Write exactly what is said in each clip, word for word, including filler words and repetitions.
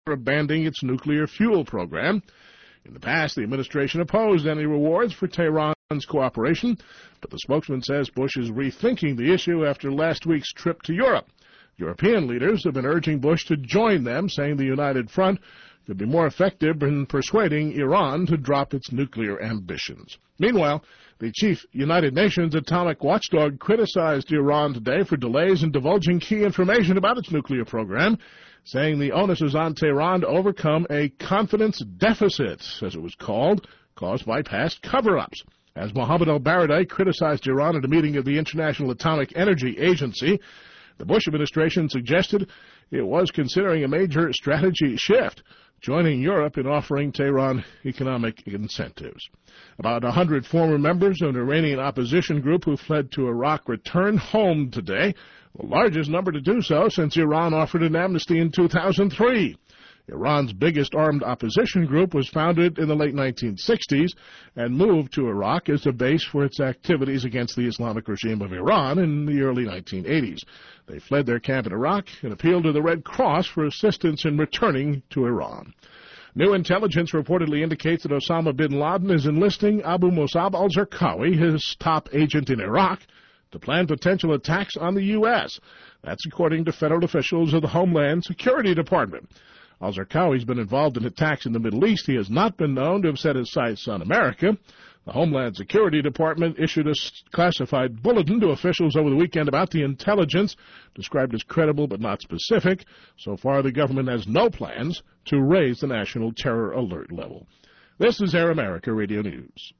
abandoning its nuclear fuel program. In the past, the administration opposed any rewards for Tehran's cooperation, but the spokesman says Bush is rethinking the issue after last week's trip to Europe. European leaders have been urging Bush to join them, saying the United Front could be more effective in persuading Iran to drop its nuclear ambitions. Meanwhile, the chief United Nations atomic watchdog criticized Iran today for delays in divulging key information about its nuclear program, saying the onus is on Tehran to overcome a confidence deficit, as it was called, caused by past cover-ups. As Mohammed al-Baradei criticized Iran at a meeting of the International Atomic Energy Agency, the Bush administration suggested it was considering a major strategy shift, joining Europe in offering Tehran economic incentives. About one hundred former members of an Iranian opposition group who fled to Iraq returned home today, the largest number to do so since Iran offered an amnesty in two thousand three. Iran's biggest armed opposition group was founded in the late nineteen sixties and moved to Iraq as a base for its activities against the Islamic regime of Iran in the early nineteen eighties. They fled their camp in Iraq and appealed to the Red Cross for assistance in returning to Iran. New intelligence reportedly indicates that Osama bin Laden is enlisting Abu Musab al-Zarqawi, his top agent in Iraq, to plan potential attacks on the U S That's according to federal officials of the Homeland Security Department. Al-Zarqawi has been involved in attacks in the Middle East. He has not been known to have set his sights on America. The Homeland Security Department issued a classified bulletin to officials over the weekend about the intelligence, described as credible but not specific. So far, the government has no plans to raise the national terror alert level. This is Air America Radio News.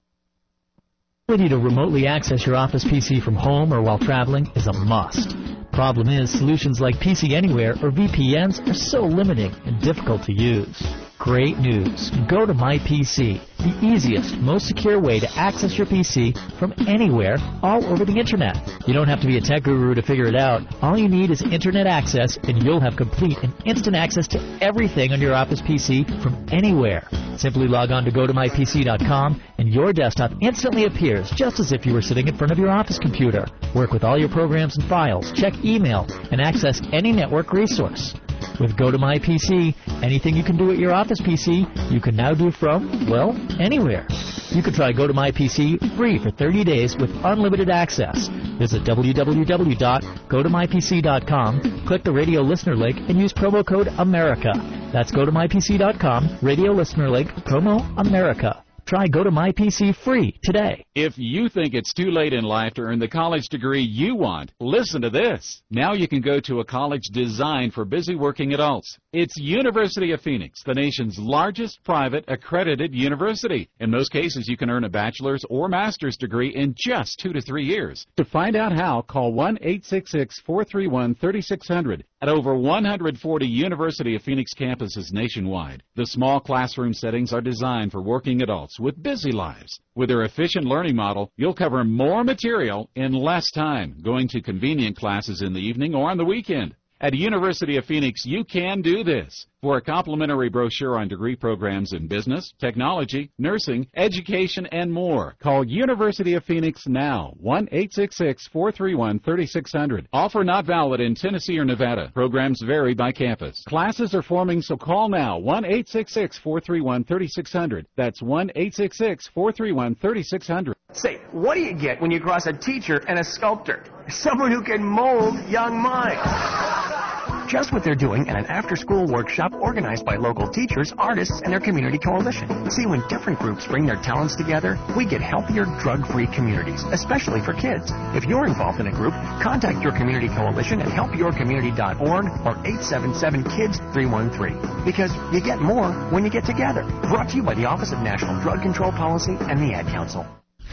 The ability to remotely access your Office P C from home or while traveling is a must. Problem is, solutions like P C Anywhere or V P Ns are so limiting and difficult to use. Great news. Go to MyPC, the easiest, most secure way to access your P C from anywhere all over the Internet. You don't have to be a tech guru to figure it out. All you need is Internet access, and you'll have complete and instant access to everything on your Office P C from anywhere. Simply log on to go to my P C dot com, and your desktop instantly appears just as if you were sitting in front of your office computer. Work with all your programs and files, check email, and access any network resource. With GoToMyPC, anything you can do at your Office P C, you can now do from, well, anywhere. You can try GoToMyPC free for thirty days with unlimited access. Visit w w w dot go to my p c dot com, click the radio listener link, and use promo code America. That's go to my p c dot com, radio listener link, promo America. Try GoToMyPC free today. If you think it's too late in life to earn the college degree you want, listen to this. Now you can go to a college designed for busy working adults. It's University of Phoenix, the nation's largest private accredited university. In most cases, you can earn a bachelor's or master's degree in just two to three years. To find out how, call one eight six six, four three one, three six zero zero at over one hundred forty University of Phoenix campuses nationwide. The small classroom settings are designed for working adults with busy lives. With their efficient learning model, you'll cover more material in less time, going to convenient classes in the evening or on the weekend. At University of Phoenix, you can do this. For a complimentary brochure on degree programs in business, technology, nursing, education, and more, call University of Phoenix now, one eight six six, four three one, three six zero zero. Offer not valid in Tennessee or Nevada. Programs vary by campus. Classes are forming, so call now, one eight six six, four three one, three six zero zero. That's one eight six six, four three one, three six zero zero. Say, what do you get when you cross a teacher and a sculptor? Someone who can mold young minds. Just what they're doing at an after-school workshop organized by local teachers, artists, and their community coalition. See, when different groups bring their talents together, we get healthier, drug-free communities, especially for kids. If you're involved in a group, contact your community coalition at help your community dot org or eight seven seven, kids, three one three. Because you get more when you get together. Brought to you by the Office of National Drug Control Policy and the Ad Council.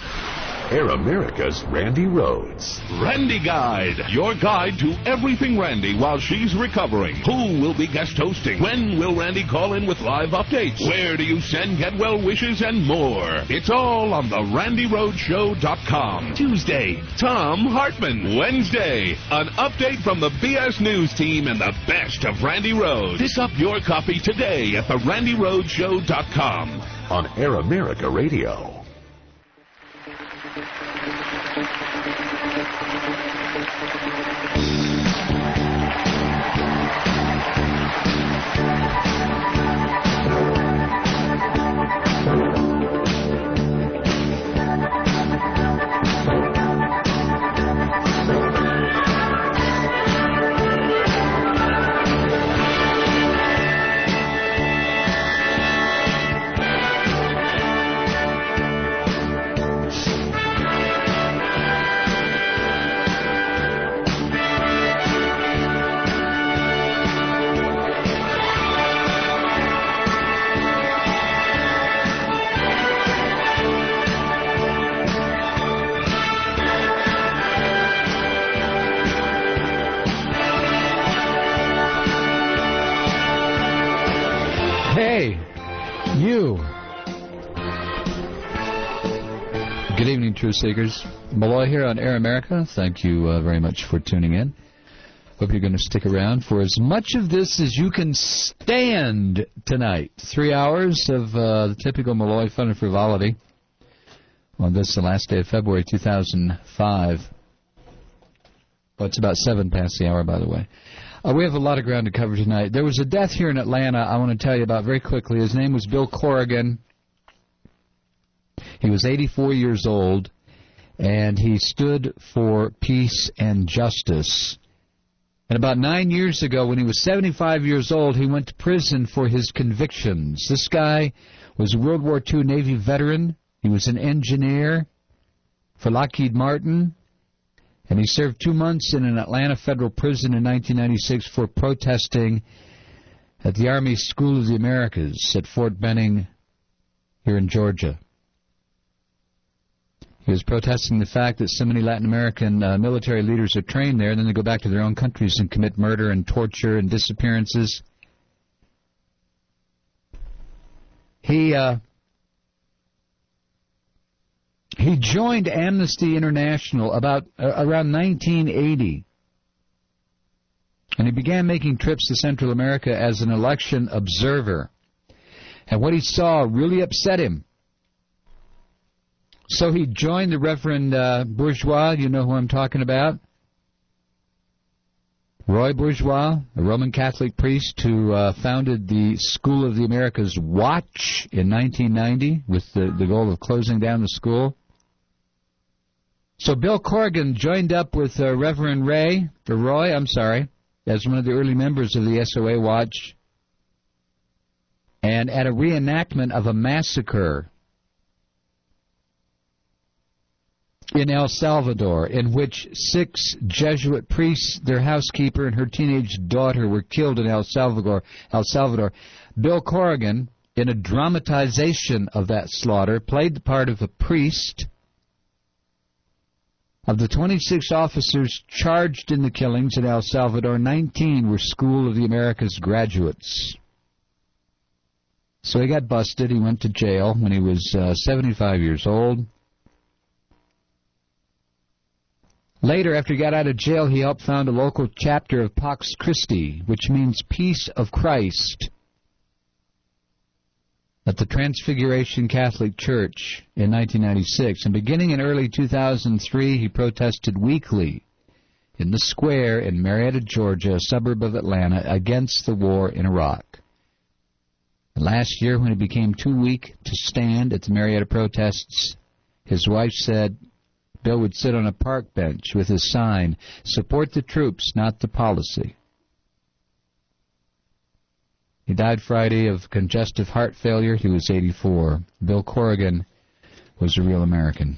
Air America's Randy Rhodes. Randy Guide, your guide to everything Randy while she's recovering. Who will be guest hosting? When will Randy call in with live updates? Where do you send get well wishes and more? It's all on the randy rhodes show dot com. Tuesday, Tom Hartman. Wednesday, an update from the B S News team and the best of Randy Rhodes. Pick up your copy today at the randy rhodes show dot com. On Air America Radio. Hey, you. Good evening, Truth Seekers. Malloy here on Air America. Thank you uh, very much for tuning in. Hope you're going to stick around for as much of this as you can stand tonight. Three hours of uh, the typical Malloy fun and frivolity on this, the last day of February two thousand five. Well, it's about seven past the hour, by the way. Uh, we have a lot of ground to cover tonight. There was a death here in Atlanta I want to tell you about very quickly. His name was Bill Corrigan. He was eighty-four years old, and he stood for peace and justice. And about nine years ago, when he was seventy-five years old, he went to prison for his convictions. This guy was a World War Two Navy veteran. He was an engineer for Lockheed Martin. And he served two months in an Atlanta federal prison in nineteen ninety-six for protesting at the Army School of the Americas at Fort Benning here in Georgia. He was protesting the fact that so many Latin American uh, military leaders are trained there, and then they go back to their own countries and commit murder and torture and disappearances. He uh, he joined Amnesty International about uh, around nineteen eighty, and he began making trips to Central America as an election observer. And what he saw really upset him. So he joined the Reverend uh, Bourgeois. You know who I'm talking about? Roy Bourgeois, a Roman Catholic priest who uh, founded the School of the Americas Watch in nineteen ninety with the, the goal of closing down the school. So Bill Corrigan joined up with uh, Reverend Ray, or Roy, I'm sorry, as one of the early members of the S O A Watch. And at a reenactment of a massacre in El Salvador, in which six Jesuit priests, their housekeeper, and her teenage daughter were killed in El Salvador. El Salvador. Bill Corrigan, in a dramatization of that slaughter, played the part of a priest. Of the twenty-six officers charged in the killings in El Salvador, nineteen were School of the Americas graduates. So he got busted. He went to jail when he was uh, seventy-five years old. Later, after he got out of jail, he helped found a local chapter of Pax Christi, which means Peace of Christ, at the Transfiguration Catholic Church in nineteen ninety-six. And beginning in early two thousand three, he protested weekly in the square in Marietta, Georgia, a suburb of Atlanta, against the war in Iraq. And last year, when he became too weak to stand at the Marietta protests, his wife said Bill would sit on a park bench with his sign, "Support the troops, not the policy." He died Friday of congestive heart failure. He was eighty-four. Bill Corrigan was a real American.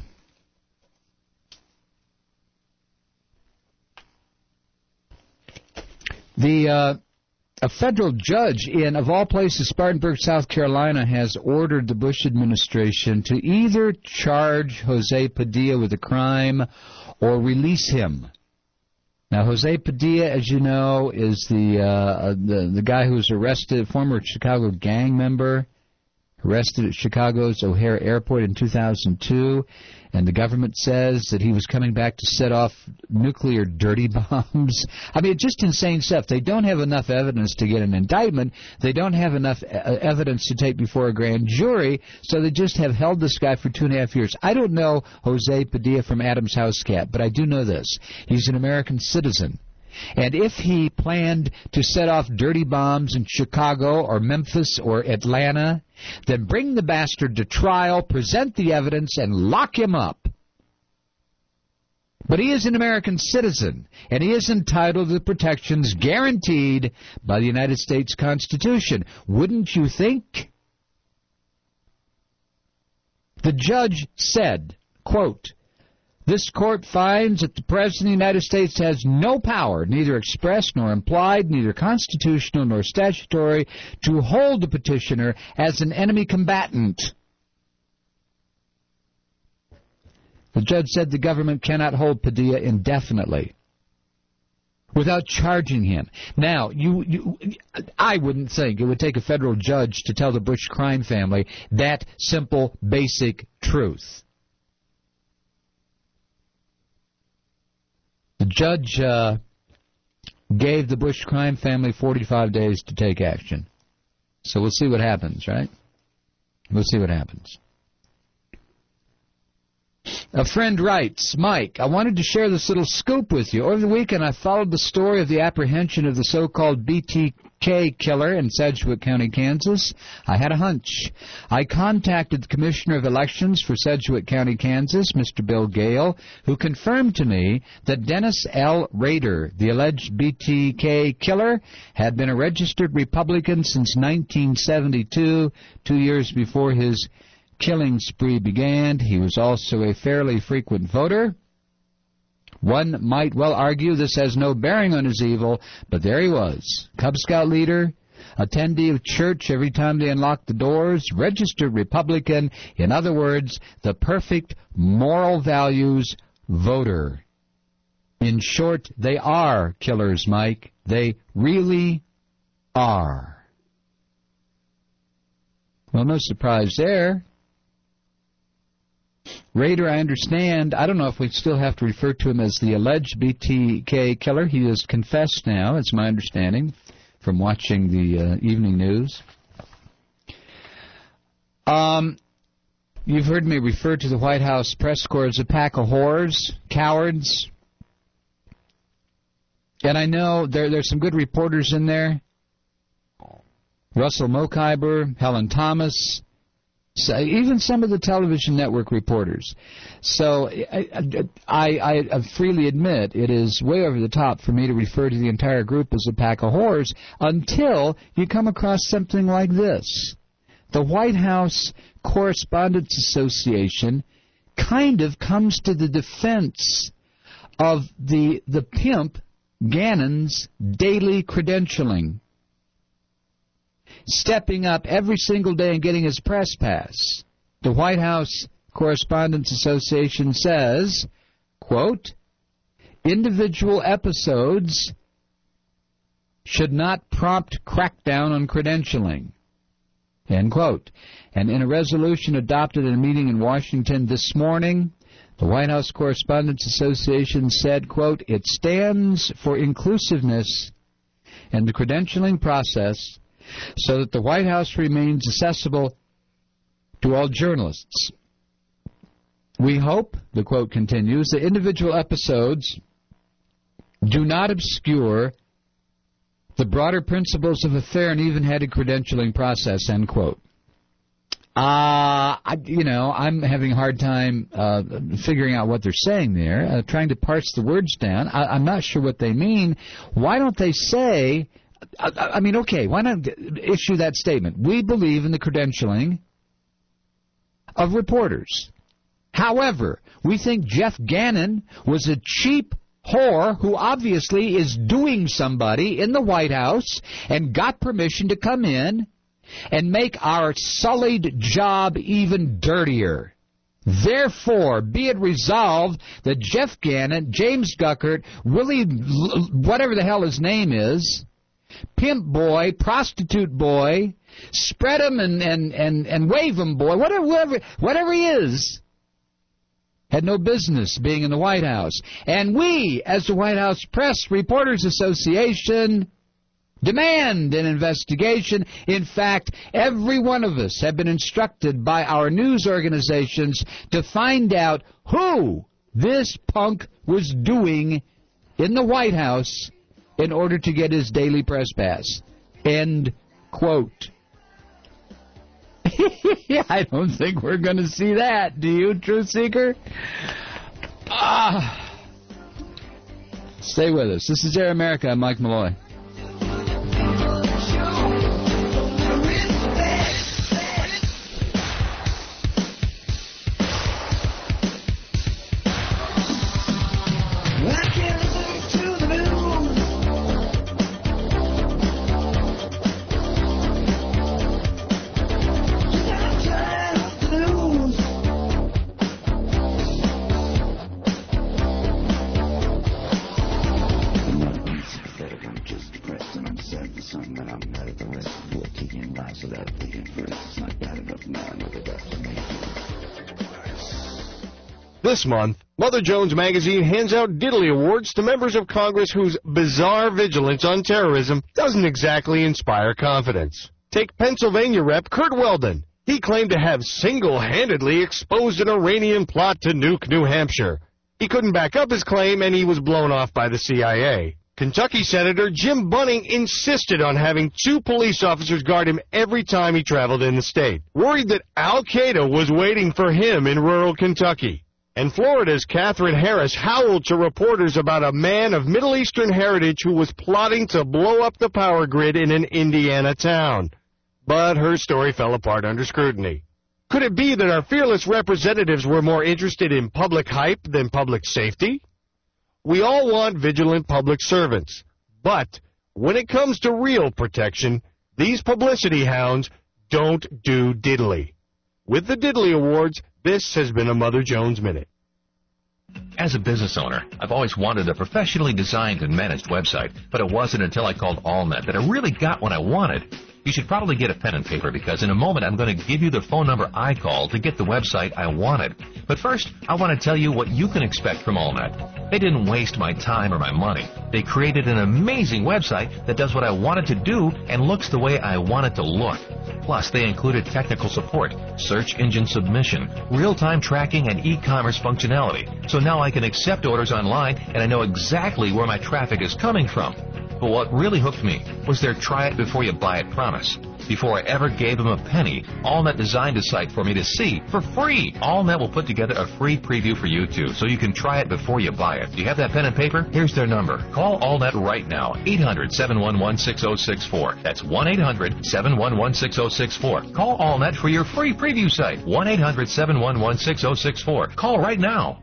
The uh, a federal judge in, of all places, Spartanburg, South Carolina, has ordered the Bush administration to either charge Jose Padilla with a crime or release him. Now, Jose Padilla, as you know, is the uh, the, the guy who was arrested, former Chicago gang member, arrested at Chicago's O'Hare Airport in two thousand two, and the government says that he was coming back to set off nuclear dirty bombs. I mean, just insane stuff. They don't have enough evidence to get an indictment. They don't have enough uh, evidence to take before a grand jury, so they just have held this guy for two and a half years. I don't know Jose Padilla from Adam's House Cat, but I do know this. He's an American citizen. And if he planned to set off dirty bombs in Chicago or Memphis or Atlanta, then bring the bastard to trial, present the evidence, and lock him up. But he is an American citizen, and he is entitled to the protections guaranteed by the United States Constitution. Wouldn't you think? The judge said, quote, "This court finds that the President of the United States has no power, neither express nor implied, neither constitutional nor statutory, to hold the petitioner as an enemy combatant." The judge said the government cannot hold Padilla indefinitely. without charging him. Now, you, you, I wouldn't think it would take a federal judge to tell the Bush crime family that simple, basic truth. The judge uh, gave the Bush crime family forty-five days to take action. So we'll see what happens, right? We'll see what happens. A friend writes, Mike, I wanted to share this little scoop with you. Over the weekend, I followed the story of the apprehension of the so-called B T K killer in Sedgwick County, Kansas. I had a hunch. I contacted the Commissioner of Elections for Sedgwick County, Kansas, Mister Bill Gale, who confirmed to me that Dennis L. Rader, the alleged B T K killer, had been a registered Republican since nineteen seventy-two, two years before his killing spree began. He was also a fairly frequent voter. One might well argue this has no bearing on his evil, but there he was, Cub Scout leader, attendee of church every time they unlocked the doors, registered Republican, in other words, the perfect moral values voter. In short, they are killers, Mike. They really are. Well, no surprise there. Rader, I understand, I don't know if we still have to refer to him as the alleged B T K killer. He has confessed now, it's my understanding, from watching the uh, evening news. Um, you've heard me refer to the White House press corps as a pack of whores, cowards. And I know there there's some good reporters in there. Russell Mokhiber, Helen Thomas, so even some of the television network reporters. So I, I, I freely admit it is way over the top for me to refer to the entire group as a pack of whores until you come across something like this. The White House Correspondents Association kind of comes to the defense of the the pimp Gannon's daily credentialing, stepping up every single day and getting his press pass. The White House Correspondents Association says, quote, individual episodes should not prompt crackdown on credentialing, end quote. And in a resolution adopted in a meeting in Washington this morning, the White House Correspondents Association said, quote, it stands for inclusiveness in the credentialing process so that the White House remains accessible to all journalists. We hope, the quote continues, that individual episodes do not obscure the broader principles of a fair and even-handed credentialing process, end quote. Uh, I, you know, I'm having a hard time uh, figuring out what they're saying there, uh, trying to parse the words down. I, I'm not sure what they mean. Why don't they say... I, I mean, okay, why not issue that statement? We believe in the credentialing of reporters. However, we think Jeff Gannon was a cheap whore who obviously is doing somebody in the White House and got permission to come in and make our sullied job even dirtier. Therefore, be it resolved that Jeff Gannon, James Guckert, Willie, whatever the hell his name is, pimp boy, prostitute boy, spread him and, and, and, and wave him boy, whatever, whatever, whatever he is, had no business being in the White House. And we, as the White House Press Reporters Association, demand an investigation. In fact, every one of us have been instructed by our news organizations to find out who this punk was doing in the White House in order to get his daily press pass. End quote. I don't think we're going to see that. Do you, Truth Seeker? Ah. Stay with us. This is Air America. I'm Mike Malloy. so that the inference is not bad enough now. I know the defamation. This month, Mother Jones Magazine hands out Diddley Awards to members of Congress whose bizarre vigilance on terrorism doesn't exactly inspire confidence. Take Pennsylvania Rep Kurt Weldon. He claimed to have single-handedly exposed an Iranian plot to nuke New Hampshire. He couldn't back up his claim, and he was blown off by the C I A. Kentucky Senator Jim Bunning insisted on having two police officers guard him every time he traveled in the state, worried that Al-Qaeda was waiting for him in rural Kentucky. And Florida's Catherine Harris howled to reporters about a man of Middle Eastern heritage who was plotting to blow up the power grid in an Indiana town. But her story fell apart under scrutiny. Could it be that our fearless representatives were more interested in public hype than public safety? We all want vigilant public servants. But when it comes to real protection, these publicity hounds don't do diddly. With the Diddley Awards, this has been a Mother Jones Minute. As a business owner, I've always wanted a professionally designed and managed website, but it wasn't until I called AllNet that I really got what I wanted. You should probably get a pen and paper because in a moment I'm going to give you the phone number I called to get the website I wanted. But first, I want to tell you what you can expect from AllNet. They didn't waste my time or my money. They created an amazing website that does what I want it to do and looks the way I want it to look. Plus, they included technical support, search engine submission, real-time tracking, and e-commerce functionality. So now I can accept orders online and I know exactly where my traffic is coming from. But what really hooked me was their try-it-before-you-buy-it promise. Before I ever gave them a penny, AllNet designed a site for me to see for free. AllNet will put together a free preview for you, too, so you can try it before you buy it. Do you have that pen and paper? Here's their number. Call AllNet right now, eight hundred, seven one one, six zero six four. That's one eight hundred, seven one one, six zero six four. Call AllNet for your free preview site, one eight hundred, seven one one, six zero six four. Call right now.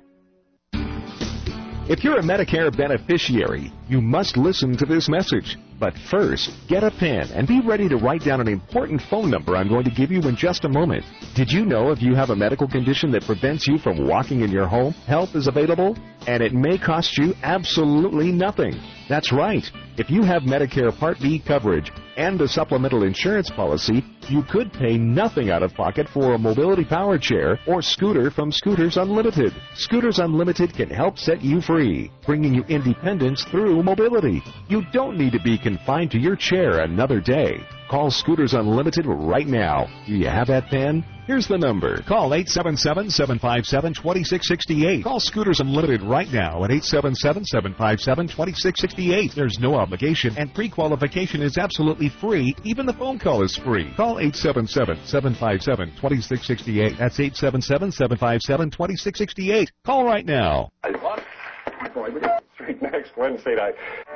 If you're a Medicare beneficiary, you must listen to this message. But first, get a pen and be ready to write down an important phone number I'm going to give you in just a moment. Did you know if you have a medical condition that prevents you from walking in your home, help is available? And it may cost you absolutely nothing. That's right. If you have Medicare Part B coverage and a supplemental insurance policy, you could pay nothing out of pocket for a mobility power chair or scooter from Scooters Unlimited. Scooters Unlimited can help set you free, bringing you independence through mobility. You don't need to be confined to your chair another day. Call Scooters Unlimited right now. Do you have that pen? Here's the number. Call eight seven seven, seven five seven, two six six eight. Call Scooters Unlimited right now at eight seven seven, seven five seven, two six six eight. There's no obligation, and pre-qualification is absolutely free. Even the phone call is free. Call eight seven seven, seven five seven, two six six eight. That's eight seven seven, seven five seven, two six six eight. Call right now. Straight next Wednesday night.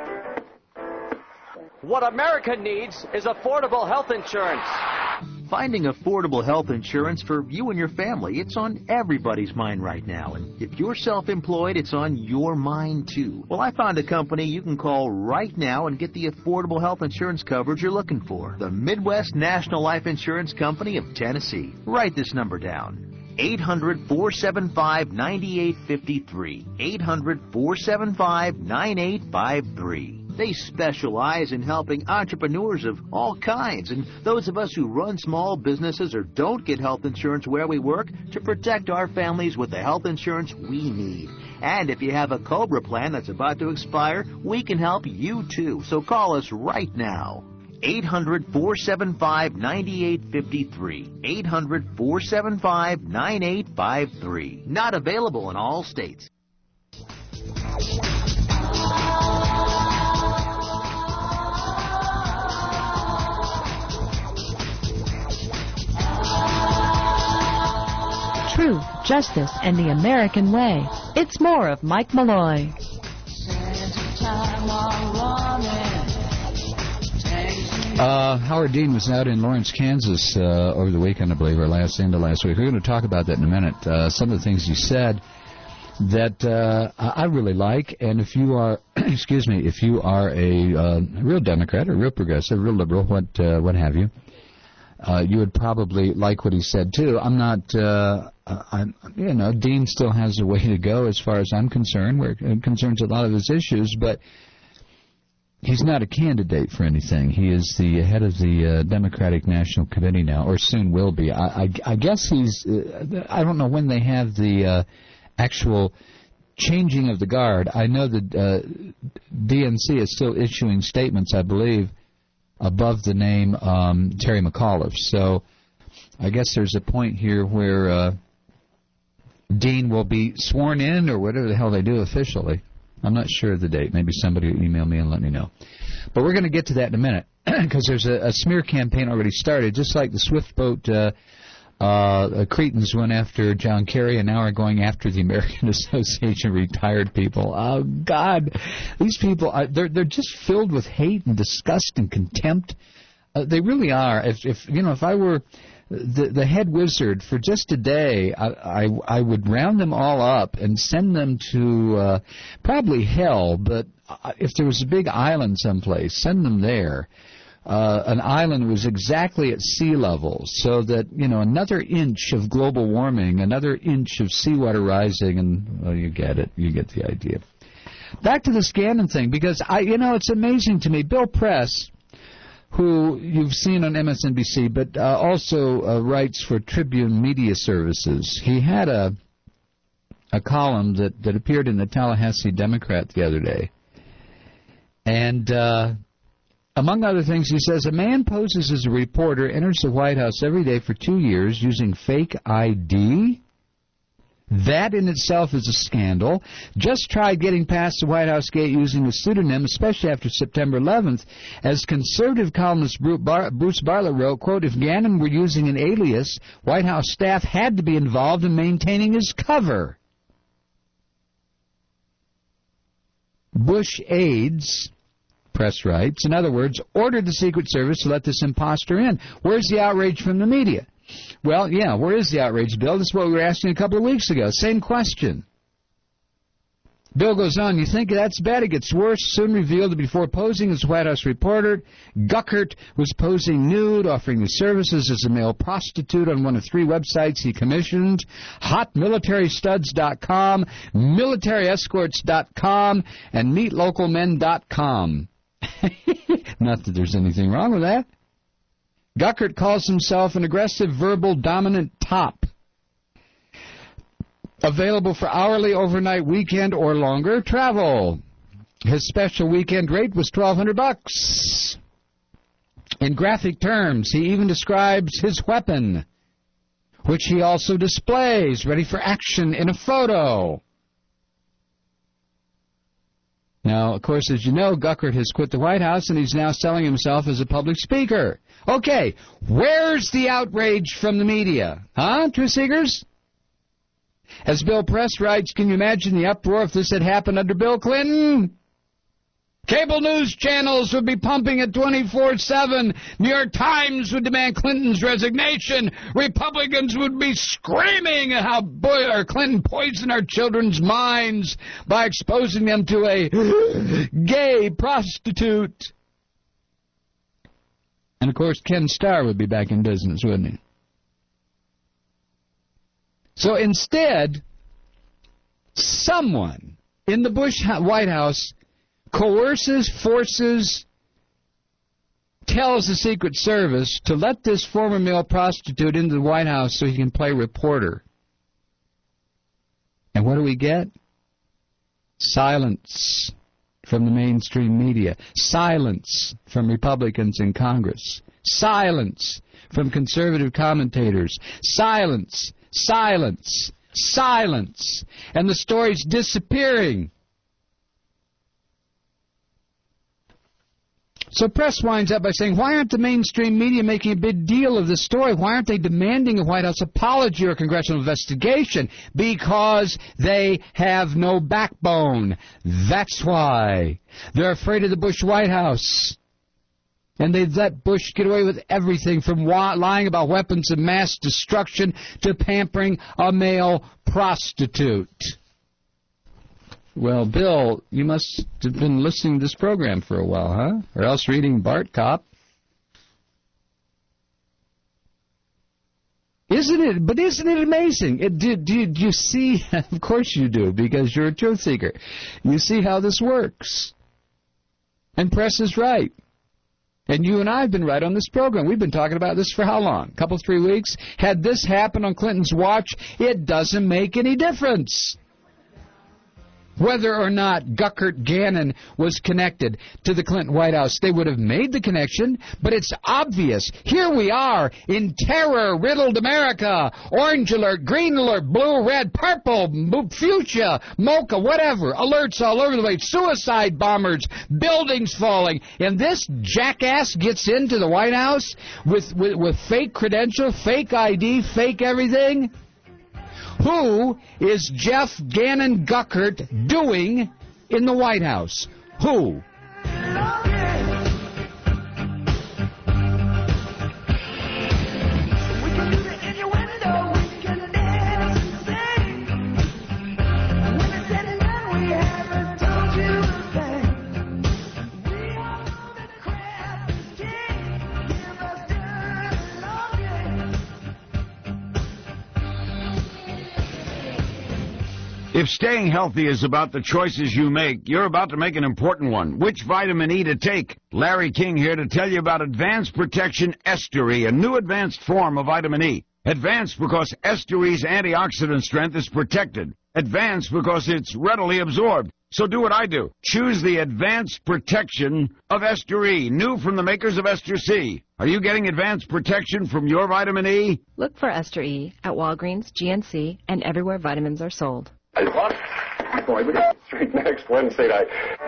What America needs is affordable health insurance. Finding affordable health insurance for you and your family, it's on everybody's mind right now. And if you're self-employed, it's on your mind too. Well, I found a company you can call right now and get the affordable health insurance coverage you're looking for. The Midwest National Life Insurance Company of Tennessee. Write this number down. eight hundred, four seven five, nine eight five three. eight hundred, four seven five, nine eight five three. They specialize in helping entrepreneurs of all kinds and those of us who run small businesses or don't get health insurance where we work to protect our families with the health insurance we need. And if you have a COBRA plan that's about to expire, we can help you too. So call us right now. eight hundred, four seven five, nine eight five three. eight hundred, four seven five, nine eight five three. Not available in all states. Truth, justice, and the American way. It's more of Mike Malloy. Uh, Howard Dean was out in Lawrence, Kansas uh, over the weekend, I believe, or last end of last week. We're going to talk about that in a minute. Uh, some of the things he said that uh, I really like, and if you are, excuse me, if you are a uh, real Democrat or real progressive, real liberal, what uh, what have you, uh, you would probably like what he said too. I'm not, uh, I'm, you know, Dean still has a way to go as far as I'm concerned, where it concerns a lot of his issues, but he's not a candidate for anything. He is the head of the uh, Democratic National Committee now, or soon will be. I, I, I guess he's, uh, I don't know when they have the uh, actual changing of the guard. I know that uh, D N C is still issuing statements, I believe, above the name um, Terry McAuliffe. So I guess there's a point here where uh, Dean will be sworn in, or whatever the hell they do officially. I'm not sure of the date. Maybe somebody will email me and let me know. But we're going to get to that in a minute, because there's a, a smear campaign already started, just like the Swift Boat uh, uh, Cretans went after John Kerry and now are going after the American Association of Retired People. Oh, God. These people, are, they're, they're just filled with hate and disgust and contempt. Uh, they really are. If, if you know, if I were the, the head wizard for just a day, I, I, I would round them all up and send them to uh, probably hell, but if there was a big island someplace, send them there. Uh, an island was exactly at sea level, so that, you know, another inch of global warming, another inch of seawater rising, and, well, you get it. You get the idea. Back to the Scannon thing, because, I, you know, it's amazing to me. Bill Press, who you've seen on M S N B C, but uh, also uh, writes for Tribune Media Services. He had a a column that, that appeared in the Tallahassee Democrat the other day. And uh, among other things, he says, a man poses as a reporter, enters the White House every day for two years using fake I D. That in itself is a scandal. Just tried getting past the White House gate using a pseudonym, especially after September eleventh. As conservative columnist Bruce Bartlett wrote, quote, if Gannon were using an alias, White House staff had to be involved in maintaining his cover. Bush aides, Press writes, in other words, ordered the Secret Service to let this imposter in. Where's the outrage from the media? Well, yeah, where is the outrage, Bill? This is what we were asking a couple of weeks ago. Same question. Bill goes on, you think that's bad? It gets worse. Soon revealed that before posing as a White House reporter, Guckert was posing nude, offering his services as a male prostitute on one of three websites he commissioned, hot military studs dot com, military escorts dot com, and meet local men dot com. Not that there's anything wrong with that. Guckert calls himself an aggressive, verbal, dominant top. Available for hourly, overnight, weekend, or longer travel. His special weekend rate was twelve hundred bucks. In graphic terms, he even describes his weapon, which he also displays, ready for action in a photo. Now, of course, as you know, Guckert has quit the White House, and he's now selling himself as a public speaker. Okay, where's the outrage from the media? Huh, Truth Seekers? As Bill Press writes, can you imagine the uproar if this had happened under Bill Clinton? Cable news channels would be pumping it twenty-four seven. New York Times would demand Clinton's resignation. Republicans would be screaming at how Boy, or Clinton poisoned our children's minds by exposing them to a gay prostitute. And, of course, Ken Starr would be back in business, wouldn't he? So instead, someone in the Bush White House coerces, forces, tells the Secret Service to let this former male prostitute into the White House so he can play reporter. And what do we get? Silence from the mainstream media. Silence from Republicans in Congress. Silence from conservative commentators. Silence, silence, silence. And the story's disappearing. So Press winds up by saying, why aren't the mainstream media making a big deal of this story? Why aren't they demanding a White House apology or a congressional investigation? Because they have no backbone. That's why. They're afraid of the Bush White House. And they've let Bush get away with everything from wa- lying about weapons of mass destruction to pampering a male prostitute. Well, Bill, you must have been listening to this program for a while, huh? Or else reading Bart Cop. Isn't it? But isn't it amazing? It, do, do, do you see? Of course you do, because you're a truth seeker. You see how this works. And press is right. And you and I have been right on this program. We've been talking about this for how long? A couple, three weeks? Had this happened on Clinton's watch, it doesn't make any difference. Whether or not Guckert Gannon was connected to the Clinton White House, they would have made the connection, but it's obvious. Here we are in terror-riddled America. Orange alert, green alert, blue, red, purple, fuchsia, mocha, whatever. Alerts all over the place. Suicide bombers, buildings falling. And this jackass gets into the White House with, with, with fake credentials, fake I D, fake everything. Who is Jeff Gannon Guckert doing in the White House? Who? If staying healthy is about the choices you make, you're about to make an important one. Which vitamin E to take? Larry King here to tell you about Advanced Protection Ester E, a new advanced form of vitamin E. Advanced because Ester E's antioxidant strength is protected. Advanced because it's readily absorbed. So do what I do. Choose the Advanced Protection of Ester E, new from the makers of Ester C. Are you getting advanced protection from your vitamin E? Look for Ester E at Walgreens, G N C, and everywhere vitamins are sold. Boy, we got straight next Wednesday night.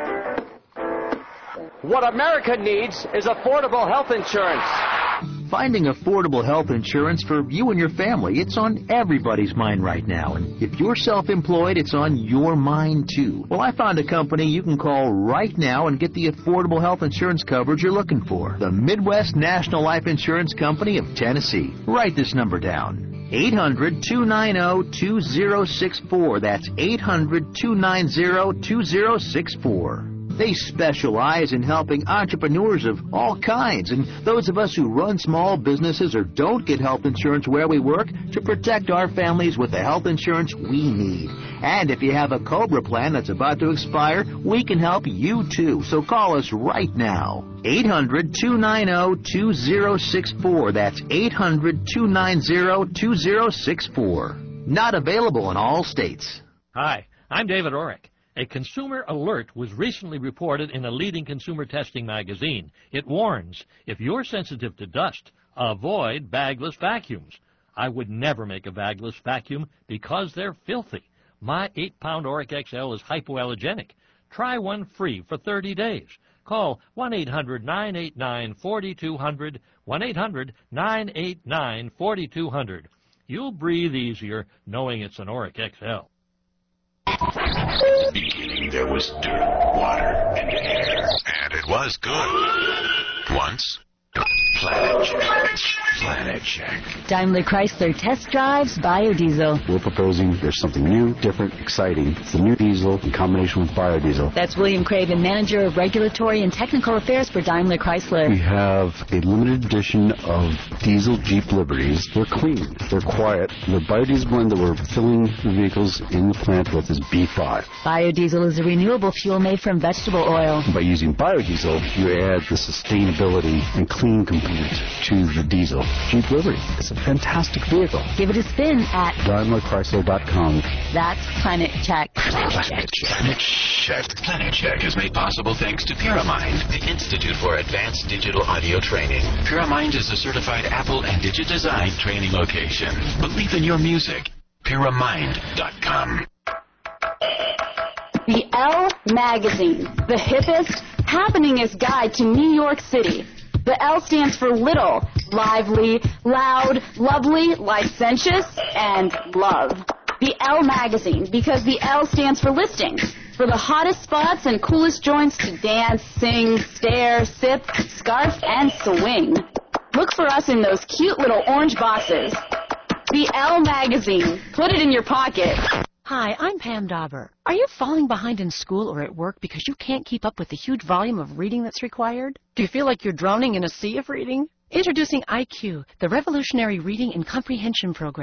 What America needs is affordable health insurance. Finding affordable health insurance for you and your family, it's on everybody's mind right now. And if you're self-employed, it's on your mind, too. Well, I found a company you can call right now and get the affordable health insurance coverage you're looking for. The Midwest National Life Insurance Company of Tennessee. Write this number down. eight hundred, two nine zero, two zero six four. That's eight hundred, two nine zero, two zero six four. They specialize in helping entrepreneurs of all kinds and those of us who run small businesses or don't get health insurance where we work to protect our families with the health insurance we need. And if you have a COBRA plan that's about to expire, we can help you too. So call us right now. eight hundred, two nine zero, two zero six four. That's eight hundred, two nine zero, two zero six four. Not available in all states. Hi, I'm David Orrick. A consumer alert was recently reported in a leading consumer testing magazine. It warns, if you're sensitive to dust, avoid bagless vacuums. I would never make a bagless vacuum because they're filthy. My eight pound Orrick X L is hypoallergenic. Try one free for thirty days. Call one eight hundred, nine eight nine, four two zero zero, one eight hundred, nine eight nine, four two zero zero. You'll breathe easier knowing it's an Orrick X L. Beginning there was dirt, water, and air. And it was good. Once, Planet Check. Planet Check. Daimler Chrysler test drives biodiesel. We're proposing there's something new, different, exciting. It's the new diesel in combination with biodiesel. That's William Craven, Manager of Regulatory and Technical Affairs for Daimler Chrysler. We have a limited edition of diesel Jeep Liberties. They're clean. They're quiet. The biodiesel blend that we're filling the vehicles in the plant with is B five. Biodiesel is a renewable fuel made from vegetable oil. By using biodiesel, you add the sustainability and clean component to the diesel. Jeep Liberty. It's a fantastic vehicle. Give it a spin at Daimler Chrysler dot com. That's Planet Check. Planet Check. Planet Check. Planet Check is made possible thanks to Puramind, the Institute for Advanced Digital Audio Training. Puramind is a certified Apple and Digitisign training location. Believe in your music. Puramind dot com. The Elle Magazine, the hippest, happeningest guide to New York City. The L stands for little, lively, loud, lovely, licentious, and love. The Elle Magazine, because the L stands for listings, for the hottest spots and coolest joints to dance, sing, stare, sip, scarf, and swing. Look for us in those cute little orange boxes. The Elle Magazine. Put it in your pocket. Hi, I'm Pam Dauber. Are you falling behind in school or at work because you can't keep up with the huge volume of reading that's required? Do you feel like you're drowning in a sea of reading? Introducing I Q, the revolutionary reading and comprehension program.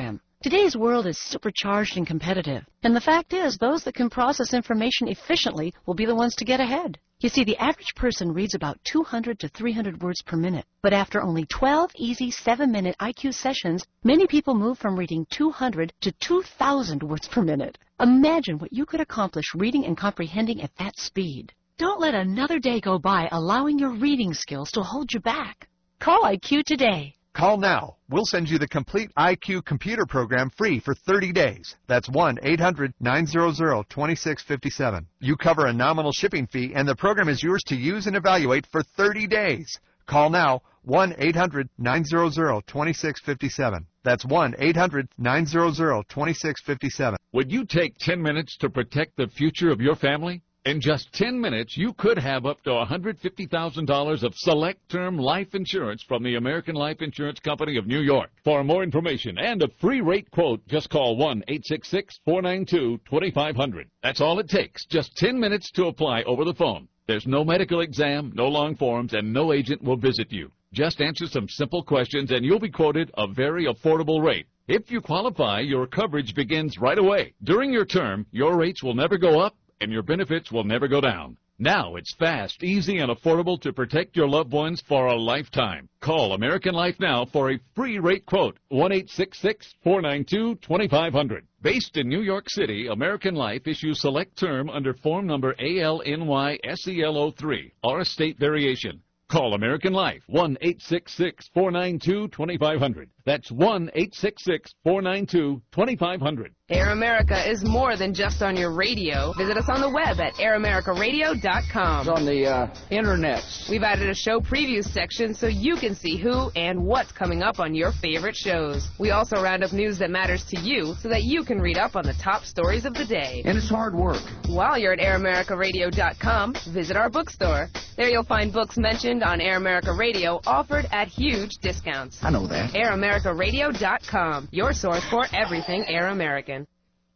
Today's world is supercharged and competitive, and the fact is those that can process information efficiently will be the ones to get ahead. You see, the average person reads about two hundred to three hundred words per minute, but after only twelve easy seven-minute I Q sessions, many people move from reading two hundred to two thousand words per minute. Imagine what you could accomplish reading and comprehending at that speed. Don't let another day go by allowing your reading skills to hold you back. Call I Q today. Call now. We'll send you the complete I Q computer program free for thirty days. That's one eight hundred nine hundred twenty-six fifty-seven. You cover a nominal shipping fee, and the program is yours to use and evaluate for thirty days. Call now, one eight hundred nine hundred twenty-six fifty-seven. That's one eight hundred nine hundred twenty-six fifty-seven. Would you take ten minutes to protect the future of your family? In just ten minutes, you could have up to one hundred fifty thousand dollars of select term life insurance from the American Life Insurance Company of New York. For more information and a free rate quote, just call one eight six six, four nine two, two five zero zero. That's all it takes, just ten minutes to apply over the phone. There's no medical exam, no long forms, and no agent will visit you. Just answer some simple questions and you'll be quoted a very affordable rate. If you qualify, your coverage begins right away. During your term, your rates will never go up and your benefits will never go down. Now it's fast, easy, and affordable to protect your loved ones for a lifetime. Call American Life now for a free rate quote, one eight six six, four nine two, two five zero zero. Based in New York City, American Life issues select term under form number A L N Y S E L O three or a state variation. Call American Life, one eight six six, four nine two, two five zero zero. That's one eight six six, four nine two, two five zero zero. Air America is more than just on your radio. Visit us on the web at air america radio dot com. It's on the uh, internet. We've added a show previews section so you can see who and what's coming up on your favorite shows. We also round up news that matters to you so that you can read up on the top stories of the day. And it's hard work. While you're at air america radio dot com, visit our bookstore. There you'll find books mentioned on Air America Radio offered at huge discounts. I know that. air america radio dot com, your source for everything Air American.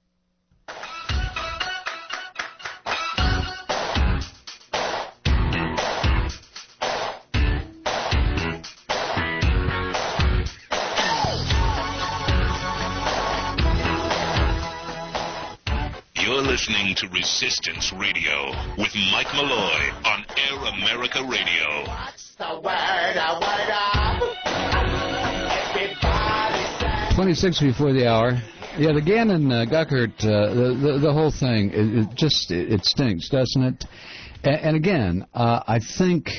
You're listening to Resistance Radio with Mike Malloy on Air America Radio. What's the word, a word up? Everybody twenty-six before the hour. Yeah, the Gannon uh, Guckert, uh, the, the the whole thing, it, it just it, it stinks, doesn't it? And, and again, uh, I think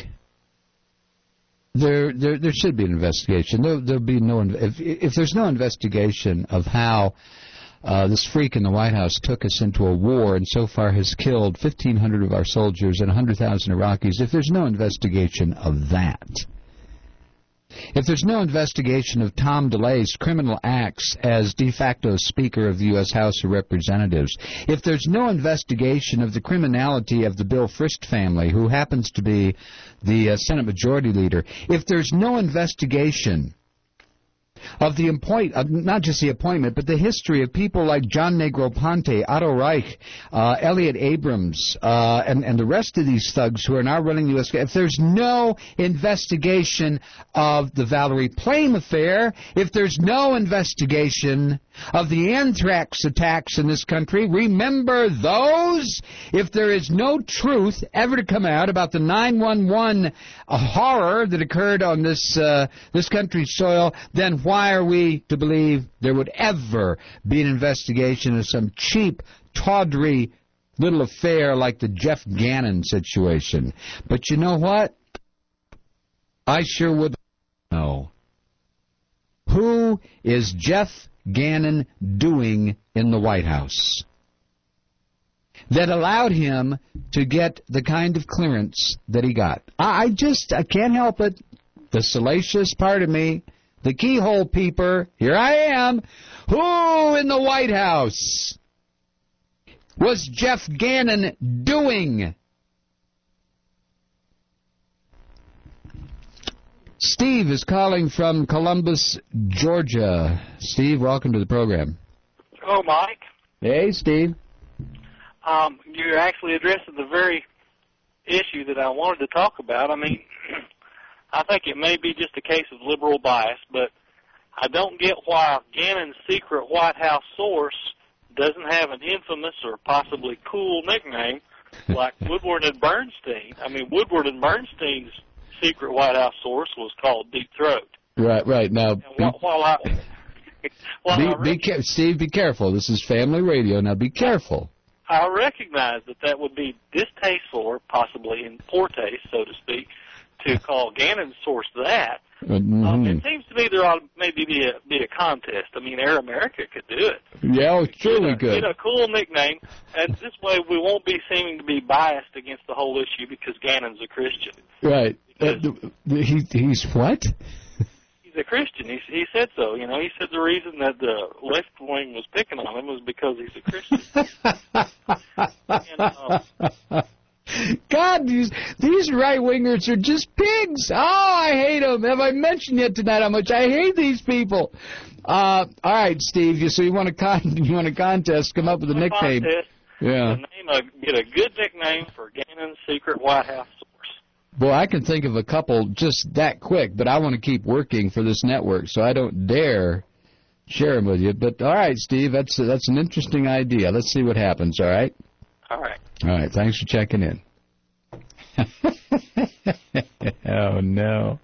there there there should be an investigation. There there'll be no if if there's no investigation of how uh, this freak in the White House took us into a war and so far has killed fifteen hundred of our soldiers and one hundred thousand Iraqis. If there's no investigation of that. If there's no investigation of Tom DeLay's criminal acts as de facto Speaker of the U S House of Representatives, if there's no investigation of the criminality of the Bill Frist family, who happens to be the uh, Senate Majority Leader, if there's no investigation of the appoint, uh, not just the appointment, but the history of people like John Negroponte, Otto Reich, uh, Elliot Abrams, uh, and, and the rest of these thugs who are now running the U S If there's no investigation of the Valerie Plame affair, if there's no investigation of the anthrax attacks in this country, remember those? If there is no truth ever to come out about the nine one one horror that occurred on this uh, this country's soil, then why are we to believe there would ever be an investigation of some cheap, tawdry little affair like the Jeff Gannon situation? But you know what? I sure would know. Who is Jeff Gannon doing in the White House that allowed him to get the kind of clearance that he got? I, I just, I can't help it. The salacious part of me, the keyhole peeper, here I am. Who in the White House was Jeff Gannon doing? Steve is calling from Columbus, Georgia. Steve, welcome to the program. Hello, Mike. Hey, Steve. Um, you're actually addressing the very issue that I wanted to talk about. I mean, I think it may be just a case of liberal bias, but I don't get why Gannon's secret White House source doesn't have an infamous or possibly cool nickname like Woodward and Bernstein. I mean, Woodward and Bernstein's secret White House source was called Deep Throat. Right, right. Now, And wh- while I, while be, I be ca- Steve, be careful. This is family radio. Now, be careful. I recognize that that would be distasteful or possibly in poor taste, so to speak, to call Gannon's source that. Mm-hmm. Um, it seems to me there ought to maybe be a, be a contest. I mean, Air America could do it. Yeah, oh, sure we could. Get a cool nickname, and this way we won't be seeming to be biased against the whole issue because Gannon's a Christian. Right. Uh, he, he's what? He's a Christian. He, he said so. You know, he said the reason that the left wing was picking on him was because he's a Christian. and, um, God, these these right-wingers are just pigs. Oh, I hate them. Have I mentioned yet tonight how much I hate these people? Uh, all right, Steve, you, so you want, a con- you want a contest, come up with a nickname. Contest, yeah. Name a, get a good nickname for Gannon's secret White House source. Boy, I can think of a couple just that quick, but I want to keep working for this network, so I don't dare share them with you. But, all right, Steve, that's that's an interesting idea. Let's see what happens, all right? All right. All right, thanks for checking in. Oh, no.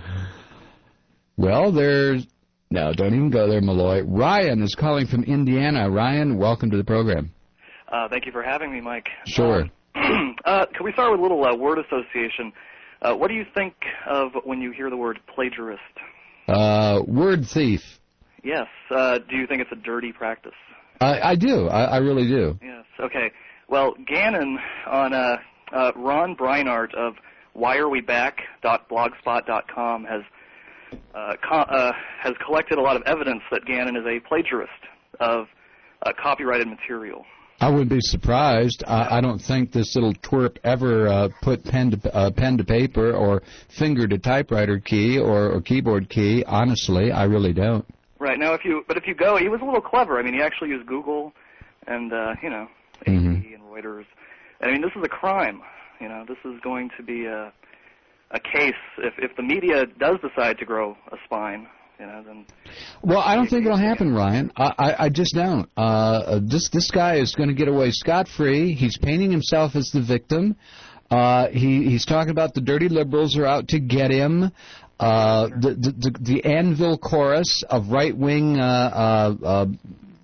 Well, there's... No, don't even go there, Malloy. Ryan is calling from Indiana. Ryan, welcome to the program. Uh, thank you for having me, Mike. Sure. Um, uh, can we start with a little uh, word association? Uh, what do you think of when you hear the word plagiarist? Uh, word thief. Yes. Uh, do you think it's a dirty practice? I, I do. I, I really do. Yes. Okay. Well, Gannon on uh, uh, Ron Breinart of why are we back dot blogspot dot com has uh, co- uh, has collected a lot of evidence that Gannon is a plagiarist of uh, copyrighted material. I wouldn't be surprised. I, I don't think this little twerp ever uh, put pen to uh, pen to paper or finger to typewriter key or, or keyboard key. Honestly, I really don't. Right. Now, if you but if you go, he was a little clever. I mean, he actually used Google and uh, you know A P Mm-hmm. and Reuters. I mean, this is a crime. You know, this is going to be a a case if if the media does decide to grow a spine. You know, then. Well, I don't think it'll happen, Ryan. I, I, I just don't. Uh, this this guy is going to get away scot-free. He's painting himself as the victim. Uh, he he's talking about the dirty liberals are out to get him. Uh, the, the the the Anvil chorus of right-wing. Uh, uh, uh,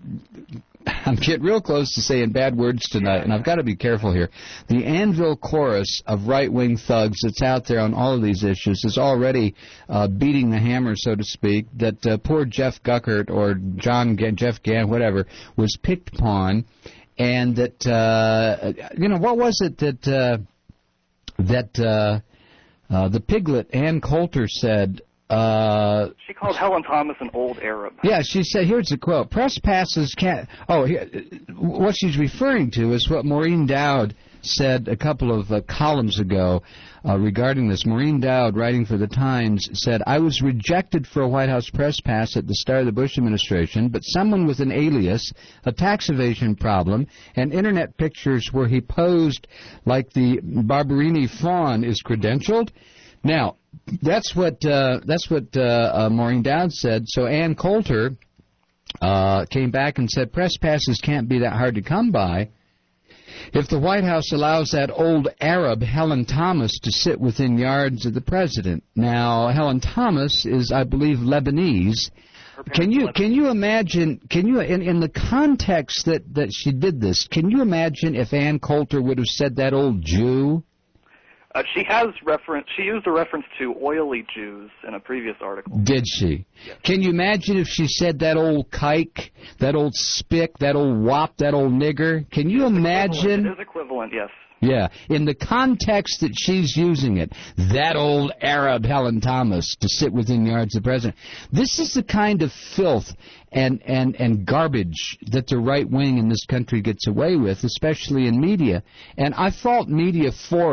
I'm getting real close to saying bad words tonight, and I've got to be careful here. The Anvil chorus of right-wing thugs that's out there on all of these issues is already uh, beating the hammer, so to speak, that uh, poor Jeff Guckert or John G- Jeff Gann, whatever, was picked upon, and that, uh, you know, what was it that, uh, that uh, uh, the piglet Ann Coulter said, Uh, she called Helen Thomas an old Arab. Yeah, she said, here's the quote, press passes can't, oh, here, what she's referring to is what Maureen Dowd said a couple of uh, columns ago uh, regarding this. Maureen Dowd, writing for The Times, said, I was rejected for a White House press pass at the start of the Bush administration, but someone with an alias, a tax evasion problem, and Internet pictures where he posed like the Barberini fawn is credentialed. Now, that's what uh, that's what uh, uh, Maureen Dowd said. So Ann Coulter uh, came back and said press passes can't be that hard to come by if the White House allows that old Arab Helen Thomas to sit within yards of the president. Now, Helen Thomas is, I believe, Lebanese. Can you can you imagine? Can you in in the context that that she did this? Can you imagine if Ann Coulter would have said that old Jew? Uh, she has reference. She used a reference to oily Jews in a previous article. Did she? Yes. Can you imagine if she said that old kike, that old spick, that old wop, that old nigger? Can you imagine? It is equivalent, yes. Yeah, in the context that she's using it, that old Arab Helen Thomas to sit within yards of the president. This is the kind of filth and, and, and garbage that the right wing in this country gets away with, especially in media. And I fault media for it.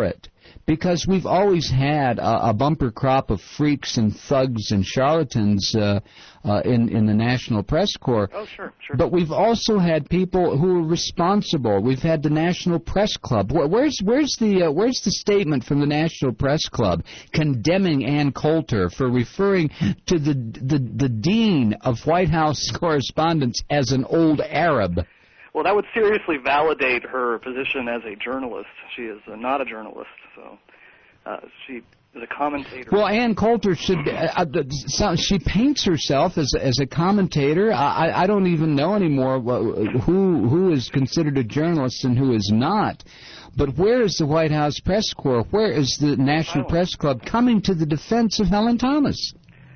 because we've always had a, a bumper crop of freaks and thugs and charlatans uh, uh, in in the National Press Corps. Oh, sure, sure. But we've also had people who are responsible. We've had the National Press Club. Where, where's where's the uh, where's the statement from the National Press Club condemning Ann Coulter for referring to the the, the dean of White House correspondence as an old Arab? Well, that would seriously validate her position as a journalist. She is uh, not a journalist, so uh, she is a commentator. Well, Ann Coulter should be, uh, uh, so she paints herself as as a commentator. I, I don't even know anymore who who is considered a journalist and who is not. But where is the White House Press Corps? Where is the National Press Club coming to the defense of Helen Thomas?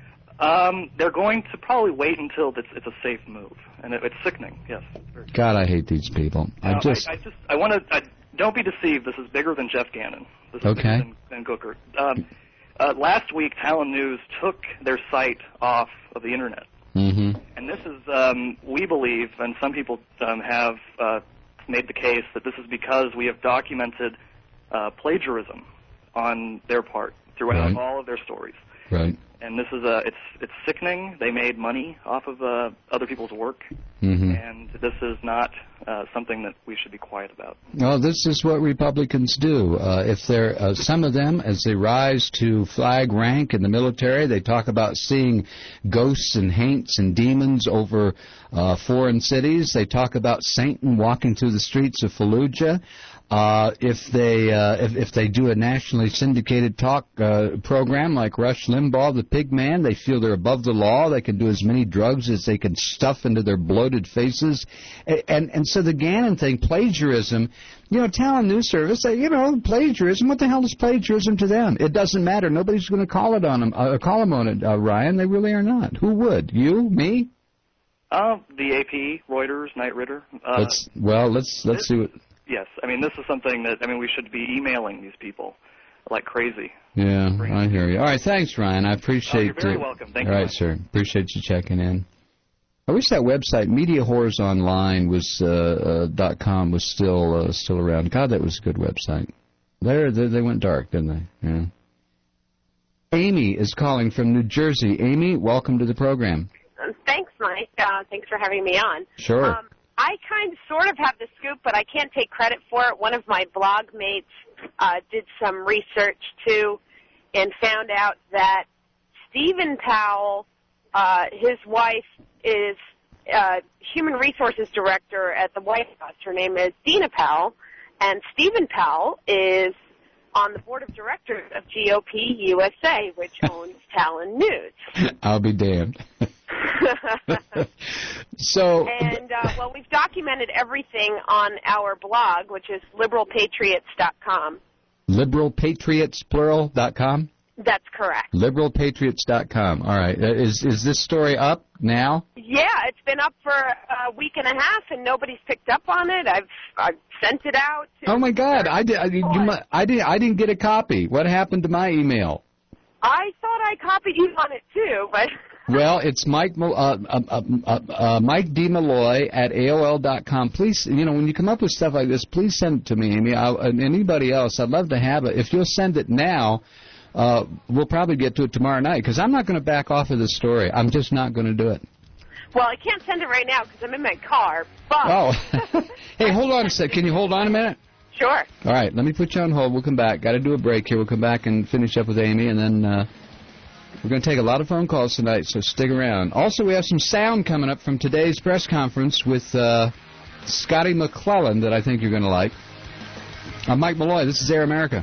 Um, they're going to probably wait until it's, it's a safe move, and it, it's sickening. Yes. God, I hate these people. No, I just, I, I just, I want to. Don't be deceived. This is bigger than Jeff Gannon. This is okay. bigger than, than Gooker. Um, uh, last week, Talon News took their site off of the internet, mm-hmm. and this is, um, we believe, and some people um, have uh, made the case that this is because we have documented uh, plagiarism on their part throughout right. all of their stories. Right. And this is a, it's it's sickening. They made money off of uh, other people's work, mm-hmm. and this is not uh, something that we should be quiet about. No, this is what Republicans do. Uh, if they're uh, some of them, as they rise to flag rank in the military, they talk about seeing ghosts and haints and demons over uh, foreign cities. They talk about Satan walking through the streets of Fallujah. Uh, if they uh, if, if they do a nationally syndicated talk uh, program like Rush Limbaugh, the Pig Man, they feel they're above the law. They can do as many drugs as they can stuff into their bloated faces, and and, and so the Gannon thing, plagiarism. You know, Talon News Service, they, you know, plagiarism. What the hell is plagiarism to them? It doesn't matter. Nobody's going to call it on them. Uh, call them on it, uh, Ryan. They really are not. Who would? You? Me? Uh, the A P, Reuters, Knight Ridder. Uh, let's well, let's let's see what. Yes, I mean, this is something that, I mean, we should be emailing these people like crazy. Yeah, I hear you. All right, thanks, Ryan. I appreciate it. Oh, you're very welcome. Thank you. All right, sir. Appreciate you checking in. I wish that website, Media Whores Online, was, uh, uh, dot com was still uh, still around. God, that was a good website. There, they, they went dark, didn't they? Yeah. Amy is calling from New Jersey. Amy, welcome to the program. Thanks, Mike. Uh, thanks for having me on. Sure. Um, I kind of sort of have the scoop, but I can't take credit for it. One of my blog mates uh, did some research, too, and found out that Stephen Powell, uh, his wife, is uh, Human Resources Director at the White House. Her name is Dina Powell, and Stephen Powell is on the board of directors of G O P U S A, which owns Talon News. I'll be damned. So, and, uh, well, we've documented everything on our blog, which is liberal patriots dot com. liberal patriots, plural, dot com? That's correct. liberal patriots dot com. All right. Is is this story up now? Yeah, it's been up for a week and a half, and nobody's picked up on it. I've I've sent it out. To oh my God! I did. I, you, I didn't. I didn't get a copy. What happened to my email? I thought I copied you on it too, but. Well, it's Mike uh, uh, uh, uh, uh, Mike D. Malloy at A O L dot com. Please, you know, when you come up with stuff like this, please send it to me, Amy. I'll, and anybody else, I'd love to have it. If you'll send it now, uh, we'll probably get to it tomorrow night, because I'm not going to back off of this story. I'm just not going to do it. Well, I can't send it right now because I'm in my car, but... Oh. Hey, hold on a sec. Can you hold on a minute? Sure. All right, let me put you on hold. We'll come back. Got to do a break here. We'll come back and finish up with Amy, and then... Uh, We're going to take a lot of phone calls tonight, so stick around. Also, we have some sound coming up from today's press conference with uh, Scotty McClellan that I think you're going to like. I'm Mike Malloy. This is Air America.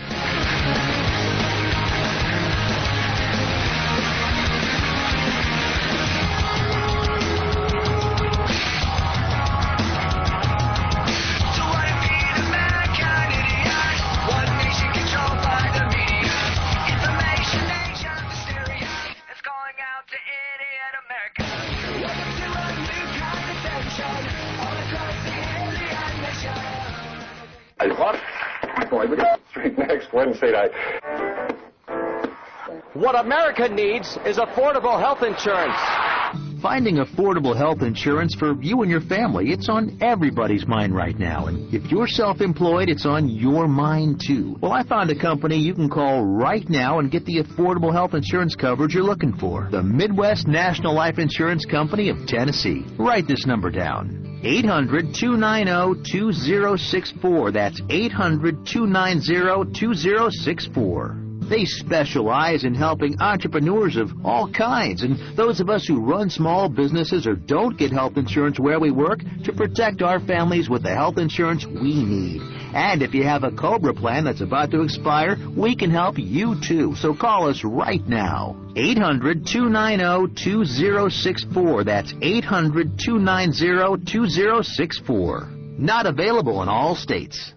Boy, we got straight next Wednesday night. What America needs is affordable health insurance. Finding affordable health insurance for you and your family, it's on everybody's mind right now. And if you're self-employed, it's on your mind too. Well, I found a company you can call right now and get the affordable health insurance coverage you're looking for. The Midwest National Life Insurance Company of Tennessee. Write this number down. eight hundred, two nine zero, two zero six four. That's eight hundred, two nine zero, two zero six four. They specialize in helping entrepreneurs of all kinds and those of us who run small businesses or don't get health insurance where we work to protect our families with the health insurance we need. And if you have a COBRA plan that's about to expire, we can help you too. So call us right now. eight hundred, two nine zero, two zero six four. That's eight hundred, two nine zero, two zero six four. Not available in all states.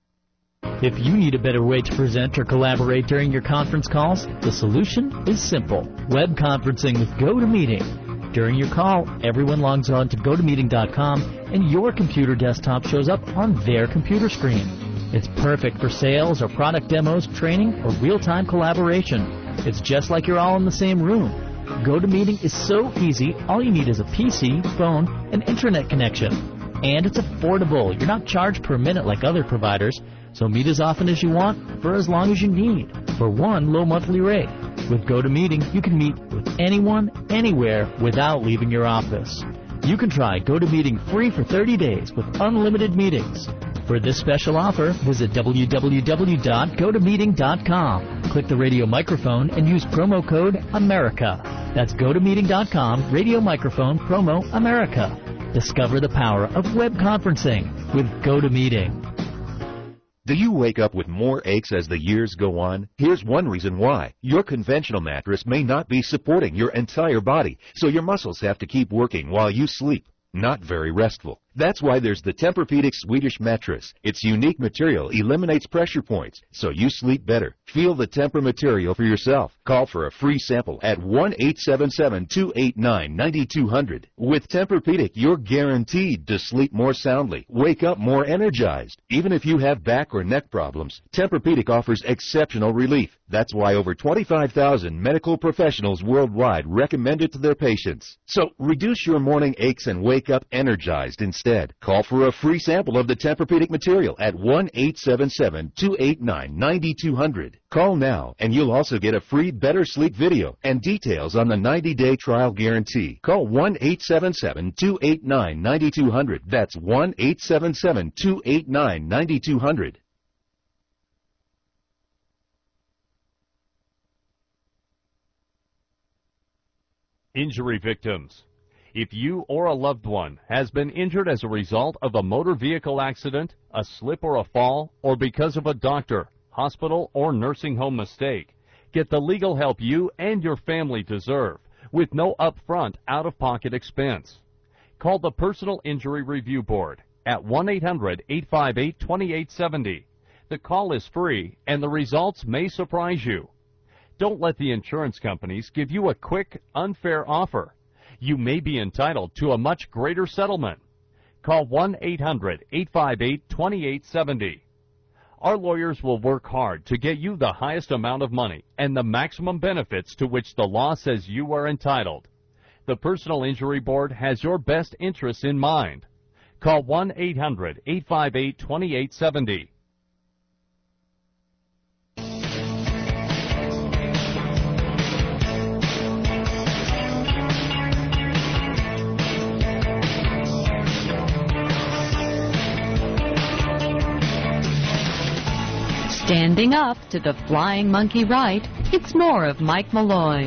If you need a better way to present or collaborate during your conference calls, the solution is simple. Web conferencing with GoToMeeting. During your call, everyone logs on to go to meeting dot com and your computer desktop shows up on their computer screen. It's perfect for sales or product demos, training, or real-time collaboration. It's just like you're all in the same room. GoToMeeting is so easy, all you need is a P C, phone, and internet connection. And it's affordable. You're not charged per minute like other providers. So meet as often as you want for as long as you need for one low monthly rate. With GoToMeeting, you can meet with anyone, anywhere, without leaving your office. You can try GoToMeeting free for thirty days with unlimited meetings. For this special offer, visit w w w dot go to meeting dot com. Click the radio microphone and use promo code AMERICA. That's go to meeting dot com, radio microphone, promo AMERICA. Discover the power of web conferencing with GoToMeeting. Do you wake up with more aches as the years go on? Here's one reason why. Your conventional mattress may not be supporting your entire body, so your muscles have to keep working while you sleep. Not very restful. That's why there's the Tempur-Pedic Swedish mattress. Its unique material eliminates pressure points, so you sleep better. Feel the Tempur material for yourself. Call for a free sample at one eight seven seven, two eight nine, nine two zero zero. With Tempur-Pedic, you're guaranteed to sleep more soundly, wake up more energized. Even if you have back or neck problems, Tempur-Pedic offers exceptional relief. That's why over twenty-five thousand medical professionals worldwide recommend it to their patients. So reduce your morning aches and wake up energized instead. Call for a free sample of the Tempur-Pedic material at one eight seven seven, two eight nine, nine two zero zero. Call now, and you'll also get a free Better Sleep video and details on the ninety day trial guarantee. Call one eight seven seven, two eight nine, nine two zero zero. That's one eight seven seven, two eight nine, nine two zero zero. Injury victims. If you or a loved one has been injured as a result of a motor vehicle accident, a slip or a fall, or because of a doctor, hospital, or nursing home mistake, get the legal help you and your family deserve with no upfront, out-of-pocket expense. Call the Personal Injury Review Board at one eight hundred, eight five eight, two eight seven zero. The call is free, and the results may surprise you. Don't let the insurance companies give you a quick, unfair offer. You may be entitled to a much greater settlement. Call one eight hundred, eight five eight, two eight seven zero. Our lawyers will work hard to get you the highest amount of money and the maximum benefits to which the law says you are entitled. The Personal Injury Board has your best interests in mind. Call one eight hundred, eight five eight, two eight seven zero. Standing up to the flying monkey right, it's more of Mike Malloy.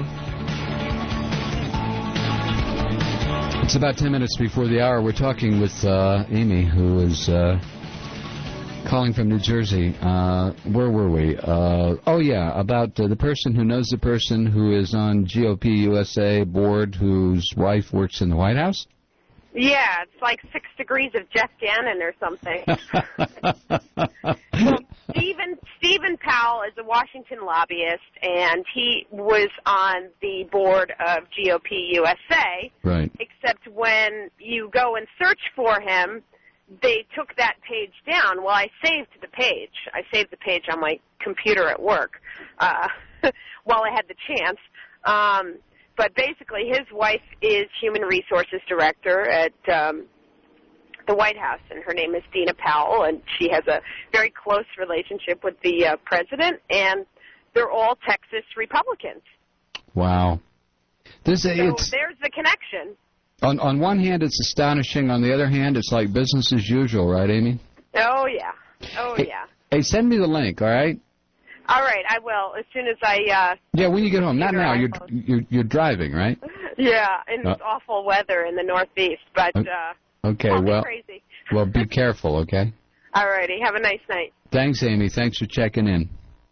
It's about ten minutes before the hour. We're talking with uh, Amy, who is uh, calling from New Jersey. Uh, where were we? Uh, oh, yeah, about uh, the person who knows the person who is on G O P U S A board whose wife works in the White House? Yeah, it's like six degrees of Jeff Gannon or something. Well, Stephen, Stephen Powell is a Washington lobbyist, and he was on the board of G O P U S A. Right. Except when you go and search for him, they took that page down. Well, I saved the page. I saved the page on my computer at work uh, while I had the chance. Um, but basically his wife is Human Resources Director at um, the White House, and her name is Dina Powell, and she has a very close relationship with the uh, president, and they're all Texas Republicans. Wow. This, so it's, there's the connection. On, on one hand, it's astonishing. On the other hand, it's like business as usual, right, Amy? Oh, yeah. Oh, hey, yeah. Hey, send me the link, all right? All right, I will, as soon as I... Uh, yeah, when you get home. Not now. You're, you're you're driving, right? Yeah, in this uh, awful weather in the Northeast, but... Uh, okay, I'll well, be crazy. well, be careful, okay? All righty, have a nice night. Thanks, Amy. Thanks for checking in.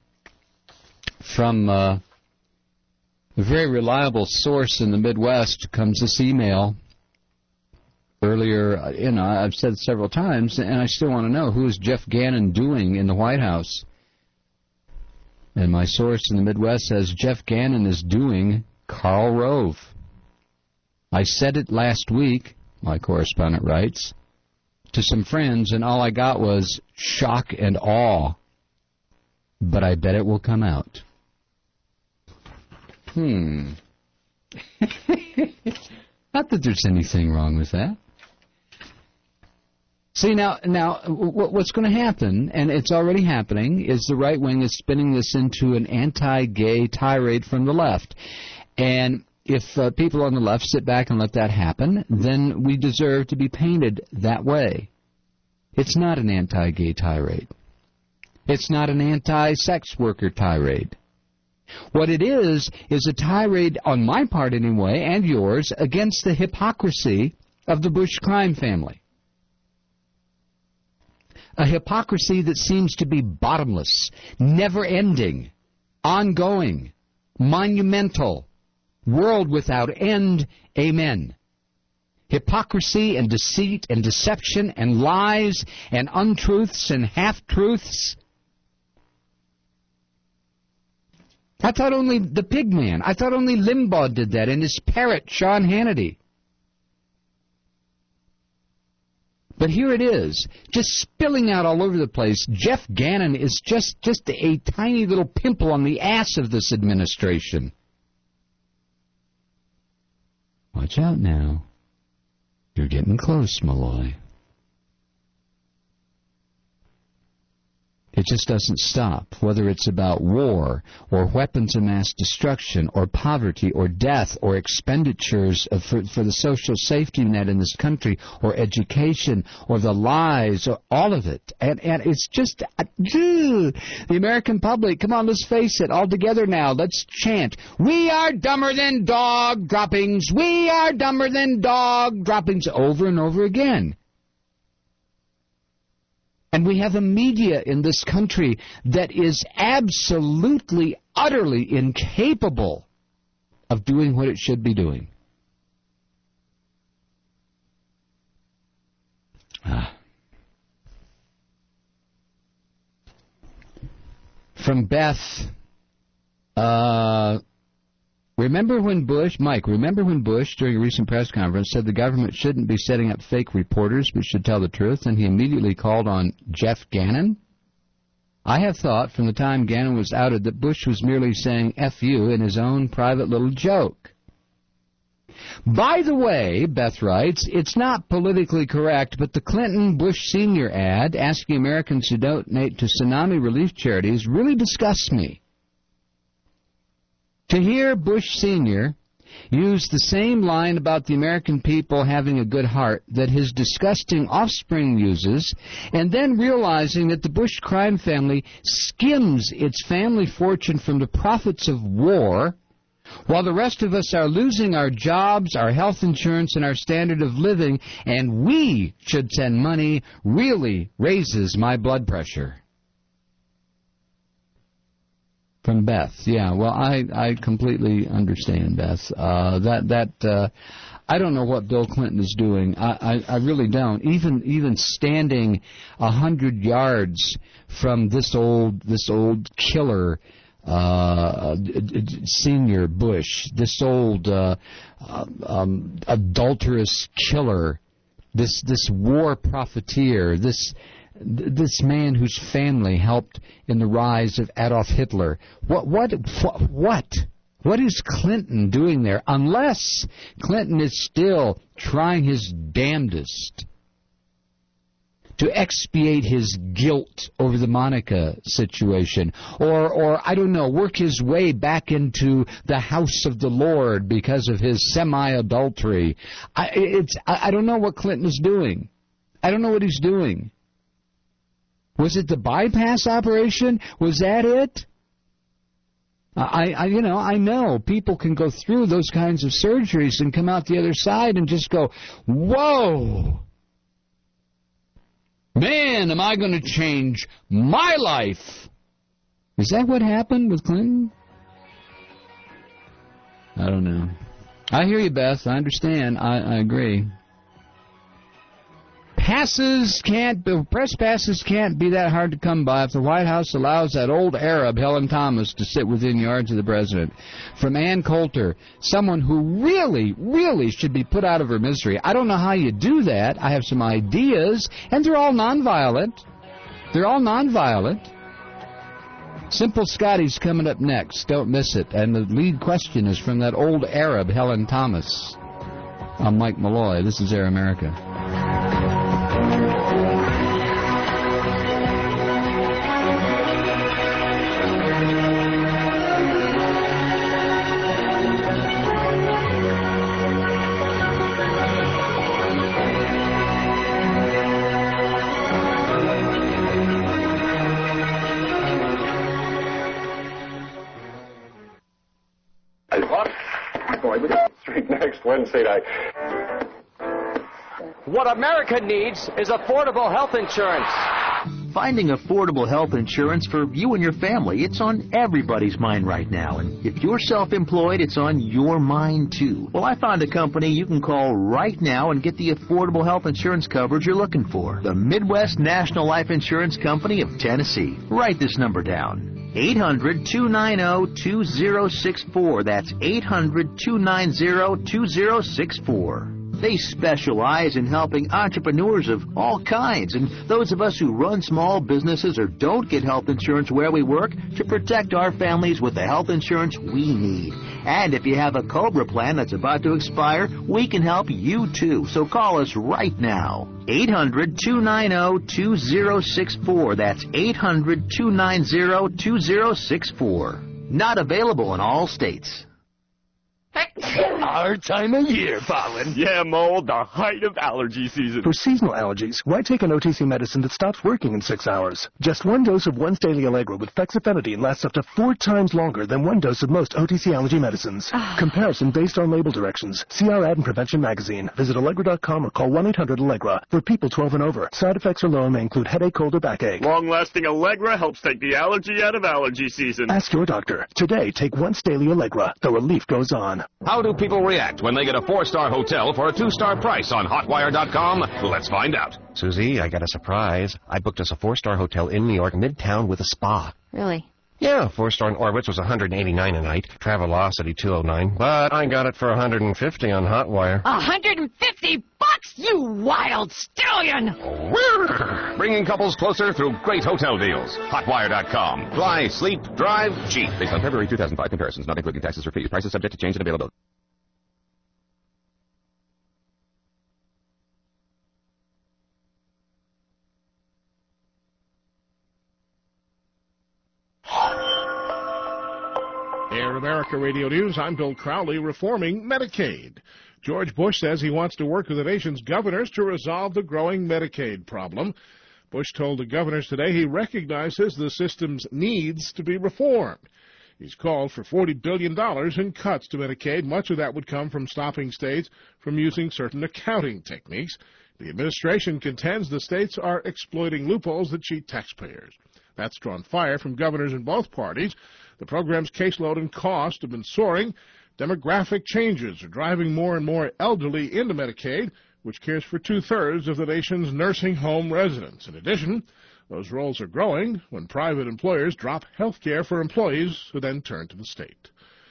From uh, a very reliable source in the Midwest comes this email. Earlier, you know, I've said it several times, and I still want to know, who is Jeff Gannon doing in the White House? And my source in the Midwest says Jeff Gannon is doing Karl Rove. I said it last week, my correspondent writes, to some friends, and all I got was shock and awe. But I bet it will come out. Hmm. Not that there's anything wrong with that. See, now, now, what's going to happen, and it's already happening, is the right wing is spinning this into an anti-gay tirade from the left. And if uh, people on the left sit back and let that happen, then we deserve to be painted that way. It's not an anti-gay tirade. It's not an anti-sex worker tirade. What it is, is a tirade, on my part anyway, and yours, against the hypocrisy of the Bush crime family. A hypocrisy that seems to be bottomless, never-ending, ongoing, monumental, world without end, amen. Hypocrisy and deceit and deception and lies and untruths and half-truths. I thought only the pig man, I thought only Limbaugh did that, and his parrot, Sean Hannity. But here it is, just spilling out all over the place. Jeff Gannon is just, just a tiny little pimple on the ass of this administration. Watch out now. You're getting close, Malloy. It just doesn't stop, whether it's about war or weapons of mass destruction or poverty or death or expenditures of, for, for the social safety net in this country or education or the lies or all of it. And, and it's just, uh, the American public, come on, let's face it, all together now, let's chant, we are dumber than dog droppings, we are dumber than dog droppings, over and over again. And we have a media in this country that is absolutely, utterly incapable of doing what it should be doing. Ah. From Beth, uh, remember when Bush, Mike, remember when Bush, during a recent press conference, said the government shouldn't be setting up fake reporters but should tell the truth, and he immediately called on Jeff Gannon? I have thought from the time Gannon was outed that Bush was merely saying F you in his own private little joke. By the way, Beth writes, it's not politically correct, but the Clinton-Bush Senior ad asking Americans to donate to tsunami relief charities really disgusts me. To hear Bush Senior use the same line about the American people having a good heart that his disgusting offspring uses, and then realizing that the Bush crime family skims its family fortune from the profits of war, while the rest of us are losing our jobs, our health insurance, and our standard of living, and we should send money, really raises my blood pressure. From Beth, yeah. Well, I, I completely understand, Beth. Uh, that that uh, I don't know what Bill Clinton is doing. I, I, I really don't. Even even standing a hundred yards from this old this old killer, uh, Senior Bush, this old uh, um, adulterous killer, this this war profiteer, this. This man whose family helped in the rise of Adolf Hitler. What, what, what, What is Clinton doing there? Unless Clinton is still trying his damnedest to expiate his guilt over the Monica situation, or, or I don't know, work his way back into the house of the Lord because of his semi-adultery. I, it's, I, I don't know what Clinton is doing. I don't know what he's doing. Was it the bypass operation? Was that it? I, I, you know, I know people can go through those kinds of surgeries and come out the other side and just go, whoa! Man, am I going to change my life? Is that what happened with Clinton? I don't know. I hear you, Beth. I understand. I, I agree. Passes can't, press passes can't be that hard to come by if the White House allows that old Arab, Helen Thomas, to sit within yards of the president. From Ann Coulter, someone who really, really should be put out of her misery. I don't know how you do that. I have some ideas, and they're all nonviolent. They're all nonviolent. Simple Scotty's coming up next. Don't miss it. And the lead question is from that old Arab, Helen Thomas. I'm Mike Malloy. This is Air America. Street next Wednesday night. What America needs is affordable health insurance. Finding affordable health insurance for you and your family, it's on everybody's mind right now. And if you're self-employed, it's on your mind too. Well, I found a company you can call right now and get the affordable health insurance coverage you're looking for. The Midwest National Life Insurance Company of Tennessee. Write this number down. eight hundred, two nine zero, two zero six four. That's eight hundred, two nine zero, two zero six four. They specialize in helping entrepreneurs of all kinds and those of us who run small businesses or don't get health insurance where we work to protect our families with the health insurance we need. And if you have a COBRA plan that's about to expire, we can help you too. So call us right now. eight hundred, two nine zero, two zero six four. That's eight hundred, two nine zero, two zero six four. Not available in all states. Our time of year, Colin. Yeah, Mo, the height of allergy season. For seasonal allergies, why take an O T C medicine that stops working in six hours? Just one dose of Once Daily Allegra with fexofenadine lasts up to four times longer than one dose of most O T C allergy medicines. Comparison based on label directions. See our ad in Prevention Magazine. Visit Allegra dot com or call one eight hundred Allegra. For people twelve and over, side effects alone may include headache, cold, or backache. Long-lasting Allegra helps take the allergy out of allergy season. Ask your doctor. Today, take Once Daily Allegra. The relief goes on. How do people react when they get a four-star hotel for a two-star price on hotwire dot com? Let's find out. Susie, I got a surprise. I booked us a four-star hotel in New York, Midtown, with a spa. Really? Yeah, four-star in Orbitz was one hundred eighty-nine dollars a night. Travelocity two oh nine, but I got it for one hundred fifty dollars on Hotwire. one hundred fifty bucks, you wild stallion! Bringing couples closer through great hotel deals. hotwire dot com. Fly, sleep, drive, cheap. Based on February two thousand five comparisons, not including taxes or fees. Prices subject to change and availability. Air America Radio News, I'm Bill Crowley, reforming Medicaid. George Bush says he wants to work with the nation's governors to resolve the growing Medicaid problem. Bush told the governors today he recognizes the system's needs to be reformed. He's called for forty billion dollars in cuts to Medicaid. Much of that would come from stopping states from using certain accounting techniques. The administration contends the states are exploiting loopholes that cheat taxpayers. That's drawn fire from governors in both parties. The program's caseload and cost have been soaring. Demographic changes are driving more and more elderly into Medicaid, which cares for two-thirds of the nation's nursing home residents. In addition, those roles are growing when private employers drop health care for employees who then turn to the state.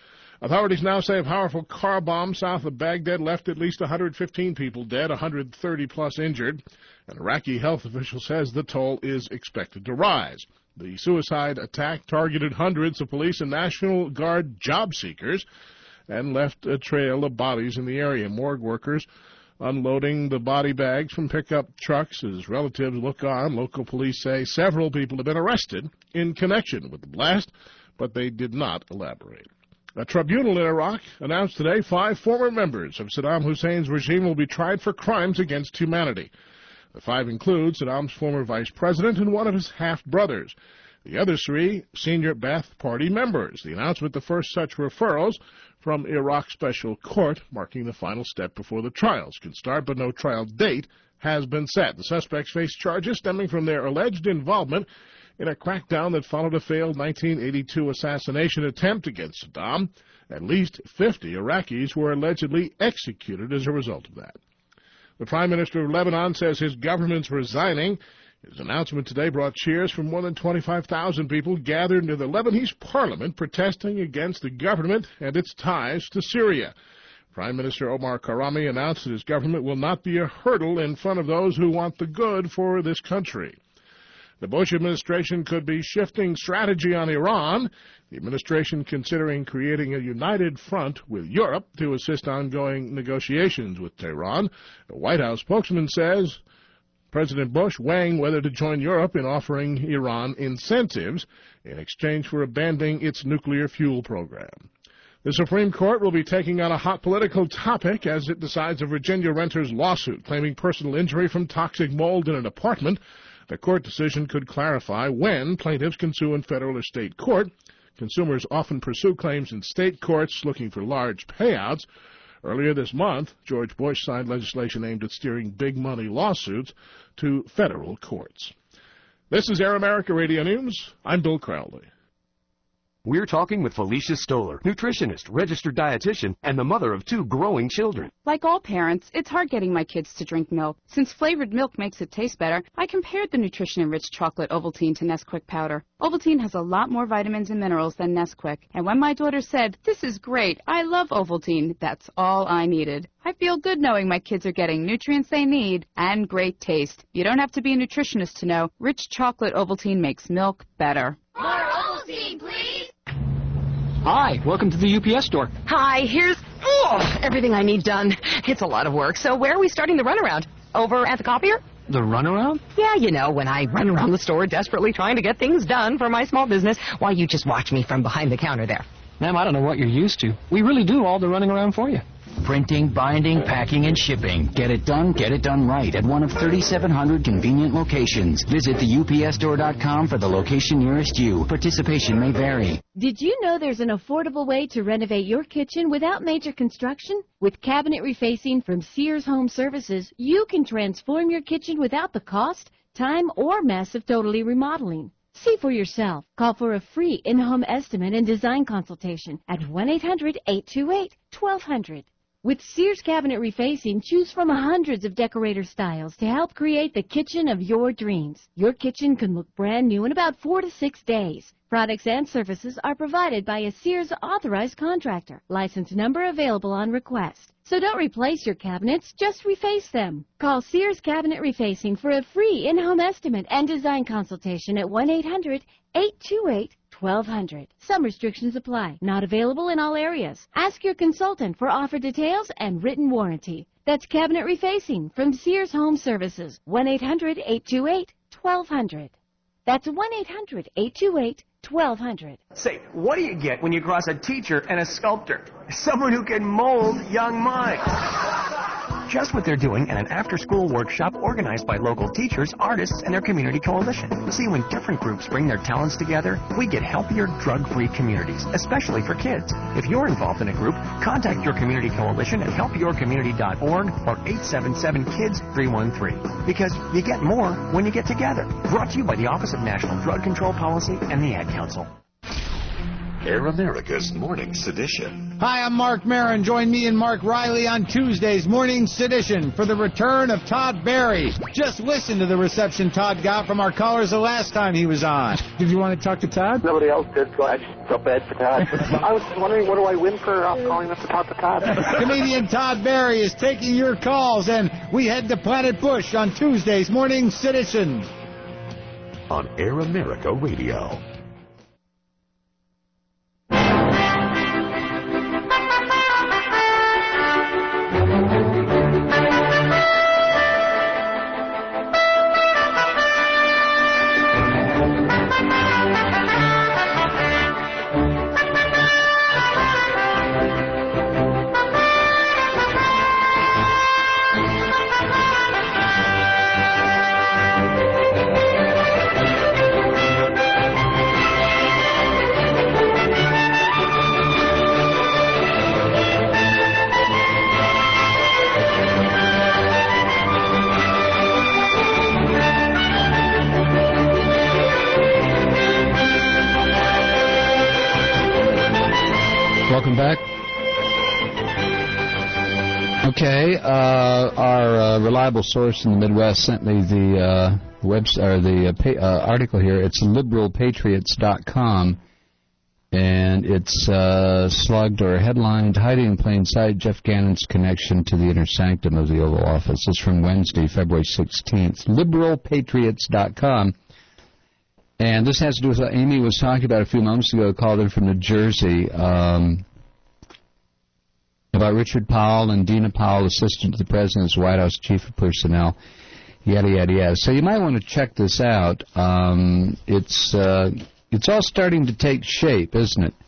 Authorities now say a powerful car bomb south of Baghdad left at least one hundred fifteen people dead, one hundred thirty plus injured. An Iraqi health official says the toll is expected to rise. The suicide attack targeted hundreds of police and National Guard job seekers and left a trail of bodies in the area. Morgue workers unloading the body bags from pickup trucks as relatives look on. Local police say several people have been arrested in connection with the blast, but they did not elaborate. A tribunal in Iraq announced today five former members of Saddam Hussein's regime will be tried for crimes against humanity. The five include Saddam's former vice president and one of his half-brothers. The other three, senior Ba'ath Party members. The announcement, the first such referrals from Iraq Special Court, marking the final step before the trials can start, but no trial date has been set. The suspects face charges stemming from their alleged involvement in a crackdown that followed a failed nineteen eighty-two assassination attempt against Saddam. At least fifty Iraqis were allegedly executed as a result of that. The Prime Minister of Lebanon says his government's resigning. His announcement today brought cheers from more than twenty-five thousand people gathered near the Lebanese parliament protesting against the government and its ties to Syria. Prime Minister Omar Karami announced that his government will not be a hurdle in front of those who want the good for this country. The Bush administration could be shifting strategy on Iran. The administration considering creating a united front with Europe to assist ongoing negotiations with Tehran. The White House spokesman says President Bush weighing whether to join Europe in offering Iran incentives in exchange for abandoning its nuclear fuel program. The Supreme Court will be taking on a hot political topic as it decides a Virginia renter's lawsuit claiming personal injury from toxic mold in an apartment. The court decision could clarify when plaintiffs can sue in federal or state court. Consumers often pursue claims in state courts looking for large payouts. Earlier this month, George Bush signed legislation aimed at steering big money lawsuits to federal courts. This is Air America Radio News. I'm Bill Crowley. We're talking with Felicia Stoller, nutritionist, registered dietitian, and the mother of two growing children. Like all parents, it's hard getting my kids to drink milk. Since flavored milk makes it taste better, I compared the nutrition-enriched chocolate Ovaltine to Nesquik powder. Ovaltine has a lot more vitamins and minerals than Nesquik, and when my daughter said, "This is great, I love Ovaltine," that's all I needed. I feel good knowing my kids are getting nutrients they need and great taste. You don't have to be a nutritionist to know rich chocolate Ovaltine makes milk better. More Ovaltine, please! Hi, welcome to the U P S store. Hi, here's oh, everything I need done. It's a lot of work, so where are we starting the runaround? Over at the copier? The runaround? Yeah, you know, when I run around the store desperately trying to get things done for my small business, why, you just watch me from behind the counter there. Ma'am, I don't know what you're used to. We really do all the running around for you. Printing, binding, packing, and shipping. Get it done, get it done right at one of thirty-seven hundred convenient locations. Visit the U P S store dot com for the location nearest you. Participation may vary. Did you know there's an affordable way to renovate your kitchen without major construction? With cabinet refacing from Sears Home Services, you can transform your kitchen without the cost, time, or mess of totally remodeling. See for yourself. Call for a free in-home estimate and design consultation at one eight hundred, eight two eight, twelve hundred. With Sears Cabinet Refacing, choose from hundreds of decorator styles to help create the kitchen of your dreams. Your kitchen can look brand new in about four to six days. Products and services are provided by a Sears authorized contractor. License number available on request. So don't replace your cabinets, just reface them. Call Sears Cabinet Refacing for a free in-home estimate and design consultation at one eight hundred, eight two eight, twelve hundred. Some restrictions apply. Not available in all areas. Ask your consultant for offer details and written warranty. That's Cabinet Refacing from Sears Home Services. one eight hundred, eight two eight, twelve hundred. That's one eight hundred, eight two eight, twelve hundred. Say, what do you get when you cross a teacher and a sculptor? Someone who can mold young minds. Just what they're doing in an after-school workshop organized by local teachers, artists, and their community coalition. See, when different groups bring their talents together, we get healthier, drug-free communities, especially for kids. If you're involved in a group, contact your community coalition at help your community dot org or eight seven seven, kids, three one three. Because you get more when you get together. Brought to you by the Office of National Drug Control Policy and the Ad Council. Air America's Morning Sedition. Hi, I'm Mark Maron. Join me and Mark Riley on Tuesday's Morning Sedition for the return of Todd Barry. Just listen to the reception Todd got from our callers the last time he was on. Did you want to talk to Todd? Nobody else did, so I just felt bad for Todd. I was wondering, what do I win for uh, calling up to talk to Todd? Comedian Todd Barry is taking your calls, and we head to Planet Bush on Tuesday's Morning Sedition. On Air America Radio. Welcome back. Okay, uh, our uh, reliable source in the Midwest sent me the uh, web or the uh, pa- uh, article here. It's liberal patriots dot com, and it's uh, slugged or headlined "Hiding in Plain Sight: Jeff Gannon's Connection to the Inner Sanctum of the Oval Office." It's from Wednesday, February sixteenth. liberal patriots dot com. And this has to do with what Amy was talking about a few moments ago, called in from New Jersey, um, about Richard Powell and Dina Powell, assistant to the President's White House Chief of Personnel, yada, yada, yada. So you might want to check this out. Um, it's uh, it's all starting to take shape, isn't it?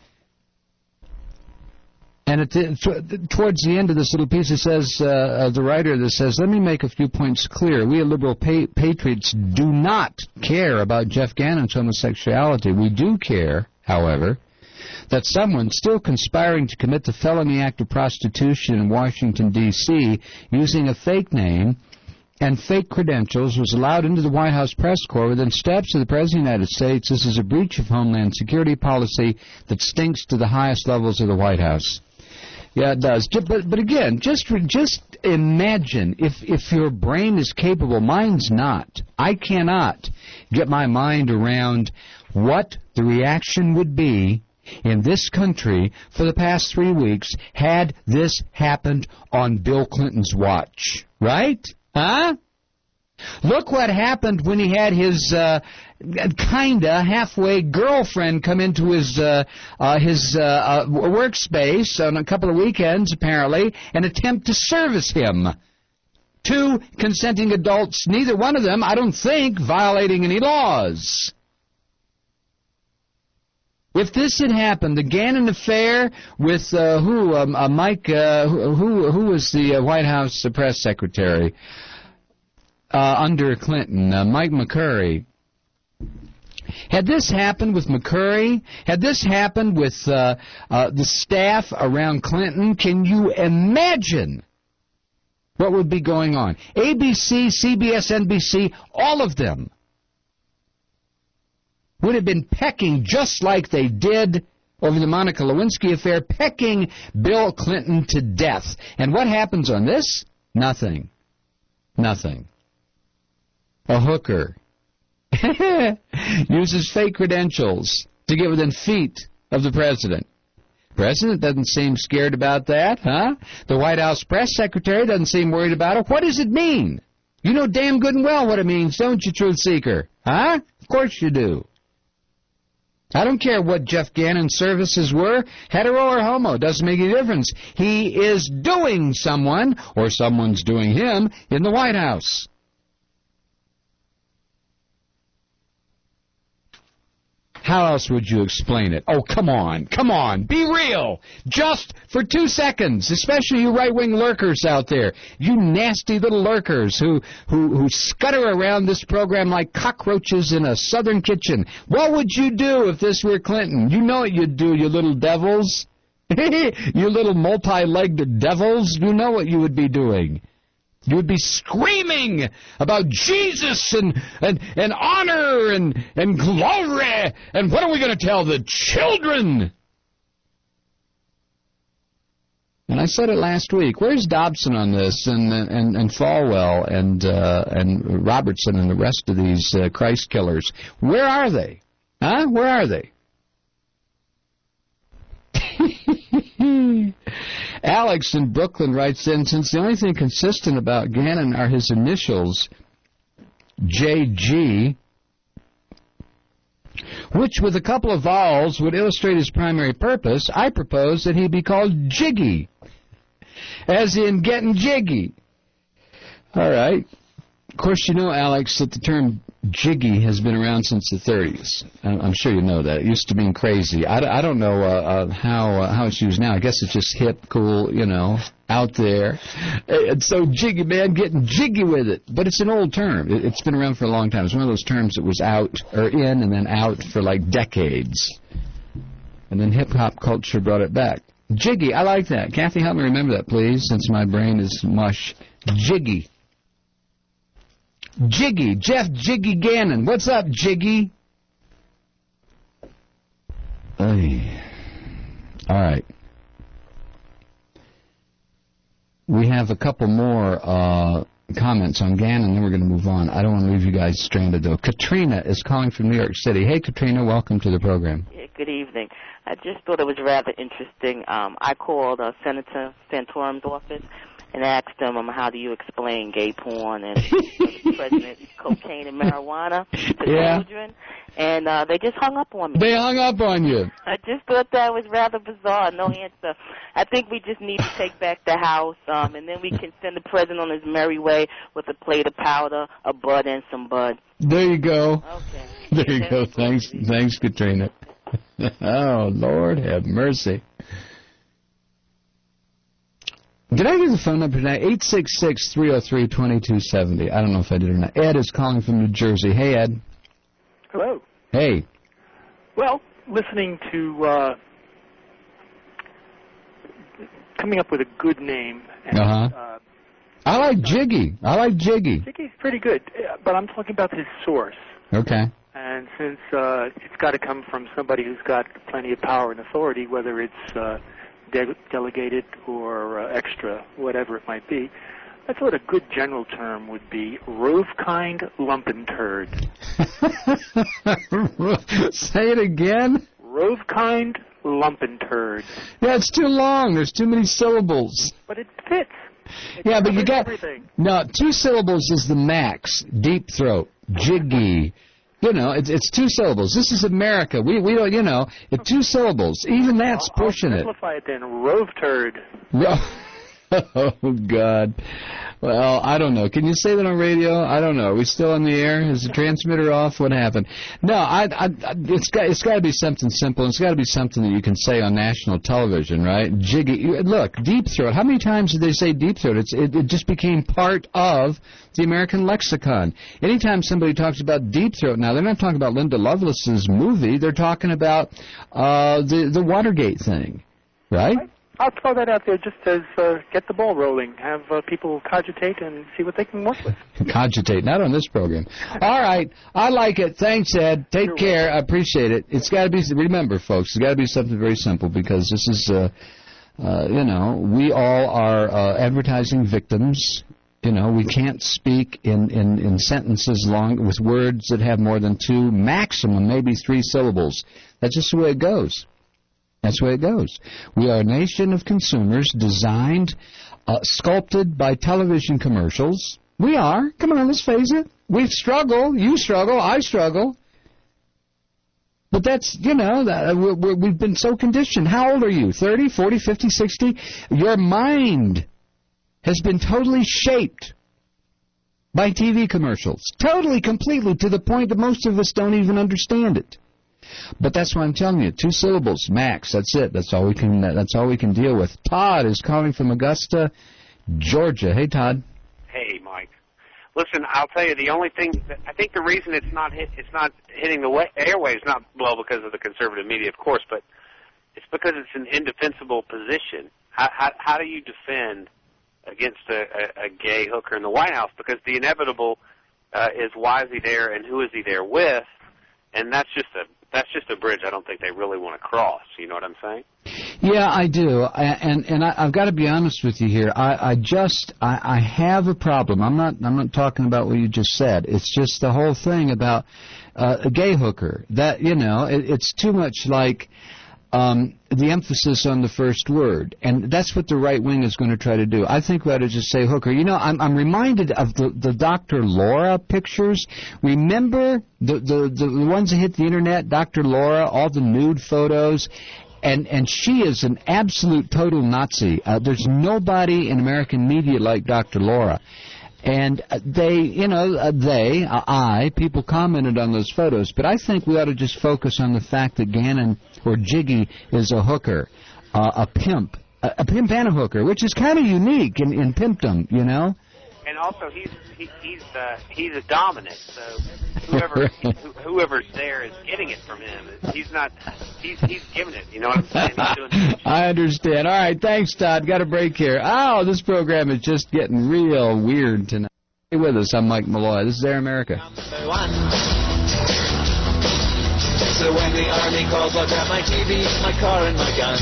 And at the, t- towards the end of this little piece, it says, uh, uh, the writer that says, let me make a few points clear. We liberal pa- patriots do not care about Jeff Gannon's homosexuality. We do care, however, that someone still conspiring to commit the felony act of prostitution in Washington, D C, using a fake name and fake credentials, was allowed into the White House press corps within steps of the President of the United States. This is a breach of Homeland Security policy that stinks to the highest levels of the White House. Yeah, it does. But but again, just just imagine if if your brain is capable. Mine's not. I cannot get my mind around what the reaction would be in this country for the past three weeks had this happened on Bill Clinton's watch. Right? Huh? Look what happened when he had his uh, kinda halfway girlfriend come into his uh, uh, his uh, uh, workspace on a couple of weekends, apparently, and attempt to service him. Two consenting adults, neither one of them, I don't think, violating any laws. If this had happened, the Gannon affair with uh, who, um, uh, Mike, uh, who who was the uh, White House uh, press secretary? Uh, under Clinton, uh, Mike McCurry. Had this happened with McCurry, had this happened with uh, uh, the staff around Clinton, can you imagine what would be going on? A B C, C B S, N B C, all of them would have been pecking just like they did over the Monica Lewinsky affair, pecking Bill Clinton to death. And what happens on this? Nothing. Nothing. A hooker uses fake credentials to get within feet of the president. President doesn't seem scared about that, huh? The White House press secretary doesn't seem worried about it. What does it mean? You know damn good and well what it means, don't you, truth seeker? Huh? Of course you do. I don't care what Jeff Gannon's services were, hetero or homo, doesn't make any difference. He is doing someone, or someone's doing him, in the White House. How else would you explain it? Oh, come on, come on, be real. Just for two seconds, especially you right-wing lurkers out there. You nasty little lurkers who, who, who scutter around this program like cockroaches in a southern kitchen. What would you do if this were Clinton? You know what you'd do, you little devils. You little multi-legged devils. You know what you would be doing. You would be screaming about Jesus and, and, and honor and, and glory. And what are we going to tell the children? And I said it last week. Where's Dobson on this, and and and Falwell, and uh, and Robertson, and the rest of these uh, Christ killers? Where are they? Huh? Where are they? Alex in Brooklyn writes in, since the only thing consistent about Gannon are his initials, J G, which with a couple of vowels would illustrate his primary purpose, I propose that he be called Jiggy, as in getting jiggy. All right. Of course, you know, Alex, that the term jiggy has been around since the thirties. I'm sure you know that. It used to mean crazy. I, I don't know uh, uh, how uh, how it's used now. I guess it's just hip, cool, you know, out there. And so jiggy, man, getting jiggy with it. But it's an old term. It, it's been around for a long time. It's one of those terms that was out or in and then out for like decades. And then hip-hop culture brought it back. Jiggy, I like that. Kathy, help me remember that, please, since my brain is mush. Jiggy. Jiggy, Jeff Jiggy Gannon. What's up, Jiggy? Ay. All right. We have a couple more uh, comments on Gannon, then we're going to move on. I don't want to leave you guys stranded, though. Katrina is calling from New York City. Hey, Katrina, welcome to the program. Yeah, good evening. I just thought it was rather interesting. Um, I called uh, Senator Santorum's office and asked him, um, how do you explain gay porn and the president's cocaine and marijuana to yeah. children? And uh, they just hung up on me. They hung up on you. I just thought that was rather bizarre. No answer. I think we just need to take back the House, um, and then we can send the president on his merry way with a plate of powder, a bud, and some bud. There you go. Okay. There you go. Thanks, thanks, Katrina. Oh, Lord have mercy. Did I get the phone number tonight? eight six six, three oh three, two two seven oh. I don't know if I did or not. Ed is calling from New Jersey. Hey, Ed. Hello. Hey. Well, listening to uh, coming up with a good name. And, uh-huh. uh, I like Jiggy. I like Jiggy. Jiggy's pretty good, but I'm talking about his source. Okay. And since uh, it's got to come from somebody who's got plenty of power and authority, whether it's uh, de- delegated or uh, extra, whatever it might be, I thought a good general term would be Rovekind Lumpenturd. Say it again. Rovekind Lumpenturd. Yeah, it's too long. There's too many syllables. But it fits. It yeah, but you got everything. No, two syllables is the max. Deep throat, jiggy. You know, it's it's two syllables. This is America. We we don't, you know, it's two syllables. Even that's I'll, pushing I'll it. simplify it then. Roveturd. Oh, God. Well, I don't know. Can you say that on radio? I don't know. Are we still on the air? Is the transmitter off? What happened? No, I, I, it's got it's got to be something simple. It's got to be something that you can say on national television, right? Jiggy. Look, deep throat. How many times did they say deep throat? It's, it, it just became part of the American lexicon. Anytime somebody talks about deep throat now, they're not talking about Linda Lovelace's movie. They're talking about uh, the, the Watergate thing, right? right. I'll throw that out there just as uh, get the ball rolling. Have uh, people cogitate and see what they can work with. Cogitate, not on this program. All right, I like it. Thanks, Ed. Take You're care. welcome. I appreciate it. It's got to be. Remember, folks, it's got to be something very simple because this is, uh, uh, you know, we all are uh, advertising victims. You know, we can't speak in, in, in sentences long with words that have more than two, maximum maybe three syllables. That's just the way it goes. That's the way it goes. We are a nation of consumers designed, uh, sculpted by television commercials. We are. Come on, let's face it. We struggle. You struggle. I struggle. But that's, you know, that, we're, we're, we've been so conditioned. How old are you? thirty, forty, fifty, sixty? Your mind has been totally shaped by T V commercials. Totally, completely, to the point that most of us don't even understand it. But that's why I'm telling you, two syllables, max. That's it. That's all we can. That's all we can deal with. Todd is calling from Augusta, Georgia. Hey, Todd. Hey, Mike. Listen, I'll tell you the only thing. I think the reason it's not hit, it's not hitting the way, airwaves, not well because of the conservative media, of course, but it's because it's an indefensible position. How how, how do you defend against a, a, a gay hooker in the White House? Because the inevitable uh, is why is he there and who is he there with, and that's just a. That's just a bridge I don't think they really want to cross. You know what I'm saying? Yeah, I do, I, and and I, I've got to be honest with you here. I, I just I, I have a problem. I'm not I'm not talking about what you just said. It's just the whole thing about uh, a gay hooker. That you know, it, it's too much like um, the emphasis on the first word, and that's what the right wing is going to try to do. I think we ought to just say hooker. You know, I'm I'm reminded of the the Doctor Laura pictures. Remember the the the ones that hit the internet, Doctor Laura, all the nude photos. And and she is an absolute total Nazi. Uh, there's nobody in American media like Doctor Laura. And uh, they, you know, uh, they, uh, I, people commented on those photos. But I think we ought to just focus on the fact that Gannon or Jiggy is a hooker, uh, a pimp, a, a pimp and a hooker, which is kind of unique in, in pimpdom, you know. And also, he's he, he's uh, he's a dominant, so whoever he, whoever's there is getting it from him. He's not he's he's giving it. You know what I'm saying? He's doing it. I understand. All right, thanks, Todd. Got a break here. Oh, this program is just getting real weird tonight. Stay with us. I'm Mike Malloy. This is Air America. So when the army calls, I'll grab my T V, my car, and my gun.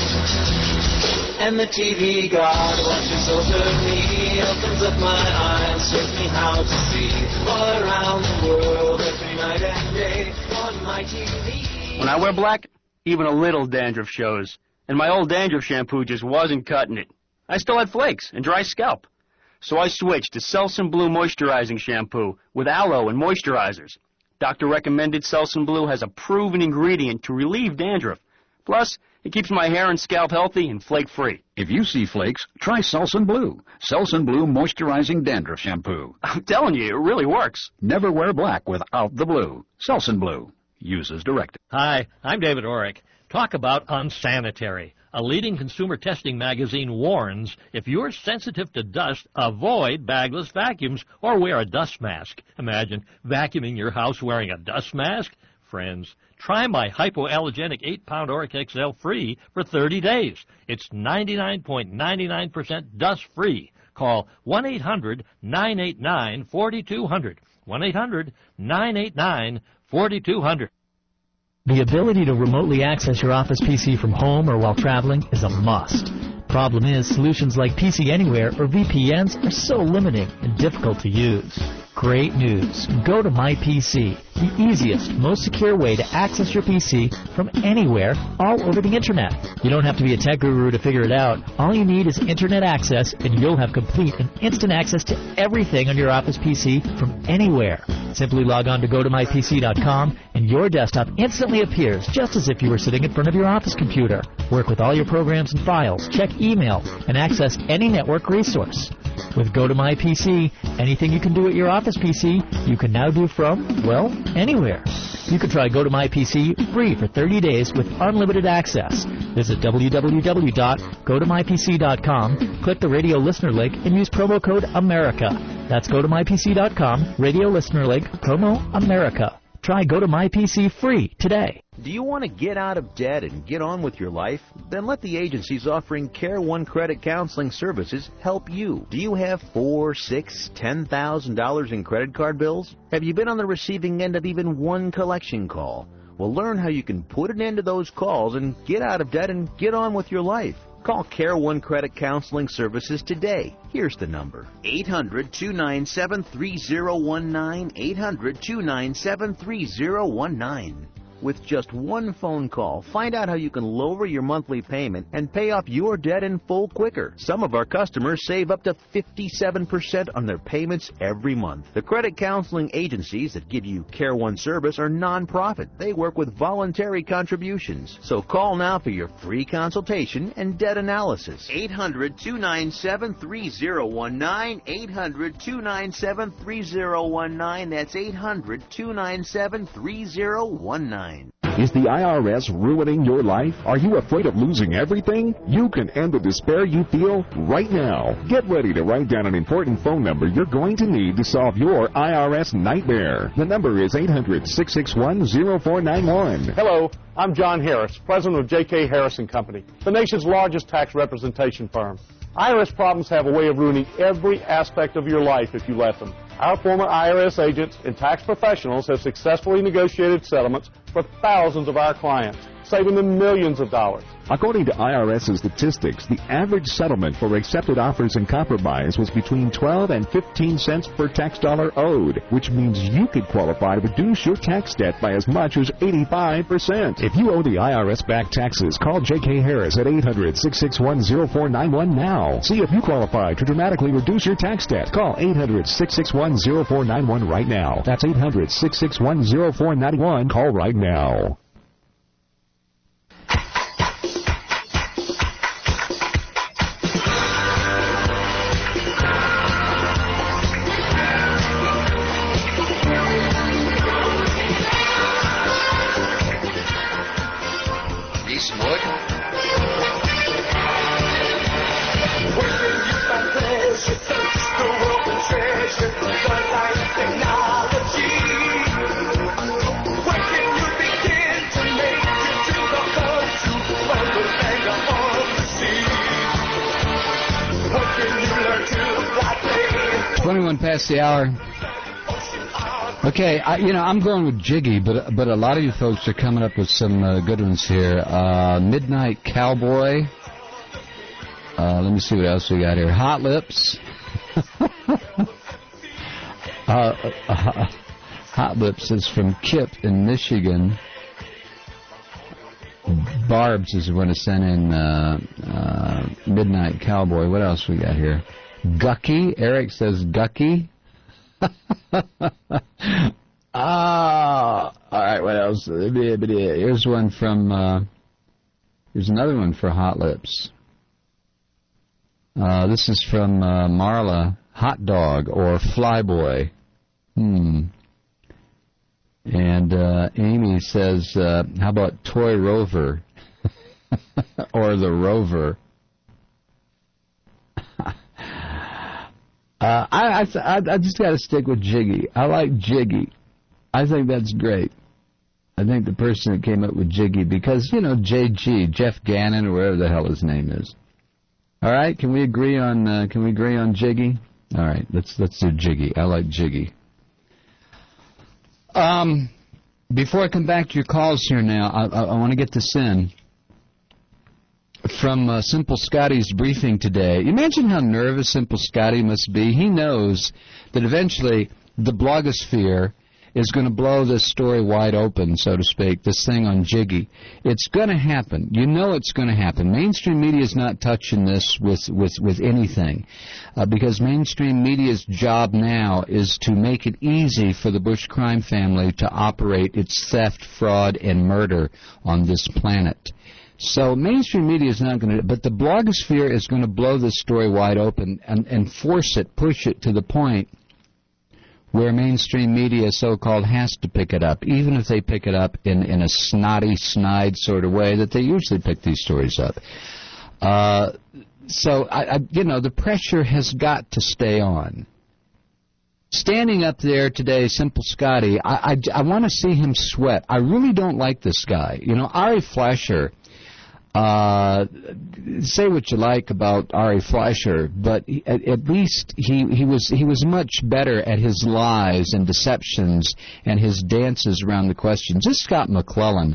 And the T V god watches over me, opens up my eyes, shows me how to see all around the world every night and day on my T V. When I wear black, even a little dandruff shows. And my old dandruff shampoo just wasn't cutting it. I still had flakes and dry scalp. So I switched to Selsun Blue Moisturizing Shampoo with aloe and moisturizers. Doctor recommended Selsun Blue has a proven ingredient to relieve dandruff. Plus, it keeps my hair and scalp healthy and flake-free. If you see flakes, try Selsun Blue. Selsun Blue Moisturizing Dandruff Shampoo. I'm telling you, it really works. Never wear black without the blue. Selsun Blue. Use as directed. Hi, I'm David Orrick. Talk about unsanitary. A leading consumer testing magazine warns if you're sensitive to dust, avoid bagless vacuums or wear a dust mask. Imagine vacuuming your house wearing a dust mask. Friends, try my hypoallergenic eight pound Oric X L free for thirty days. It's ninety-nine point nine nine percent dust-free. Call one eight hundred nine eight nine four two zero zero. one eight hundred nine eight nine four two zero zero. The ability to remotely access your Office P C from home or while traveling is a must. Problem is, solutions like P C Anywhere or V P Ns are so limiting and difficult to use. Great news. Go to My P C, the easiest, most secure way to access your P C from anywhere, all over the Internet. You don't have to be a tech guru to figure it out. All you need is Internet access, and you'll have complete and instant access to everything on your Office P C from anywhere. Simply log on to go to my P C dot com, and your desktop instantly appears just as if you were sitting in front of your office computer. Work with all your programs and files, check email, and access any network resource. With Go to My P C, anything you can do at your Office P C, you can now do from, well, anywhere. You can try Go to My P C free for thirty days with unlimited access. Visit w w w dot go to my p c dot com, click the radio listener link, and use promo code America. That's go to my p c dot com, radio listener link, promo America. Try Go to My P C free today. Do you want to get out of debt and get on with your life? Then let the agencies offering Care One Credit Counseling Services help you. Do you have four, six, ten thousand dollars in credit card bills? Have you been on the receiving end of even one collection call? Well, learn how you can put an end to those calls and get out of debt and get on with your life. Call Care One Credit Counseling Services today. Here's the number. eight hundred two nine seven three zero one nine. eight hundred two nine seven three zero one nine. With just one phone call, find out how you can lower your monthly payment and pay off your debt in full quicker. Some of our customers save up to fifty-seven percent on their payments every month. The credit counseling agencies that give you Care One service are non-profit. They work with voluntary contributions. So call now for your free consultation and debt analysis. eight hundred two nine seven three zero one nine. eight hundred two nine seven three zero one nine. That's eight hundred two nine seven three zero one nine. Is the I R S ruining your life? Are you afraid of losing everything? You can end the despair you feel right now. Get ready to write down an important phone number you're going to need to solve your I R S nightmare. The number is eight hundred six six one zero four nine one. Hello, I'm John Harris, president of J K Harris and Company, the nation's largest tax representation firm. I R S problems have a way of ruining every aspect of your life if you let them. Our former I R S agents and tax professionals have successfully negotiated settlements for thousands of our clients. saving them millions of dollars. According to I R S statistics, the average settlement for accepted offers and compromise was between twelve and fifteen cents per tax dollar owed, which means you could qualify to reduce your tax debt by as much as eighty-five percent. If you owe the I R S back taxes, call J K Harris at eight hundred, six six one, zero four nine one now. See if you qualify to dramatically reduce your tax debt. Call eight hundred, six six one, zero four nine one right now. That's eight hundred, six six one, zero four nine one. Call right now. twenty-one past the hour. Okay, I, you know, I'm going with Jiggy, but but a lot of you folks are coming up with some uh, good ones here. Uh, Midnight Cowboy. Uh, let me see what else we got here. Hot Lips. uh, uh, Hot Lips is from Kip in Michigan. Barb's is going to send in uh, uh, Midnight Cowboy. What else we got here? Gucky. Eric says Gucky. Ah, all right. What else? Here's one from. Uh, here's another one for Hot Lips. Uh, this is from uh, Marla. Hot Dog or Flyboy. Hmm. And uh, Amy says, uh, how about Toy Rover or the Rover? Uh, I, I, I just got to stick with Jiggy. I like Jiggy. I think that's great. I think the person that came up with Jiggy, because, you know, J G, Jeff Gannon, or whatever the hell his name is. All right, can we agree on uh, can we agree on Jiggy? All right, let's let's do Jiggy. I like Jiggy. Um, before I come back to your calls here now, I, I, I want to get this in. From uh, Simple Scotty's briefing today. Imagine how nervous Simple Scotty must be. He knows that eventually the blogosphere is going to blow this story wide open, so to speak, this thing on Jiggy. It's going to happen. You know it's going to happen. Mainstream media is not touching this with, with, with anything, uh, because mainstream media's job now is to make it easy for the Bush crime family to operate its theft, fraud, and murder on this planet. So mainstream media is not going to, but the blogosphere is going to blow this story wide open and, and force it, push it to the point where mainstream media, so-called, has to pick it up, even if they pick it up in, in a snotty, snide sort of way that they usually pick these stories up. Uh, so, I, I, you know, the pressure has got to stay on. Standing up there today, Simple Scotty, I, I, I want to see him sweat. I really don't like this guy. You know, Ari Fleischer, Uh, say what you like about Ari Fleischer, but he, at, at least he, he was he was much better at his lies and deceptions and his dances around the questions. This Scott McClellan,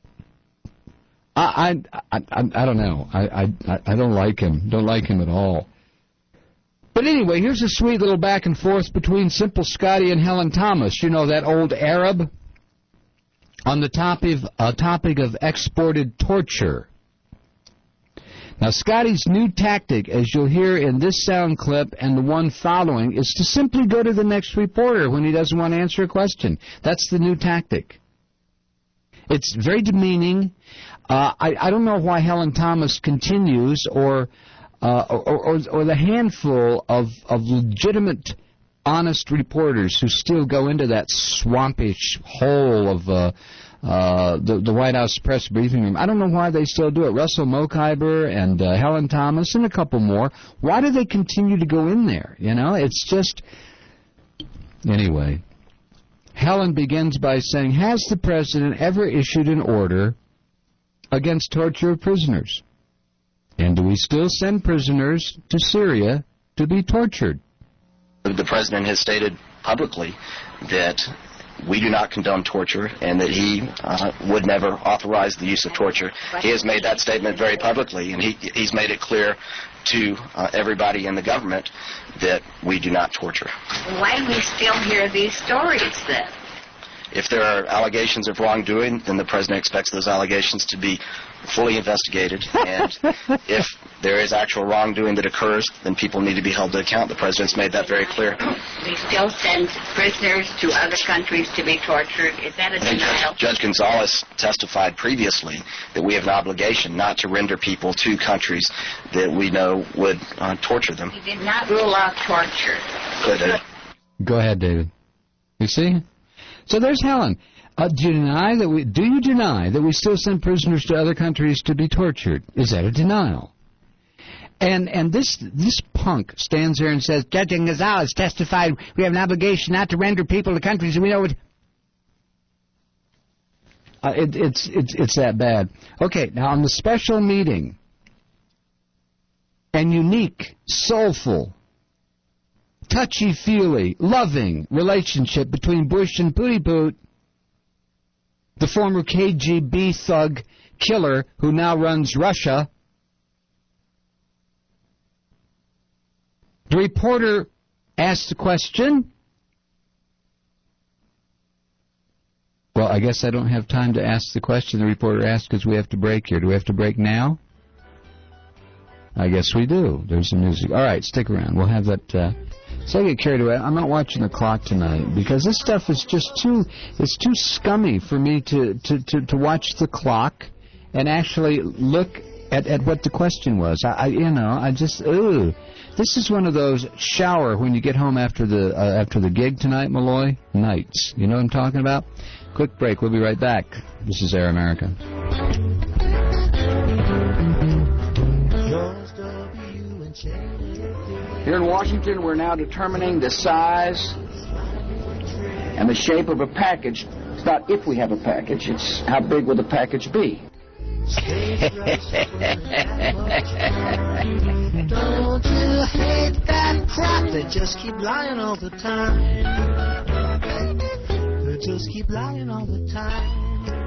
I I I, I don't know. I, I I don't like him. Don't like him at all. But anyway, here's a sweet little back and forth between Simple Scotty and Helen Thomas. You know, that old Arab, on the topic uh, topic of exported torture. Now, Scotty's new tactic, as you'll hear in this sound clip and the one following, is to simply go to the next reporter when he doesn't want to answer a question. That's the new tactic. It's very demeaning. Uh, I, I don't know why Helen Thomas continues, or uh, or, or, or the handful of, of legitimate, honest reporters who still go into that swampish hole of uh, uh, the, the White House press briefing room. I don't know why they still do it. Russell Mokhiber and uh, Helen Thomas and a couple more. Why do they continue to go in there? You know, it's just... Anyway, Helen begins by saying, has the president ever issued an order against torture of prisoners? And do we still send prisoners to Syria to be tortured? The president has stated publicly that we do not condone torture and that he uh, would never authorize the use of torture. He has made that statement very publicly, and he, he's made it clear to uh, everybody in the government that we do not torture. Why do we still hear these stories then? If there are allegations of wrongdoing, then the President expects those allegations to be fully investigated. And if there is actual wrongdoing that occurs, then people need to be held to account. The President's made that very clear. We still send prisoners to other countries to be tortured. Is that a denial? Judge Gonzalez testified previously that we have an obligation not to render people to countries that we know would uh, torture them. He did not rule out torture. Good. Go ahead, David. You see? So there's Helen. Uh, do you deny that we? Do you deny that we still send prisoners to other countries to be tortured? Is that a denial? And and this this punk stands there and says, Judge Gonzalez testified we have an obligation not to render people to countries that we know would. Uh, it, it's it's it's that bad. Okay, now on the special meeting and unique, soulful, touchy-feely, loving relationship between Bush and Pooty Poot, the former K G B thug killer who now runs Russia. The reporter asked the question. Well, I guess I don't have time to ask the question the reporter asked because we have to break here. Do we have to break now? I guess we do. There's the music. All right, stick around. We'll have that... Uh, So I get carried away. I'm not watching the clock tonight because this stuff is just too, it's too scummy for me to, to, to, to watch the clock and actually look at, at what the question was. I, I you know, I just, ooh. This is one of those shower when you get home after the uh, after the gig tonight, Malloy, nights. You know what I'm talking about? Quick break. We'll be right back. This is Air America. Here in Washington, we're now determining the size and the shape of a package. It's not if we have a package, it's how big will the package be. Don't you hate that crap? They just keep lying all the time. They just keep lying all the time.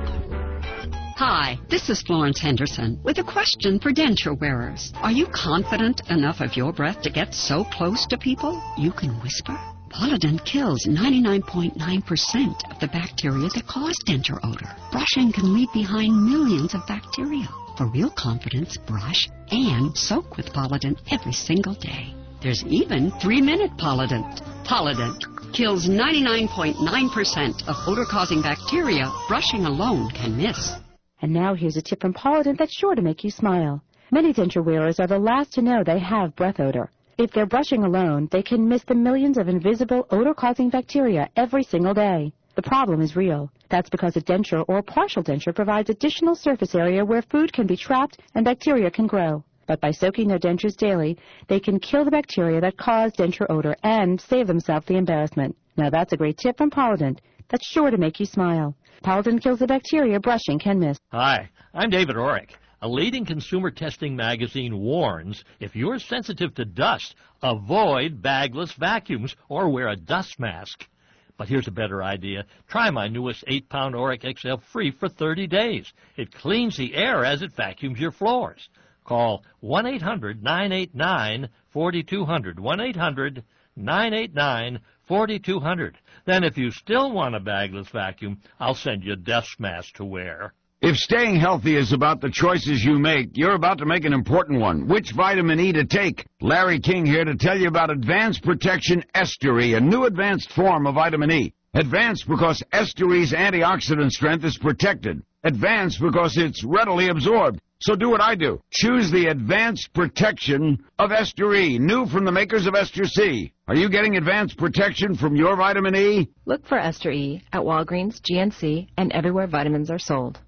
Hi, this is Florence Henderson with a question for denture wearers. Are you confident enough of your breath to get so close to people you can whisper? Polident kills ninety-nine point nine percent of the bacteria that cause denture odor. Brushing can leave behind millions of bacteria. For real confidence, brush and soak with Polident every single day. There's even three-minute Polident. Polident kills ninety-nine point nine percent of odor-causing bacteria brushing alone can miss. And now here's a tip from Polident that's sure to make you smile. Many denture wearers are the last to know they have breath odor. If they're brushing alone, they can miss the millions of invisible odor-causing bacteria every single day. The problem is real. That's because a denture or partial denture provides additional surface area where food can be trapped and bacteria can grow. But by soaking their dentures daily, they can kill the bacteria that cause denture odor and save themselves the embarrassment. Now that's a great tip from Polident. That's sure to make you smile. Polident kills the bacteria brushing can miss. Hi, I'm David Orrick. A leading consumer testing magazine warns if you're sensitive to dust, avoid bagless vacuums or wear a dust mask. But here's a better idea. Try my newest eight pound Orrick X L Free for thirty days. It cleans the air as it vacuums your floors. Call one eight hundred nine eight nine four two zero zero, one eight hundred nine eight nine four two zero zero. Then if you still want a bagless vacuum, I'll send you a dust mask to wear. If staying healthy is about the choices you make, you're about to make an important one. Which vitamin E to take? Larry King here to tell you about Advanced Protection Ester E, a new advanced form of vitamin E. Advanced because Ester E's antioxidant strength is protected. Advanced because it's readily absorbed. So do what I do. Choose the advanced protection of Ester E, new from the makers of Ester C. Are you getting advanced protection from your vitamin E? Look for Ester E at Walgreens, G N C, and everywhere vitamins are sold.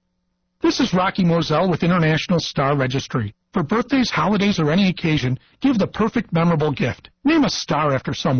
This is Rocky Moselle with International Star Registry. For birthdays, holidays, or any occasion, give the perfect memorable gift. Name a star after someone.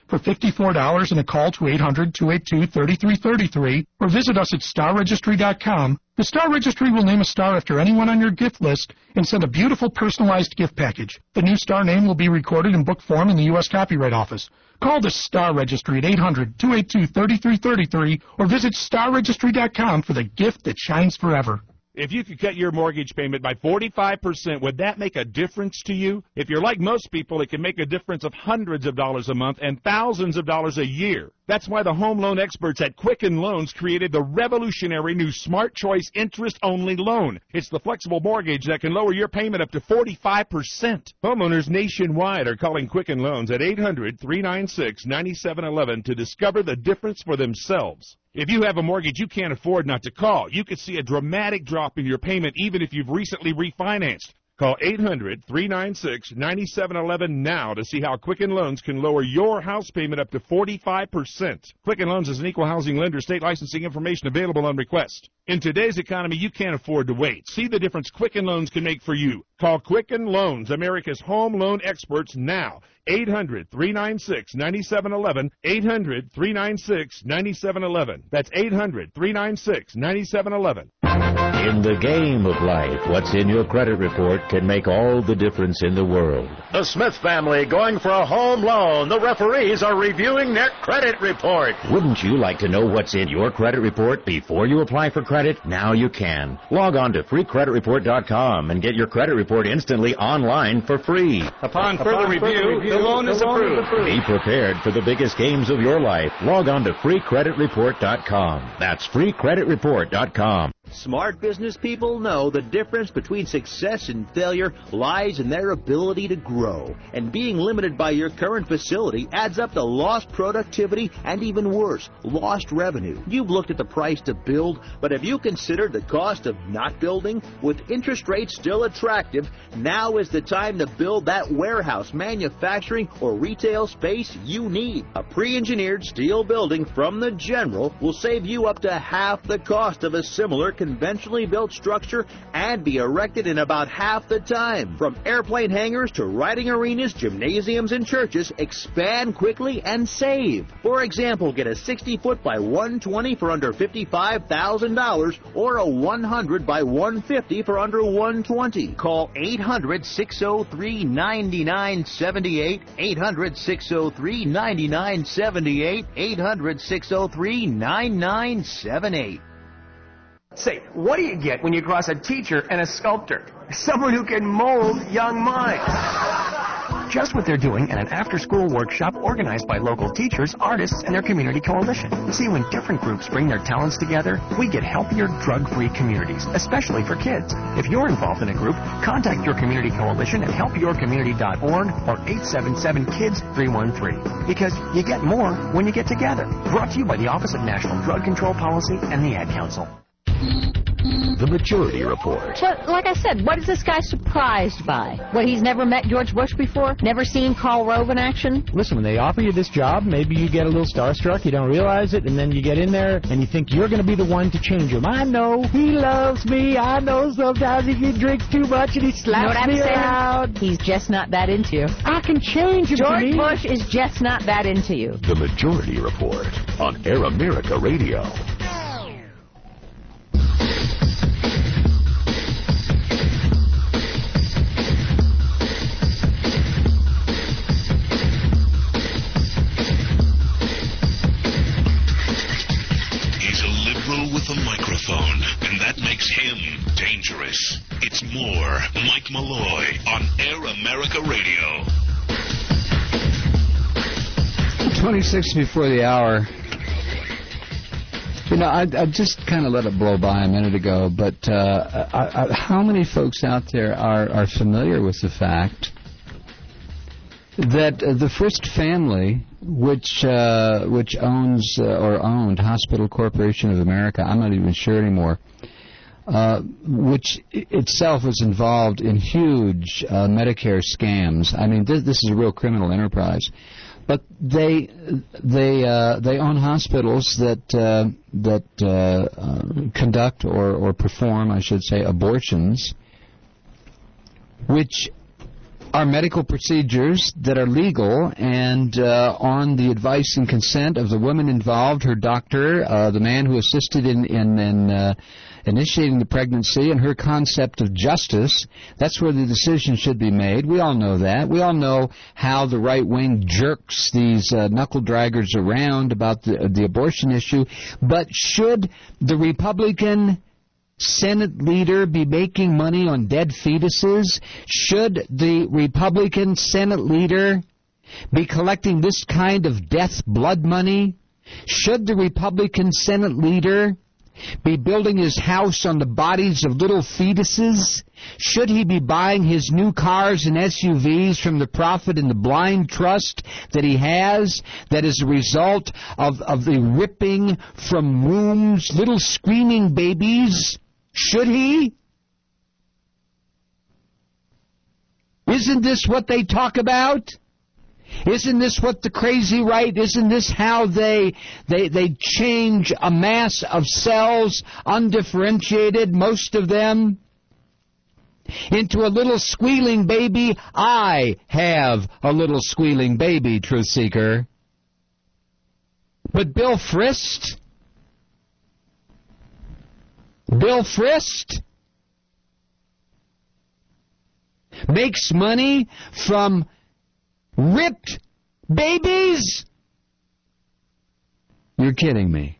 for fifty-four dollars and a call to eight hundred, two eight two, three three three three or visit us at star registry dot com. The Star Registry will name a star after anyone on your gift list and send a beautiful personalized gift package. The new star name will be recorded in book form in the U S Copyright Office. Call the Star Registry at eight hundred, two eight two, three three three three or visit star registry dot com for the gift that shines forever. If you could cut your mortgage payment by forty-five percent, would that make a difference to you? If you're like most people, it can make a difference of hundreds of dollars a month and thousands of dollars a year. That's why the home loan experts at Quicken Loans created the revolutionary new Smart Choice interest-only loan. It's the flexible mortgage that can lower your payment up to forty-five percent. Homeowners nationwide are calling Quicken Loans at eight hundred, three nine six, nine seven one one to discover the difference for themselves. If you have a mortgage you can't afford not to call, you could see a dramatic drop in your payment even if you've recently refinanced. Call eight hundred, three nine six, nine seven one one now to see how Quicken Loans can lower your house payment up to forty-five percent. Quicken Loans is an equal housing lender. State licensing information available on request. In today's economy, you can't afford to wait. See the difference Quicken Loans can make for you. Call Quicken Loans, America's home loan experts, now. eight hundred, three nine six, nine seven one one, eight hundred, three nine six, nine seven one one. That's eight hundred, three nine six, nine seven one one. In the game of life, what's in your credit report can make all the difference in the world. The Smith family going for a home loan. The referees are reviewing their credit report. Wouldn't you like to know what's in your credit report before you apply for credit? Now you can. Log on to free credit report dot com and get your credit report instantly online for free. Upon further review, the loan is approved. Be prepared for the biggest games of your life. Log on to free credit report dot com. That's free credit report dot com. Smart business people know the difference between success and failure lies in their ability to grow. And being limited by your current facility adds up to lost productivity and, even worse, lost revenue. You've looked at the price to build, but have you considered the cost of not building? With interest rates still attractive, now is the time to build that warehouse, manufacturing, or retail space you need. A pre-engineered steel building from the General will save you up to half the cost of a similar conventionally built structure and be erected in about half the time. From airplane hangars to riding arenas, gymnasiums, and churches, expand quickly and save. For example, get a sixty foot by one twenty for under fifty-five thousand dollars or a one hundred by one fifty for under one twenty. Call eight hundred, six oh three, nine nine seven eight, eight hundred, six oh three, nine nine seven eight, eight hundred, six oh three, nine nine seven eight. Say, what do you get when you cross a teacher and a sculptor? Someone who can mold young minds. Just what they're doing in an after-school workshop organized by local teachers, artists, and their community coalition. See, when different groups bring their talents together, we get healthier, drug-free communities, especially for kids. If you're involved in a group, contact your community coalition at help your community dot org or eight seven seven, kids, three one three. Because you get more when you get together. Brought to you by the Office of National Drug Control Policy and the Ad Council. The Maturity Report. But, like I said, what is this guy surprised by? What, he's never met George Bush before? Never seen Karl Rove in action? Listen, when they offer you this job, maybe you get a little starstruck, you don't realize it, and then you get in there and you think you're going to be the one to change him. I know, he loves me. I know sometimes if he drinks too much and he slaps you know me around. He's just not that into you. I can change him. George Bush is just not that into you. The Majority Report on Air America Radio. With a microphone, and that makes him dangerous. It's more Mike Malloy on Air America Radio. twenty-six before the hour. You know, I, I just kind of let it blow by a minute ago, but uh, I, I, how many folks out there are, are familiar with the fact that uh, the Frist family, which uh, which owns uh, or owned Hospital Corporation of America, I'm not even sure anymore, uh, which I- itself was involved in huge uh, Medicare scams. I mean, this, this is a real criminal enterprise. But they they uh, they own hospitals that uh, that uh, uh, conduct or, or perform, I should say, abortions, which are medical procedures that are legal and uh, on the advice and consent of the woman involved, her doctor, uh, the man who assisted in, in, in uh, initiating the pregnancy, and her concept of justice. That's where the decision should be made. We all know that. We all know how the right wing jerks these uh, knuckle draggers around about the, the abortion issue. But should the Republican Senate leader be making money on dead fetuses? Should the Republican Senate leader be collecting this kind of death blood money? Should the Republican Senate leader be building his house on the bodies of little fetuses? Should he be buying his new cars and S U Vs from the profit and the blind trust that he has, that is a result of, of the ripping from wombs, little screaming babies? Should he? Isn't this what they talk about? Isn't this what the crazy right, isn't this how they they they change a mass of cells, undifferentiated, most of them, into a little squealing baby? I have a little squealing baby, truth seeker. But Bill Frist? Bill Frist makes money from ripped babies? You're kidding me.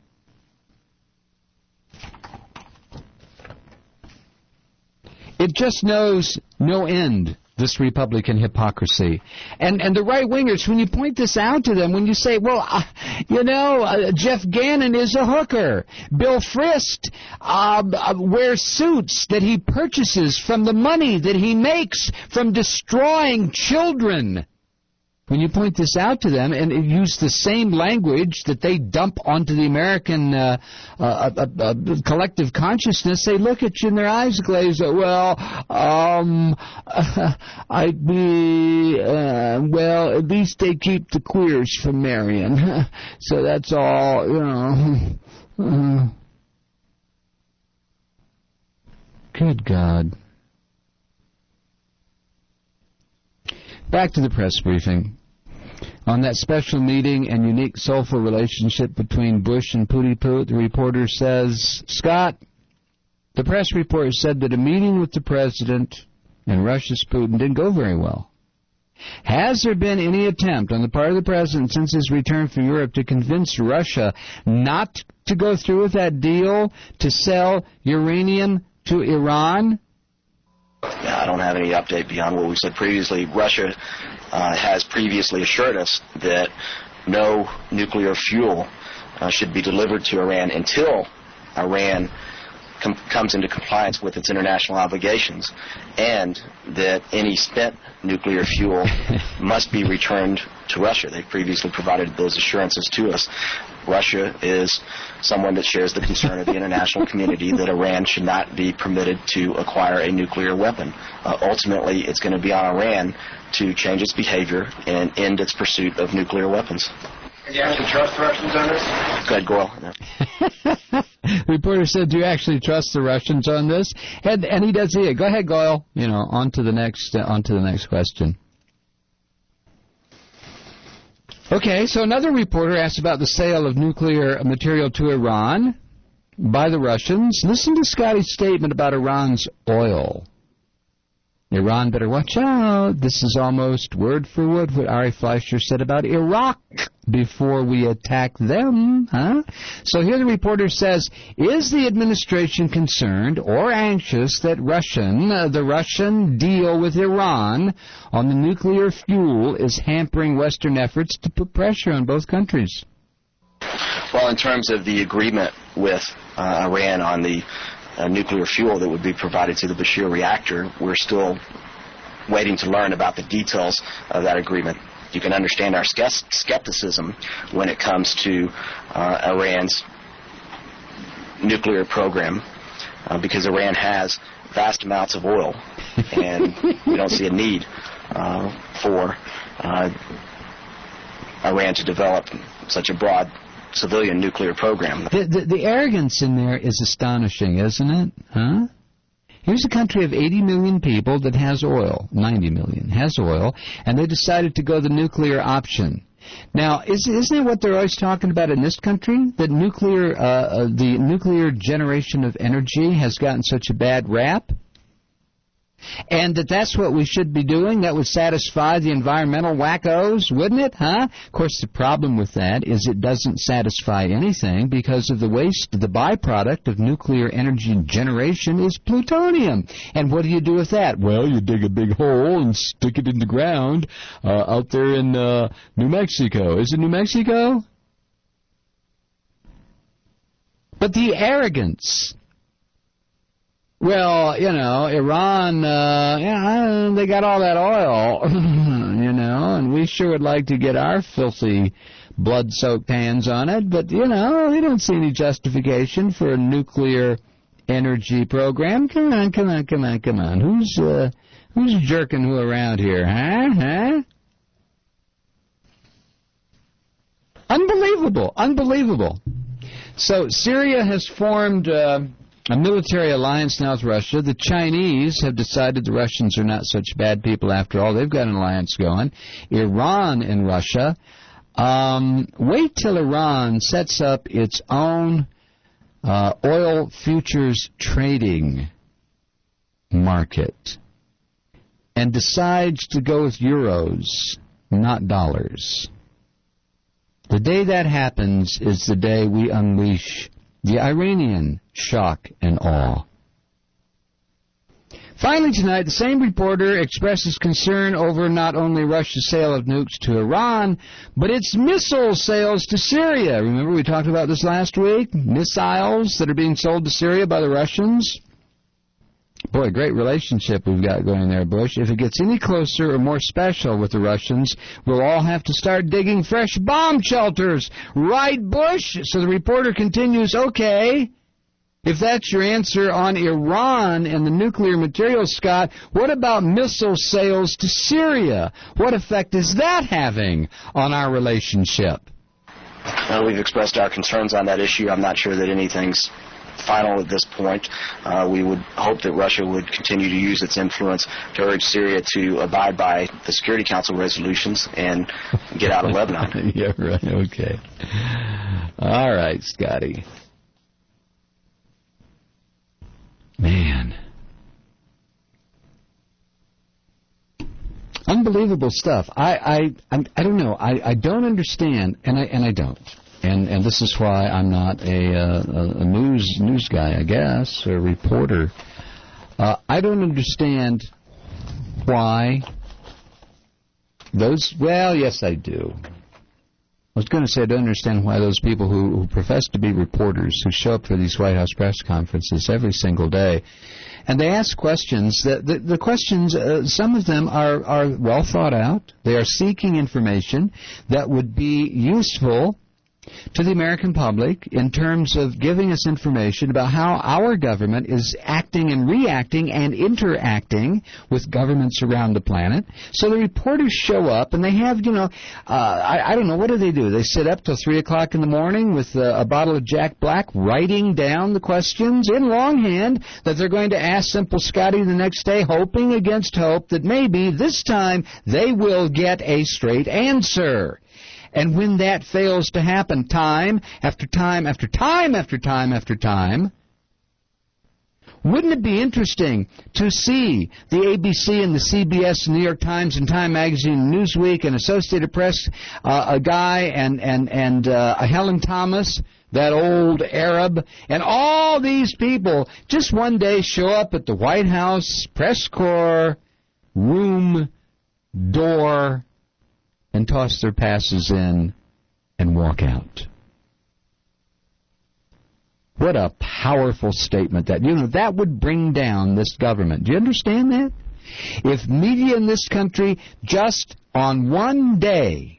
It just knows no end, this Republican hypocrisy. And and the right-wingers, when you point this out to them, when you say, well, uh, you know, uh, Jeff Gannon is a hooker. Bill Frist uh, uh, wears suits that he purchases from the money that he makes from destroying children. When you point this out to them and use the same language that they dump onto the American uh, uh, uh, uh, collective consciousness, they look at you and their eyes glaze. Well, um, uh, I'd be, uh, well, at least they keep the queers from marrying. So that's all, you know. Uh, good God. Back to the press briefing. On that special meeting and unique soulful relationship between Bush and Pootie-Poot, the reporter says, Scott, the press report said that a meeting with the president and Russia's Putin didn't go very well. Has there been any attempt on the part of the president since his return from Europe to convince Russia not to go through with that deal to sell uranium to Iran? Yeah, I don't have any update beyond what we said previously. Russia uh, has previously assured us that no nuclear fuel uh, should be delivered to Iran until Iran com- comes into compliance with its international obligations, and that any spent nuclear fuel must be returned to Russia. They previously provided those assurances to us. Russia is someone that shares the concern of the international community that Iran should not be permitted to acquire a nuclear weapon. Uh, ultimately, it's going to be on Iran to change its behavior and end its pursuit of nuclear weapons. Do you actually trust the Russians on this? Go ahead, Goyle. The reporter said, do you actually trust the Russians on this? And, and he does here. Go ahead, Goyle. You know, on to the next, uh, on to the next question. Okay, so another reporter asked about the sale of nuclear material to Iran by the Russians. Listen to Scotty's statement about Iran's oil. Iran better watch out. This is almost word for word what Ari Fleischer said about Iraq before we attack them. Huh? So here the reporter says, is the administration concerned or anxious that Russian, uh, the Russian deal with Iran on the nuclear fuel is hampering Western efforts to put pressure on both countries? Well, in terms of the agreement with uh, Iran on the Uh, nuclear fuel that would be provided to the Bashir reactor, we're still waiting to learn about the details of that agreement. You can understand our ske- skepticism when it comes to uh, Iran's nuclear program, uh, because Iran has vast amounts of oil, and we don't see a need uh, for uh, Iran to develop such a broad civilian nuclear program. The, the, the arrogance in there is astonishing, isn't it? Huh? Here's a country of eighty million people that has oil, ninety million, has oil, and they decided to go the nuclear option. Now, is, isn't it what they're always talking about in this country? That nuclear, uh, uh, the nuclear generation of energy has gotten such a bad rap? And that that's what we should be doing? That would satisfy the environmental wackos, wouldn't it, huh? Of course, the problem with that is it doesn't satisfy anything because of the waste, the byproduct of nuclear energy generation is plutonium. And what do you do with that? Well, you dig a big hole and stick it in the ground uh, out there in uh, New Mexico. Is it New Mexico? But the arrogance... Well, you know, Iran, uh, yeah, they got all that oil, you know, and we sure would like to get our filthy, blood-soaked hands on it, but, you know, we don't see any justification for a nuclear energy program. Come on, come on, come on, come on. Who's, uh, who's jerking who around here, huh, huh? Unbelievable, unbelievable. So Syria has formed... Uh, a military alliance now with Russia. The Chinese have decided the Russians are not such bad people after all. They've got an alliance going. Iran and Russia. Um, wait till Iran sets up its own uh, oil futures trading market and decides to go with euros, not dollars. The day that happens is the day we unleash the Iranian shock and awe. Finally tonight, the same reporter expresses concern over not only Russia's sale of nukes to Iran, but its missile sales to Syria. Remember we talked about this last week? Missiles that are being sold to Syria by the Russians. Boy, great relationship we've got going there, Bush. If it gets any closer or more special with the Russians, we'll all have to start digging fresh bomb shelters. Right, Bush? So the reporter continues, okay, if that's your answer on Iran and the nuclear materials, Scott, what about missile sales to Syria? What effect is that having on our relationship? Well, we've expressed our concerns on that issue. I'm not sure that anything's final at this point. Uh, we would hope that Russia would continue to use its influence to urge Syria to abide by the Security Council resolutions and get out of Lebanon. Yeah, right. Okay. All right, Scotty. Man. Unbelievable stuff. I I I, I don't know. I, I don't understand, and I and I don't. And and this is why I'm not a, uh, a news news guy, I guess, or a reporter. Uh, I don't understand why those. Well, yes, I do. I was going to say I don't understand why those people who, who profess to be reporters, who show up for these White House press conferences every single day, and they ask questions. That the, the questions, uh, some of them are are well thought out. They are seeking information that would be useful to the American public in terms of giving us information about how our government is acting and reacting and interacting with governments around the planet. So the reporters show up and they have, you know, uh, I, I don't know, what do they do? They sit up till three o'clock in the morning with uh, a bottle of Jack Black writing down the questions in longhand that they're going to ask Simple Scotty the next day, hoping against hope that maybe this time they will get a straight answer. And when that fails to happen time after time after time after time after time, wouldn't it be interesting to see the A B C and the C B S, New York Times and Time Magazine, Newsweek and Associated Press, uh, a guy and, and, and uh, Helen Thomas, that old Arab, and all these people just one day show up at the White House press corps room door and toss their passes in and walk out. What a powerful statement that, you know, that would bring down this government. Do you understand that? If media in this country just on one day,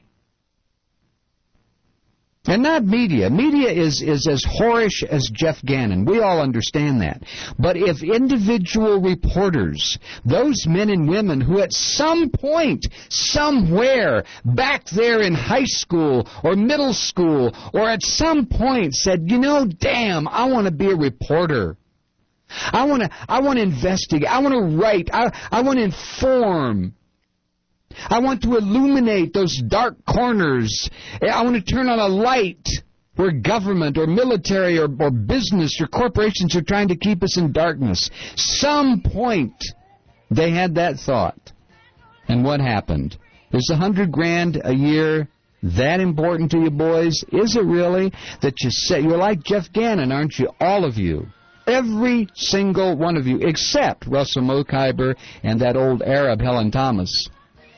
and not media. Media is, is as whorish as Jeff Gannon. We all understand that. But if individual reporters, those men and women who at some point, somewhere, back there in high school or middle school, or at some point said, you know, damn, I want to be a reporter. I want to I want to investigate. I want to write. I, I want to inform. I want to illuminate those dark corners. I want to turn on a light where government or military or, or business or corporations are trying to keep us in darkness. Some point they had that thought. And what happened? Is a hundred grand a year that important to you boys? Is it really? That you say, you're like Jeff Gannon, aren't you? All of you. Every single one of you, except Russell Mokhiber and that old Arab Helen Thomas.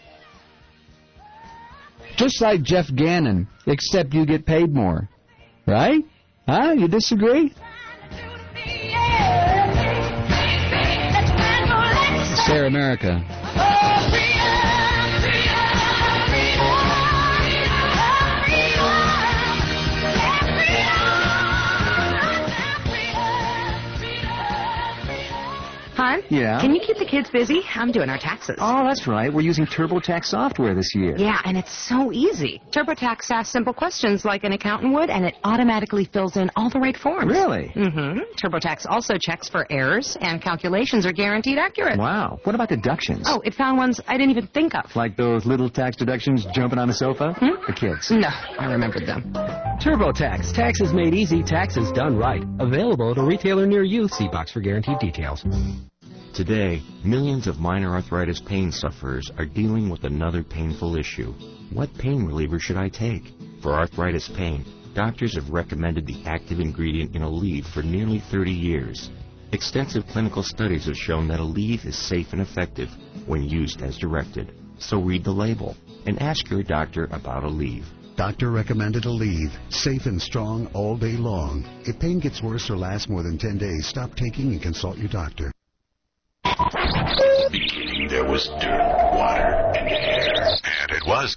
Just like Jeff Gannon, except you get paid more. Right? Huh? You disagree? Sarah America. Hon? Yeah? Can you keep the kids busy? I'm doing our taxes. Oh, that's right. We're using TurboTax software this year. Yeah, and it's so easy. TurboTax asks simple questions like an accountant would, and it automatically fills in all the right forms. Really? Mm-hmm. TurboTax also checks for errors, and calculations are guaranteed accurate. Wow. What about deductions? Oh, it found ones I didn't even think of. Like those little tax deductions jumping on the sofa? Hmm? The kids. No, I remembered them. TurboTax. Taxes made easy. Taxes done right. Available at a retailer near you. See box for guaranteed details. Today, millions of minor arthritis pain sufferers are dealing with another painful issue. What pain reliever should I take? For arthritis pain, doctors have recommended the active ingredient in Aleve for nearly thirty years. Extensive clinical studies have shown that Aleve is safe and effective when used as directed. So read the label and ask your doctor about Aleve. Doctor recommended Aleve. Safe and strong all day long. If pain gets worse or lasts more than ten days, stop taking and consult your doctor. In the beginning, there was dirt, water, and air. And it was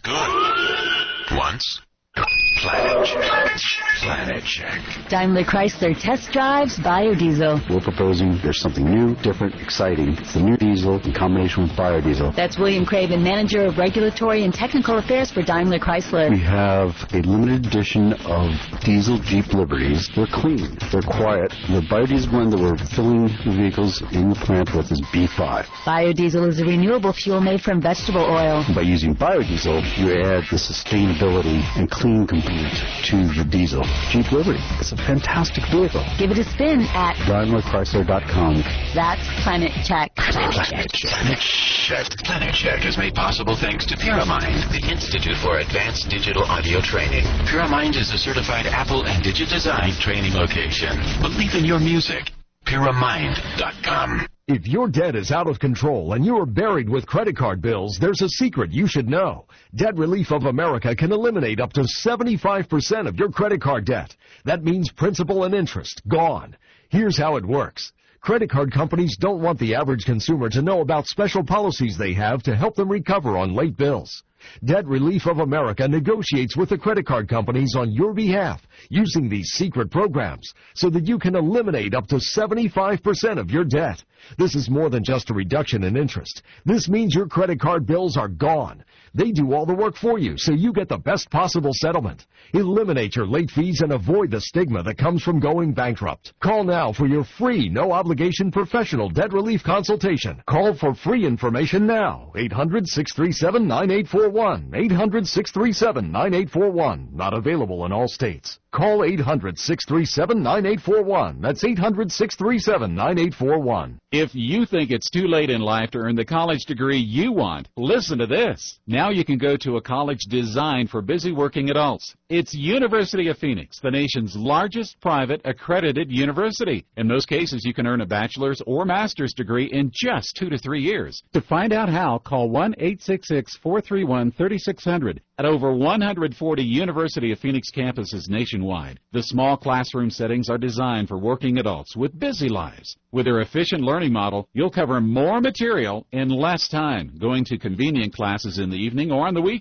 good. Once, Planet Check. Planet Check. Daimler Chrysler test drives biodiesel. We're proposing there's something new, different, exciting. It's the new diesel in combination with biodiesel. That's William Craven, Manager of Regulatory and Technical Affairs for Daimler Chrysler. We have a limited edition of diesel Jeep Liberties. They're clean. They're quiet. The biodiesel blend that we're filling the vehicles in the plant with is B five. Biodiesel is a renewable fuel made from vegetable oil. By using biodiesel, you add the sustainability and clean component to the diesel. Jeep Liberty. It's a fantastic vehicle. Give it a spin at Daimler Chrysler dot com. That's Planet Check. Planet Check. Planet Check. Planet Check is made possible thanks to Pyramind, the Institute for Advanced Digital Audio Training. Pyramind is a certified Apple and Digit-Design training location. Believe in your music. Pyramind dot com. If your debt is out of control and you are buried with credit card bills, there's a secret you should know. Debt Relief of America can eliminate up to seventy-five percent of your credit card debt. That means principal and interest gone. Here's how it works. Credit card companies don't want the average consumer to know about special policies they have to help them recover on late bills. Debt Relief of America negotiates with the credit card companies on your behalf using these secret programs so that you can eliminate up to seventy-five percent of your debt. This is more than just a reduction in interest. This means your credit card bills are gone. They do all the work for you so you get the best possible settlement. Eliminate your late fees and avoid the stigma that comes from going bankrupt. Call now for your free, no-obligation professional debt relief consultation. Call for free information now. eight hundred, six three seven, nine eight four one. eight hundred, six three seven, nine eight four one. Not available in all states. Call eight hundred, six three seven, nine eight four one. That's eight hundred, six three seven, nine eight four one. If you think it's too late in life to earn the college degree you want, listen to this. Now you can go to a college designed for busy working adults. It's University of Phoenix, the nation's largest private accredited university. In most cases, you can earn a bachelor's or master's degree in just two to three years. To find out how, call one eight six six, four three one, three six zero zero at over one hundred forty University of Phoenix campuses nationwide. The small classroom settings are designed for working adults with busy lives. With their efficient learning model, you'll cover more material in less time, going to convenient classes in the evening or on the weekend.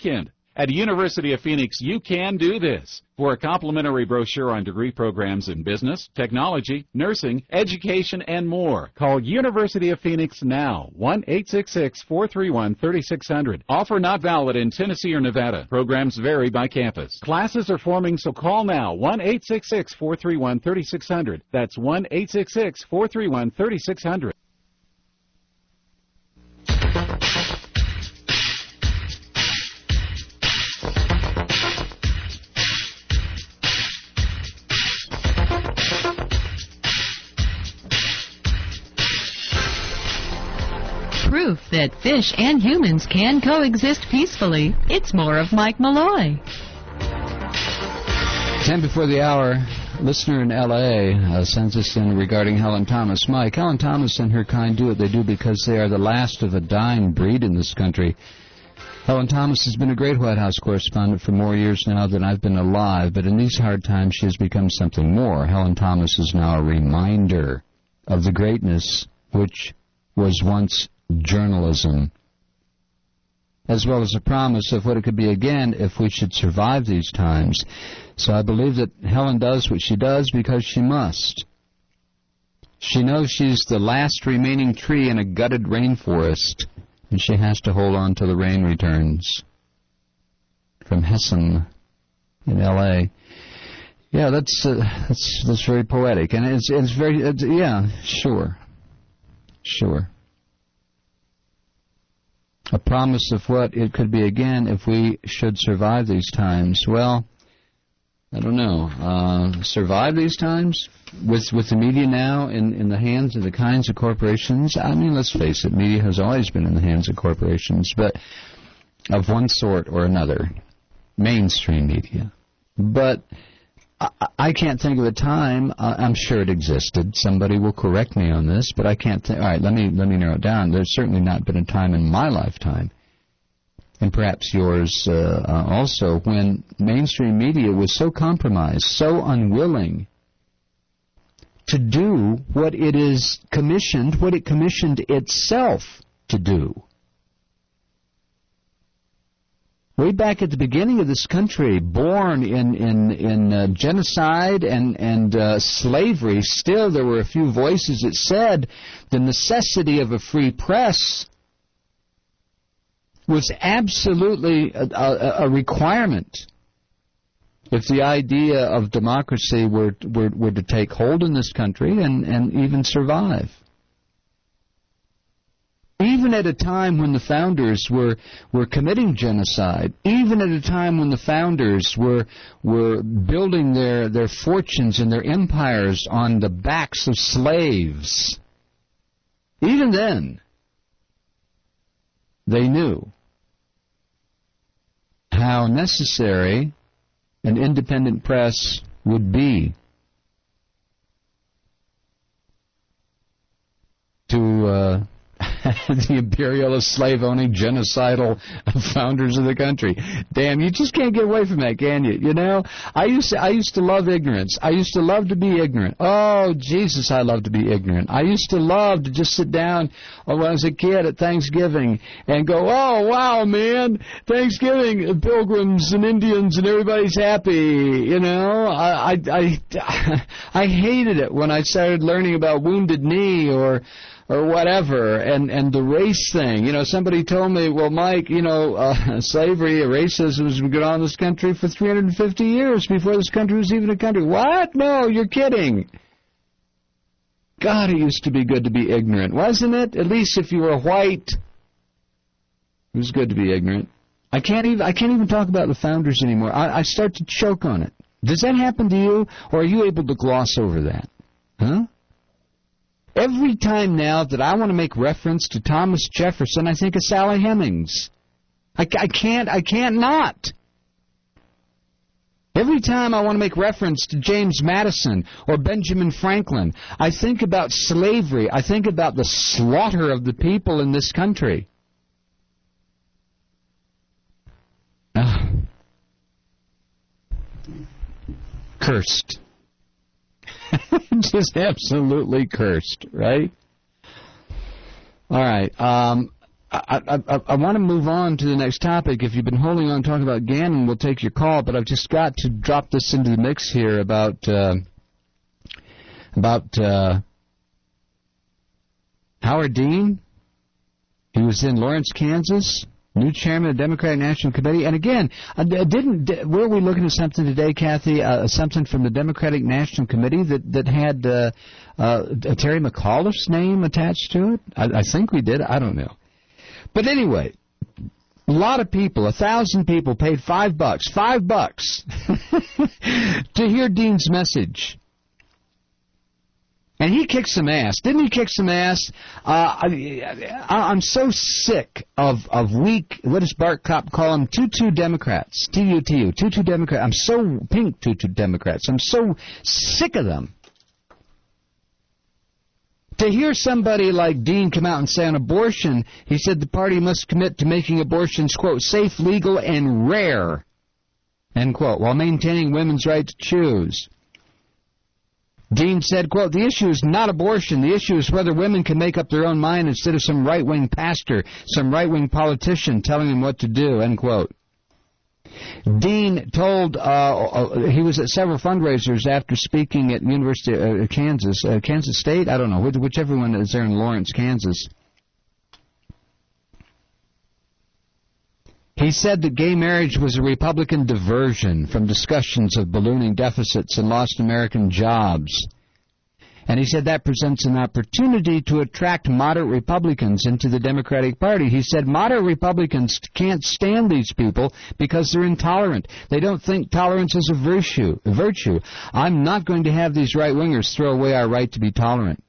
At University of Phoenix, you can do this. For a complimentary brochure on degree programs in business, technology, nursing, education, and more, call University of Phoenix now, one eight six six, four three one, three six zero zero. Offer not valid in Tennessee or Nevada. Programs vary by campus. Classes are forming, so call now, one eight six six, four three one, three six zero zero. That's one eight six six, four three one, three six zero zero. Proof that fish and humans can coexist peacefully. It's more of Mike Malloy. Ten before the hour, listener in L A uh, sends us in regarding Helen Thomas. Mike, Helen Thomas and her kind do what they do because they are the last of a dying breed in this country. Helen Thomas has been a great White House correspondent for more years now than I've been alive, but in these hard times she has become something more. Helen Thomas is now a reminder of the greatness which was once journalism, as well as a promise of what it could be again if we should survive these times. So I believe that Helen does what she does because she must. She knows she's the last remaining tree in a gutted rainforest, and she has to hold on till the rain returns. From Hessen in L A Yeah, that's uh, that's that's very poetic, and it's it's very it's, yeah, sure, sure. A promise of what it could be again if we should survive these times. Well, I don't know. Uh, survive these times? With with the media now in, in the hands of the kinds of corporations? I mean, let's face it, media has always been in the hands of corporations, but of one sort or another. Mainstream media. But I, I can't think of a time. Uh, I'm sure it existed. Somebody will correct me on this, but I can't think. All right, let me let me narrow it down. There's certainly not been a time in my lifetime, and perhaps yours uh, uh, also, when mainstream media was so compromised, so unwilling to do what it is commissioned, what it commissioned itself to do. Way back at the beginning of this country, born in in in uh, genocide and and uh, slavery, still there were a few voices that said the necessity of a free press was absolutely a, a, a requirement if the idea of democracy were, were were to take hold in this country and and even survive. Even at a time when the founders were, were committing genocide, even at a time when the founders were were building their, their fortunes and their empires on the backs of slaves, even then, they knew how necessary an independent press would be to uh, the imperialist, slave-owning, genocidal founders of the country. Damn, you just can't get away from that, can you? You know, I used to, I used to love ignorance. I used to love to be ignorant. Oh, Jesus, I love to be ignorant. I used to love to just sit down when I was a kid at Thanksgiving and go, oh, wow, man, Thanksgiving, pilgrims and Indians and everybody's happy. You know, I, I, I, I hated it when I started learning about Wounded Knee or or whatever, and, and the race thing. You know, somebody told me, well, Mike, you know, uh, slavery, racism has been going on in this country for three hundred fifty years before this country was even a country. What? No, you're kidding. God, it used to be good to be ignorant, wasn't it? At least if you were white, it was good to be ignorant. I can't even, I can't even talk about the founders anymore. I, I start to choke on it. Does that happen to you, or are you able to gloss over that? Huh? Every time now that I want to make reference to Thomas Jefferson, I think of Sally Hemings. I, I can't, I can't not. Every time I want to make reference to James Madison or Benjamin Franklin, I think about slavery. I think about the slaughter of the people in this country. Uh, cursed. Just absolutely cursed, right? All right. Um, I, I, I, I want to move on to the next topic. If you've been holding on talking about Gannon, we'll take your call, but I've just got to drop this into the mix here about uh, about uh, Howard Dean. He was in Lawrence, Kansas, new chairman of the Democratic National Committee. And again, uh, didn't were we looking at something today, Kathy, uh, something from the Democratic National Committee that, that had uh, uh, Terry McAuliffe's name attached to it? I, I think we did. I don't know. But anyway, a lot of people, a thousand people paid five bucks, five bucks to hear Dean's message. And he kicked some ass. Didn't he kick some ass? Uh, I, I'm so sick of, of weak, what does Bart Kopp call them? Tutu Democrats. T U T U. Tutu Democrats. I'm so, pink Tutu Democrats. I'm so sick of them. To hear somebody like Dean come out and say on abortion, he said the party must commit to making abortions, quote, safe, legal, and rare, end quote, while maintaining women's right to choose. Dean said, quote, the issue is not abortion. The issue is whether women can make up their own mind instead of some right-wing pastor, some right-wing politician telling them what to do, end quote. Dean told, uh, he was at several fundraisers after speaking at University of uh, Kansas, uh, Kansas State, I don't know, whichever one is there in Lawrence, Kansas. He said that gay marriage was a Republican diversion from discussions of ballooning deficits and lost American jobs. And he said that presents an opportunity to attract moderate Republicans into the Democratic Party. He said moderate Republicans can't stand these people because they're intolerant. They don't think tolerance is a virtue. A virtue. I'm not going to have these right-wingers throw away our right to be tolerant.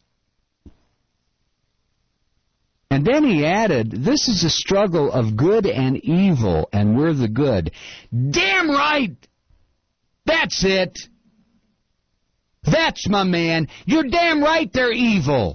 And then he added, this is a struggle of good and evil, and we're the good. Damn right! That's it! That's my man. You're damn right they're evil.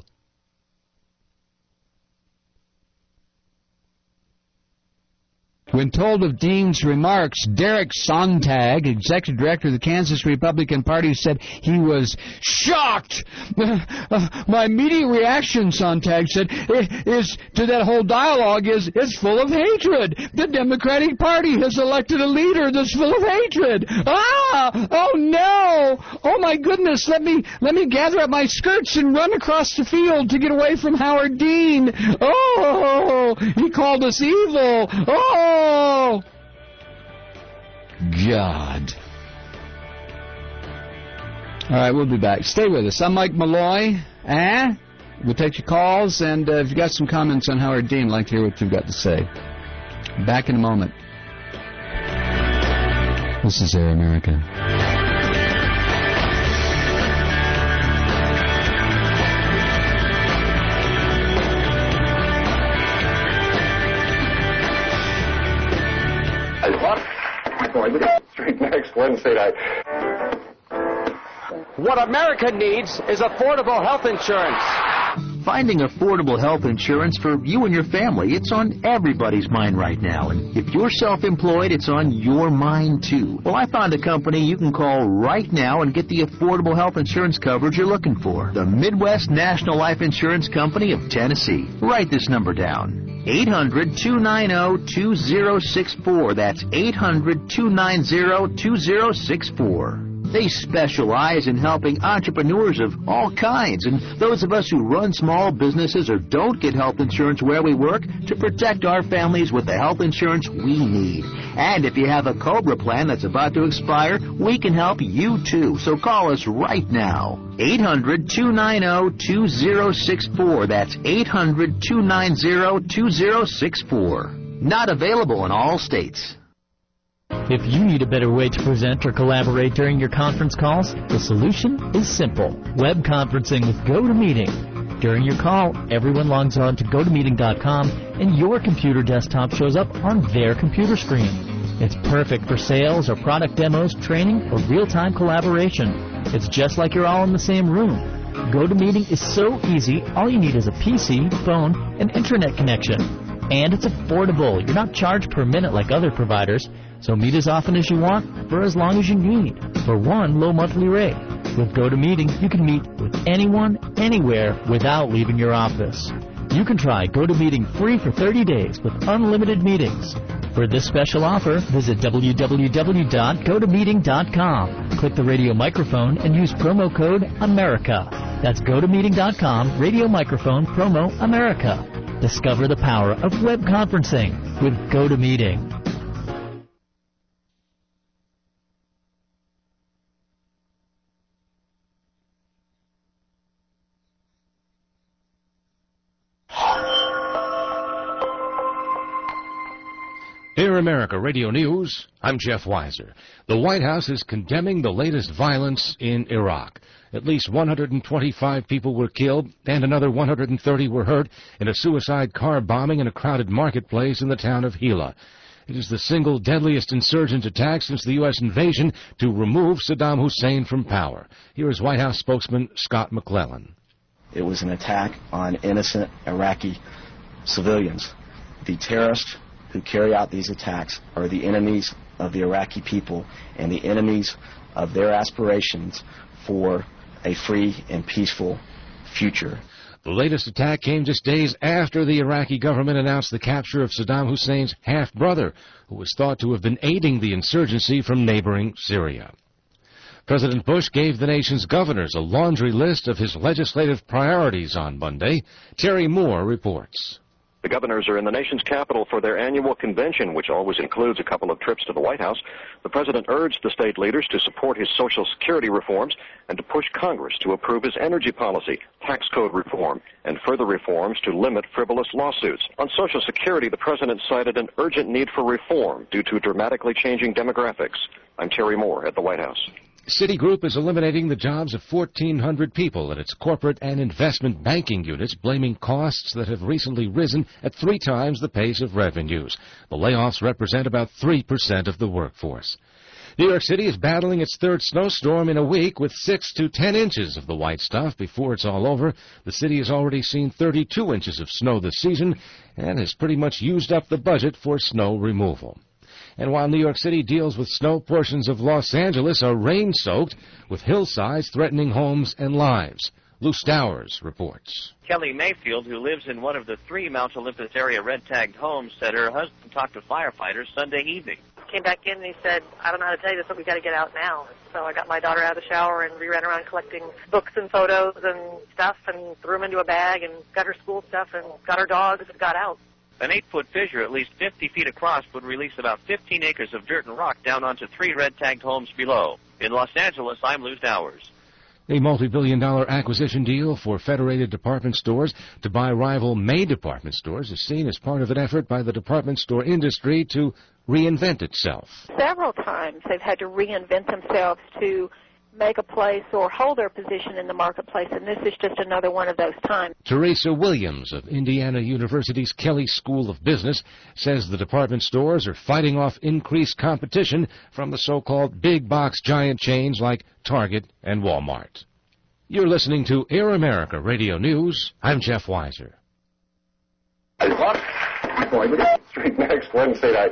When told of Dean's remarks, Derek Sontag, executive director of the Kansas Republican Party, said he was shocked. Uh, my immediate reaction, Sontag said, is to that whole dialogue is is full of hatred. The Democratic Party has elected a leader that's full of hatred. Ah! Oh no! Oh my goodness! Let me let me gather up my skirts and run across the field to get away from Howard Dean. Oh! He called us evil. Oh! Oh, God. All right, we'll be back. Stay with us. I'm Mike Malloy. Eh? We'll take your calls, and uh, if you've got some comments on Howard Dean, I'd like to hear what you've got to say. Back in a moment. This is Air America. Street next Wednesday night. What America needs is affordable health insurance. Finding affordable health insurance for you and your family, it's on everybody's mind right now. And if you're self-employed, it's on your mind too. Well, I found a company you can call right now and get the affordable health insurance coverage you're looking for. The Midwest National Life Insurance Company of Tennessee. Write this number down. eight hundred, two nine zero, two zero six four. That's eight hundred, two nine zero, two zero six four. They specialize in helping entrepreneurs of all kinds and those of us who run small businesses or don't get health insurance where we work to protect our families with the health insurance we need. And if you have a COBRA plan that's about to expire, we can help you too. So call us right now. eight hundred, two nine zero, two zero six four. That's eight hundred, two nine zero, two zero six four. Not available in all states. If you need a better way to present or collaborate during your conference calls, the solution is simple. Web conferencing with GoToMeeting. During your call, everyone logs on to go to meeting dot com and your computer desktop shows up on their computer screen. It's perfect for sales or product demos, training, or real-time collaboration. It's just like you're all in the same room. GoToMeeting is so easy, all you need is a P C, phone, and internet connection. And it's affordable. You're not charged per minute like other providers. So meet as often as you want for as long as you need for one low monthly rate. With GoToMeeting, you can meet with anyone, anywhere, without leaving your office. You can try GoToMeeting free for thirty days with unlimited meetings. For this special offer, visit w w w dot go to meeting dot com. Click the radio microphone and use promo code AMERICA. That's go to meeting dot com, radio microphone, promo AMERICA. Discover the power of web conferencing with GoToMeeting. Air America Radio News, I'm Jeff Weiser. The White House is condemning the latest violence in Iraq. At least one hundred twenty-five people were killed and another one hundred thirty were hurt in a suicide car bombing in a crowded marketplace in the town of Hila. It is the single deadliest insurgent attack since the U S invasion to remove Saddam Hussein from power. Here is White House spokesman Scott McClellan. It was an attack on innocent Iraqi civilians. The terrorists who carry out these attacks are the enemies of the Iraqi people and the enemies of their aspirations for a free and peaceful future. The latest attack came just days after the Iraqi government announced the capture of Saddam Hussein's half-brother, who was thought to have been aiding the insurgency from neighboring Syria. President Bush gave the nation's governors a laundry list of his legislative priorities on Monday. Terry Moore reports. The governors are in the nation's capital for their annual convention, which always includes a couple of trips to the White House. The president urged the state leaders to support his Social Security reforms and to push Congress to approve his energy policy, tax code reform, and further reforms to limit frivolous lawsuits. On Social Security, the president cited an urgent need for reform due to dramatically changing demographics. I'm Terry Moore at the White House. Citigroup is eliminating the jobs of fourteen hundred people at its corporate and investment banking units, blaming costs that have recently risen at three times the pace of revenues. The layoffs represent about three percent of the workforce. New York City is battling its third snowstorm in a week with six to ten inches of the white stuff. Before it's all over, the city has already seen thirty-two inches of snow this season and has pretty much used up the budget for snow removal. And while New York City deals with snow, portions of Los Angeles are rain-soaked, with hillsides threatening homes and lives. Lou Stowers reports. Kelly Mayfield, who lives in one of the three Mount Olympus area red-tagged homes, said her husband talked to firefighters Sunday evening. Came back in and he said, I don't know how to tell you this, but we've got to get out now. So I got my daughter out of the shower and we ran around collecting books and photos and stuff and threw them into a bag and got her school stuff and got her dogs and got out. An eight-foot fissure at least fifty feet across would release about fifteen acres of dirt and rock down onto three red-tagged homes below. In Los Angeles, I'm Lou Dowers. A multi-billion dollar acquisition deal for Federated Department Stores to buy rival May department stores is seen as part of an effort by the department store industry to reinvent itself. Several times they've had to reinvent themselves to make a place or hold their position in the marketplace, and this is just another one of those times. Teresa Williams of Indiana University's Kelley School of Business says the department stores are fighting off increased competition from the so-called big box giant chains like Target and Walmart. You're listening to Air America Radio News. I'm Jeff Weiser. What? Boy, we got straight next Wednesday night.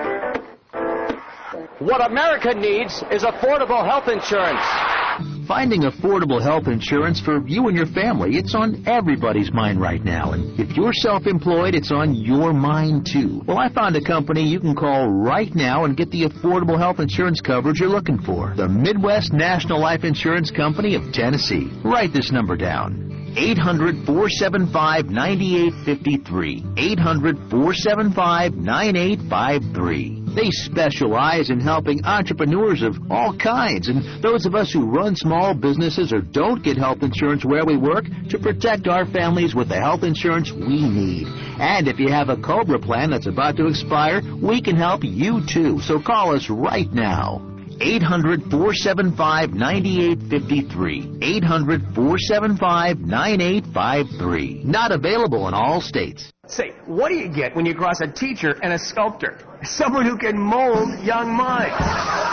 What America needs is affordable health insurance. Finding affordable health insurance for you and your family, it's on everybody's mind right now. And if you're self-employed, it's on your mind, too. Well, I found a company you can call right now and get the affordable health insurance coverage you're looking for. The Midwest National Life Insurance Company of Tennessee. Write this number down. eight hundred, four seven five, nine eight five three. eight hundred, four seven five, nine eight five three. They specialize in helping entrepreneurs of all kinds and those of us who run small businesses or don't get health insurance where we work to protect our families with the health insurance we need. And if you have a COBRA plan that's about to expire, we can help you too. So call us right now. eight hundred, four seven five, nine eight five three. eight hundred, four seven five, nine eight five three. Not available in all states. Say, what do you get when you cross a teacher and a sculptor? Someone who can mold young minds.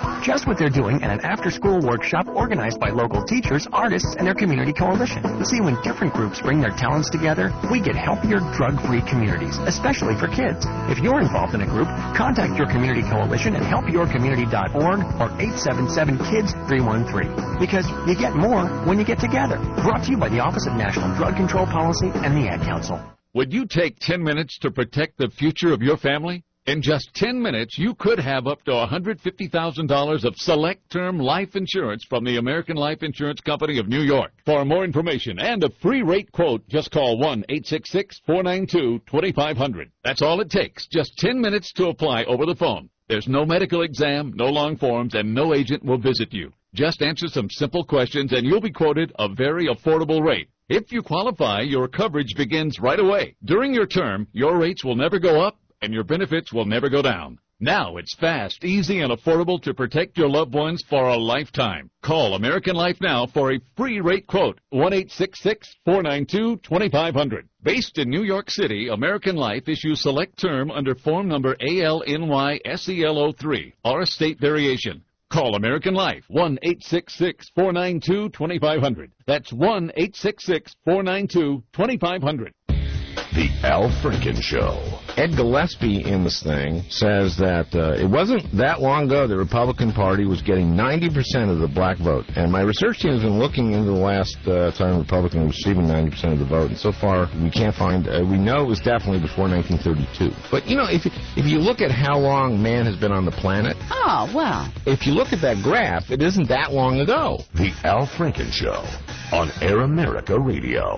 Just what they're doing at an after-school workshop organized by local teachers, artists, and their community coalition. See, when different groups bring their talents together, we get healthier, drug-free communities, especially for kids. If you're involved in a group, contact your community coalition at help your community dot org or eight seven seven, KIDS three one three. Because you get more when you get together. Brought to you by the Office of National Drug Control Policy and the Ad Council. Would you take ten minutes to protect the future of your family? In just ten minutes, you could have up to one hundred fifty thousand dollars of select-term life insurance from the American Life Insurance Company of New York. For more information and a free rate quote, just call one eight six six, four nine two, two five zero zero. That's all it takes, just ten minutes to apply over the phone. There's no medical exam, no long forms, and no agent will visit you. Just answer some simple questions, and you'll be quoted a very affordable rate. If you qualify, your coverage begins right away. During your term, your rates will never go up, and your benefits will never go down. Now it's fast, easy, and affordable to protect your loved ones for a lifetime. Call American Life now for a free rate quote, one eight six six, four nine two, two five zero zero. Based in New York City, American Life issues select term under form number A L N Y S E L O three, or a state variation. Call American Life, one eight six six, four nine two, two five zero zero. That's one eight six six, four nine two, two five zero zero. The Al Franken Show. Ed Gillespie in this thing says that uh, it wasn't that long ago the Republican Party was getting ninety percent of the black vote. And my research team has been looking into the last uh, time Republican was receiving ninety percent of the vote. And so far, we can't find, uh, we know it was definitely before nineteen thirty-two. But, you know, if, if you look at how long man has been on the planet. Oh, well. If you look at that graph, it isn't that long ago. The Al Franken Show on Air America Radio.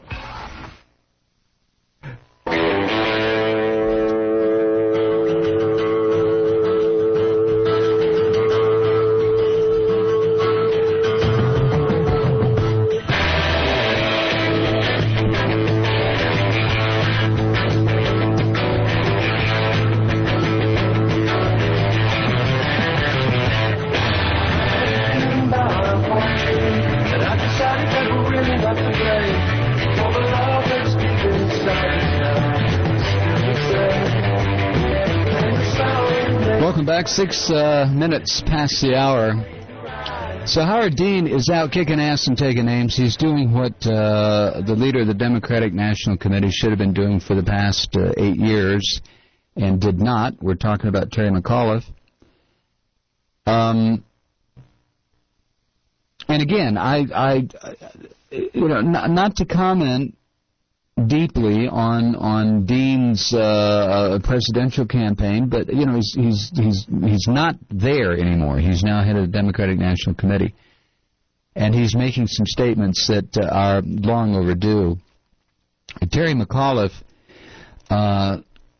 Welcome back. Six uh, minutes past the hour. So Howard Dean is out kicking ass and taking names. He's doing what uh, the leader of the Democratic National Committee should have been doing for the past uh, eight years and did not. We're talking about Terry McAuliffe. Um, and again, I, I, you know, not, not to comment deeply on on Dean's uh, presidential campaign, but you know he's he's he's he's not there anymore. He's now head of the Democratic National Committee, and he's making some statements that uh, are long overdue. Terry McAuliffe uh,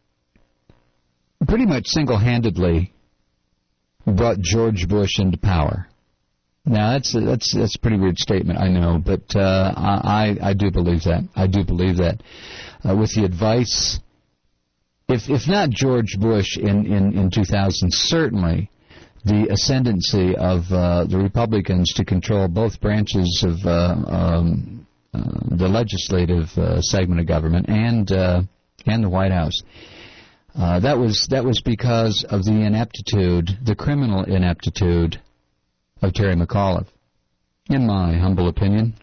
pretty much single-handedly brought George Bush into power. Now that's a, that's that's a pretty weird statement, I know, but uh, I I do believe that. I do believe that. Uh, with the advice, if if not George Bush in, in, in two thousand, certainly the ascendancy of uh, the Republicans to control both branches of uh, um, uh, the legislative uh, segment of government and uh, and the White House. Uh, that was that was because of the ineptitude, the criminal ineptitude of Terry McAuliffe, in my humble opinion.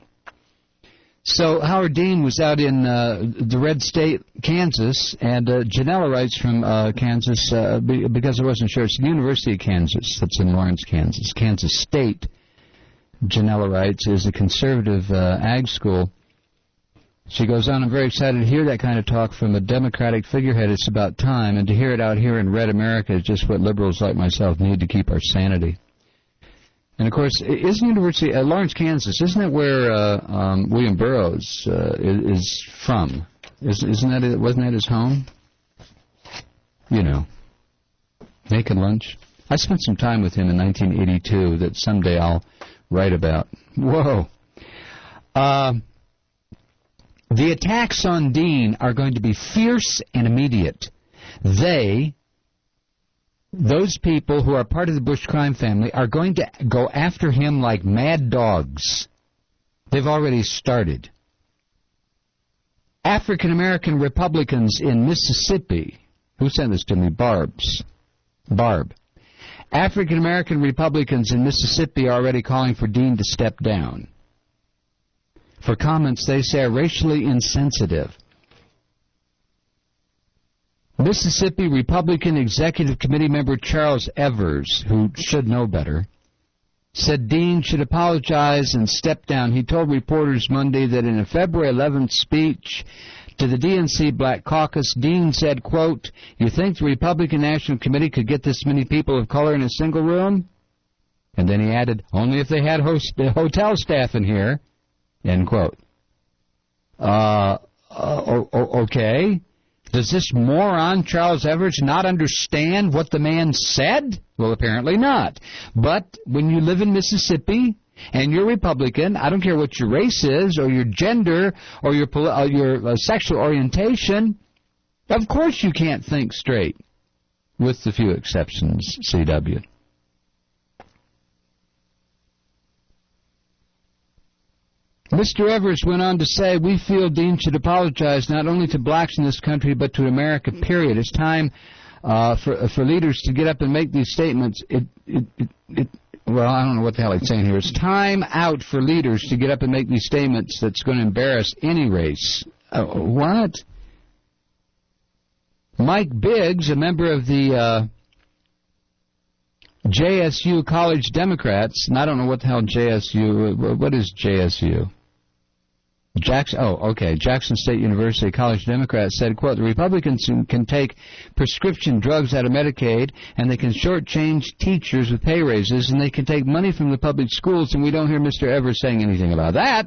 So Howard Dean was out in uh, the red state, Kansas, and uh, Janella writes from uh, Kansas, uh, be, because I wasn't sure, it's the University of Kansas that's in Lawrence, Kansas. Kansas State, Janella writes, is a conservative uh, ag school. She goes on, I'm very excited to hear that kind of talk from a Democratic figurehead. It's about time, and to hear it out here in red America is just what liberals like myself need to keep our sanity. And, of course, isn't University, uh, Lawrence, Kansas, isn't it where uh, um, William Burroughs uh, is, is from? Is, isn't that it, wasn't that his home? You know, making lunch. I spent some time with him in nineteen eighty-two that someday I'll write about. Whoa. Uh, the attacks on Dean are going to be fierce and immediate. They... Those people who are part of the Bush crime family are going to go after him like mad dogs. They've already started. African-American Republicans in Mississippi, who sent this to me? Barb's. Barb. African-American Republicans in Mississippi are already calling for Dean to step down for comments they say are racially insensitive. Mississippi Republican Executive Committee member Charles Evers, who should know better, said Dean should apologize and step down. He told reporters Monday that in a February eleventh speech to the D N C Black Caucus, Dean said, quote, "You think the Republican National Committee could get this many people of color in a single room?" And then he added, "Only if they had host, uh, hotel staff in here," end quote. Uh, uh, okay. Does this moron, Charles Evers, not understand what the man said? Well, apparently not. But when you live in Mississippi and you're Republican, I don't care what your race is or your gender or your, uh, your uh, sexual orientation, of course you can't think straight, with the few exceptions, C W. Mister Evers went on to say, "We feel Dean should apologize not only to blacks in this country, but to America, period. It's time uh, for for leaders to get up and make these statements. It, it, it, it, well, I don't know what the hell he's saying here. It's time out for leaders to get up and make these statements that's going to embarrass any race." Uh, what? Mike Biggs, a member of the uh, J S U College Democrats, and I don't know what the hell J S U, what is J S U? Jackson, oh, okay. Jackson State University College Democrats said, quote, "The Republicans can take prescription drugs out of Medicaid, and they can shortchange teachers with pay raises, and they can take money from the public schools, and we don't hear Mister Evers saying anything about that."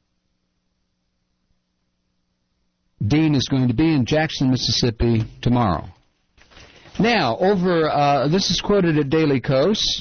Dean is going to be in Jackson, Mississippi tomorrow. Now, over, uh, this is quoted at Daily Kos.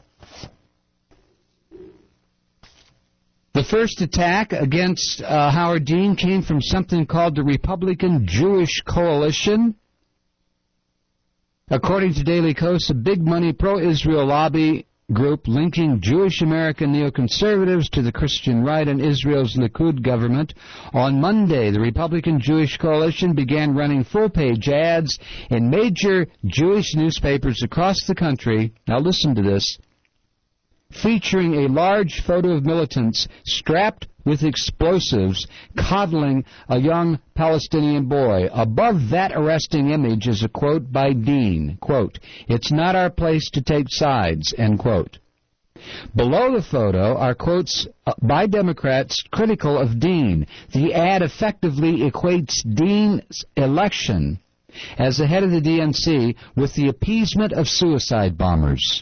The first attack against uh, Howard Dean came from something called the Republican Jewish Coalition. According to Daily Kos, a big-money pro-Israel lobby group linking Jewish American neoconservatives to the Christian right and Israel's Likud government. On Monday, the Republican Jewish Coalition began running full-page ads in major Jewish newspapers across the country. Now listen to this. Featuring a large photo of militants strapped with explosives coddling a young Palestinian boy. Above that arresting image is a quote by Dean, quote, "It's not our place to take sides," end quote. Below the photo are quotes by Democrats critical of Dean. The ad effectively equates Dean's election as the head of the D N C with the appeasement of suicide bombers.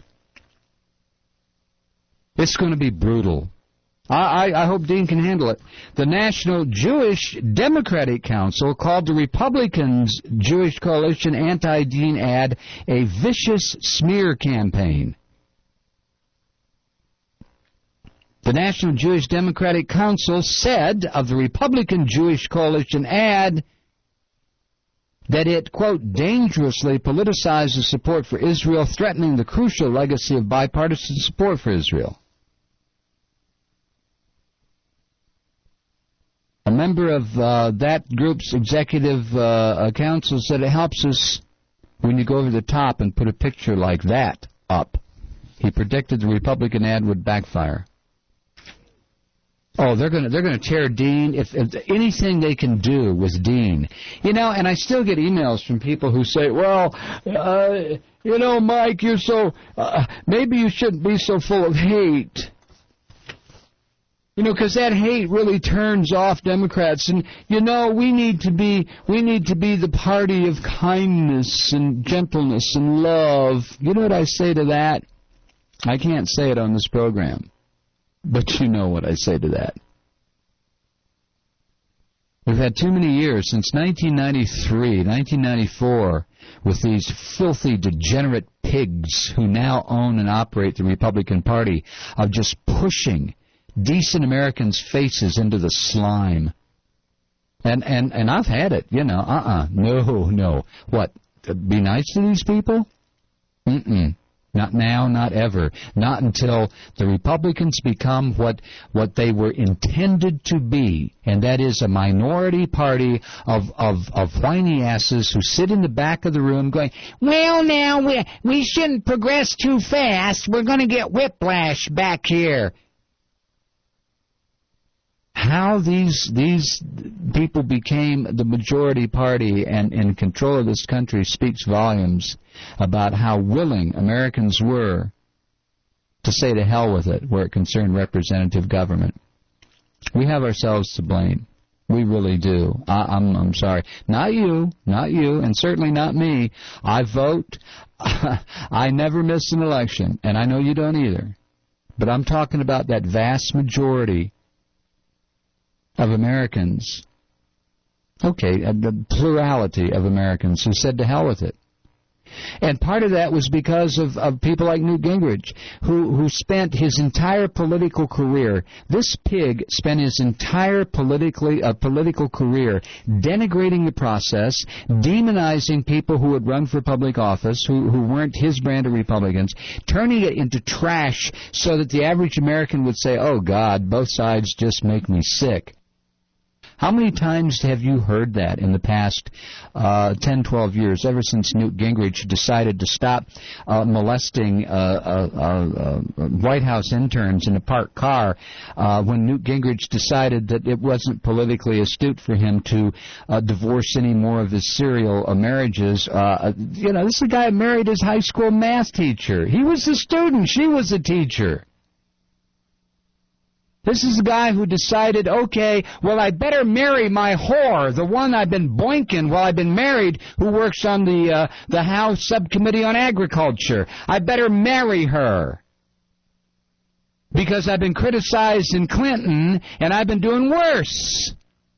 It's going to be brutal. I, I, I hope Dean can handle it. The National Jewish Democratic Council called the Republicans' Jewish Coalition anti-Dean ad a vicious smear campaign. The National Jewish Democratic Council said of the Republican Jewish Coalition ad that it, quote, dangerously politicizes support for Israel, threatening the crucial legacy of bipartisan support for Israel. A member of uh, that group's executive uh, council said it helps us when you go over the top and put a picture like that up. He predicted the Republican ad would backfire. Oh, they're going to they're going to tear Dean if, if anything they can do with Dean. You know, and I still get emails from people who say, "Well, uh, you know, Mike, you're so uh, maybe you shouldn't be so full of hate." You know, because that hate really turns off Democrats, and you know we need to be we need to be the party of kindness and gentleness and love. You know what I say to that? I can't say it on this program, but you know what I say to that. We've had too many years since nineteen ninety-three, nineteen ninety-four, with these filthy, degenerate pigs who now own and operate the Republican Party of just pushing decent Americans' faces into the slime. And and and I've had it, you know, uh-uh, no, no. What, be nice to these people? Mm-mm. Not now, not ever. Not until the Republicans become what what they were intended to be, and that is a minority party of, of, of whiny asses who sit in the back of the room going, well, now, we, we shouldn't progress too fast. We're going to get whiplash back here. How these these people became the majority party and in control of this country speaks volumes about how willing Americans were to say to hell with it where it concerned representative government. We have ourselves to blame. We really do. I, I'm, I'm sorry. Not you, not you, and certainly not me. I vote. I never miss an election, and I know you don't either. But I'm talking about that vast majority of Americans, okay, the plurality of Americans who said to hell with it. And part of that was because of, of people like Newt Gingrich, who, who spent his entire political career, this pig spent his entire politically, uh, political career denigrating the process, demonizing people who would run for public office, who, who weren't his brand of Republicans, turning it into trash so that the average American would say, oh, God, both sides just make me sick. How many times have you heard that in the past uh, ten, twelve years, ever since Newt Gingrich decided to stop uh, molesting uh, uh, uh, uh, White House interns in a parked car, uh, when Newt Gingrich decided that it wasn't politically astute for him to uh, divorce any more of his serial uh, marriages? Uh, you know, this is a guy who married his high school math teacher. He was a student. She was a teacher. This is the guy who decided, okay, well, I better marry my whore, the one I've been boinking while I've been married, who works on the uh, the House Subcommittee on Agriculture. I better marry her because I've been criticized in Clinton and I've been doing worse.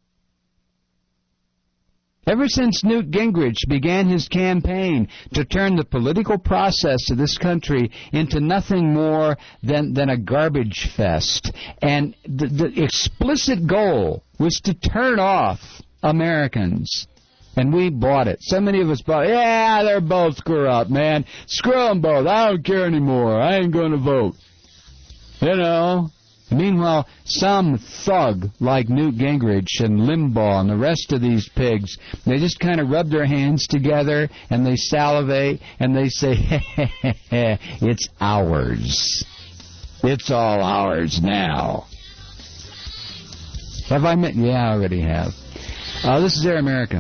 Ever since Newt Gingrich began his campaign to turn the political process of this country into nothing more than, than a garbage fest, and the, the explicit goal was to turn off Americans, and we bought it. So many of us bought it. Yeah, they're both corrupt, man. Screw them both. I don't care anymore. I ain't going to vote. You know. Meanwhile, some thug like Newt Gingrich and Limbaugh and the rest of these pigs, they just kind of rub their hands together and they salivate and they say, it's ours. It's all ours now. Have I met? Yeah, I already have. Uh, this is Air America.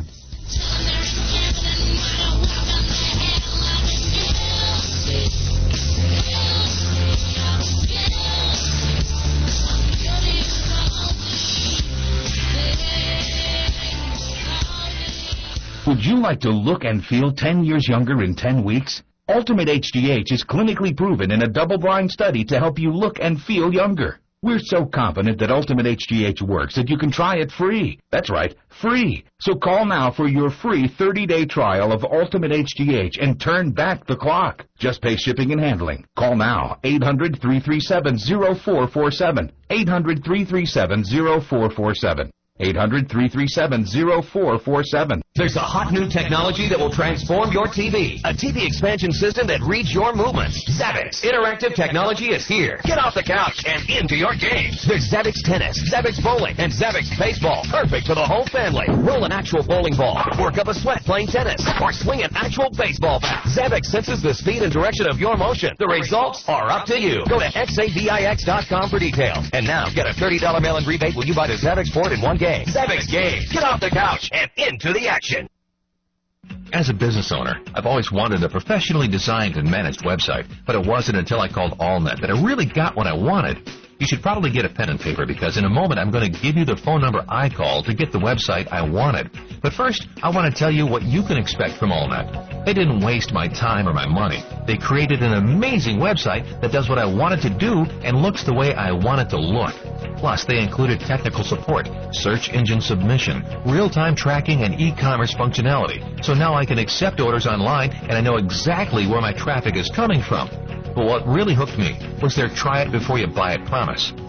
Would you like to look and feel ten years younger in ten weeks? Ultimate H G H is clinically proven in a double-blind study to help you look and feel younger. We're so confident that Ultimate H G H works that you can try it free. That's right, free. So call now for your free thirty-day trial of Ultimate H G H and turn back the clock. Just pay shipping and handling. Call now, eight hundred, three three seven, zero four four seven, eight hundred, three three seven, zero four four seven. eight hundred, three three seven, zero four four seven. There's a hot new technology that will transform your T V. A T V expansion system that reads your movements. Zavix interactive technology is here. Get off the couch and into your games. There's Zavix Tennis, Zavix Bowling, and Zavix Baseball. Perfect for the whole family. Roll an actual bowling ball. Work up a sweat playing tennis. Or swing an actual baseball bat. Zavix senses the speed and direction of your motion. The results are up to you. Go to X A V I X dot com for details. And now get a thirty dollars mail-in rebate when you buy the Zavix board in one game. Zavix Game. Get off the couch and into the action. As a business owner, I've always wanted a professionally designed and managed website, but it wasn't until I called AllNet that I really got what I wanted. You should probably get a pen and paper because in a moment I'm going to give you the phone number I called to get the website I wanted. But first, I want to tell you what you can expect from AllNet. They didn't waste my time or my money. They created an amazing website that does what I want it to do and looks the way I want it to look. Plus, they included technical support, search engine submission, real-time tracking, and e-commerce functionality. So now I can accept orders online and I know exactly where my traffic is coming from. But what really hooked me was their try-it-before-you-buy-it promise.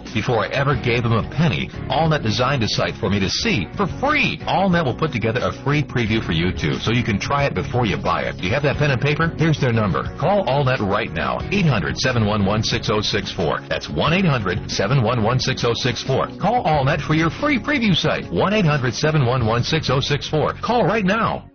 Before I ever gave them a penny, AllNet designed a site for me to see for free. AllNet will put together a free preview for you too, so you can try it before you buy it. Do you have that pen and paper? Here's their number. Call AllNet right now, eight hundred, seven one one, six oh six four. That's one eight hundred, seven one one, six oh six four. Call AllNet for your free preview site, one eight hundred, seven one one, six oh six four. Call right now.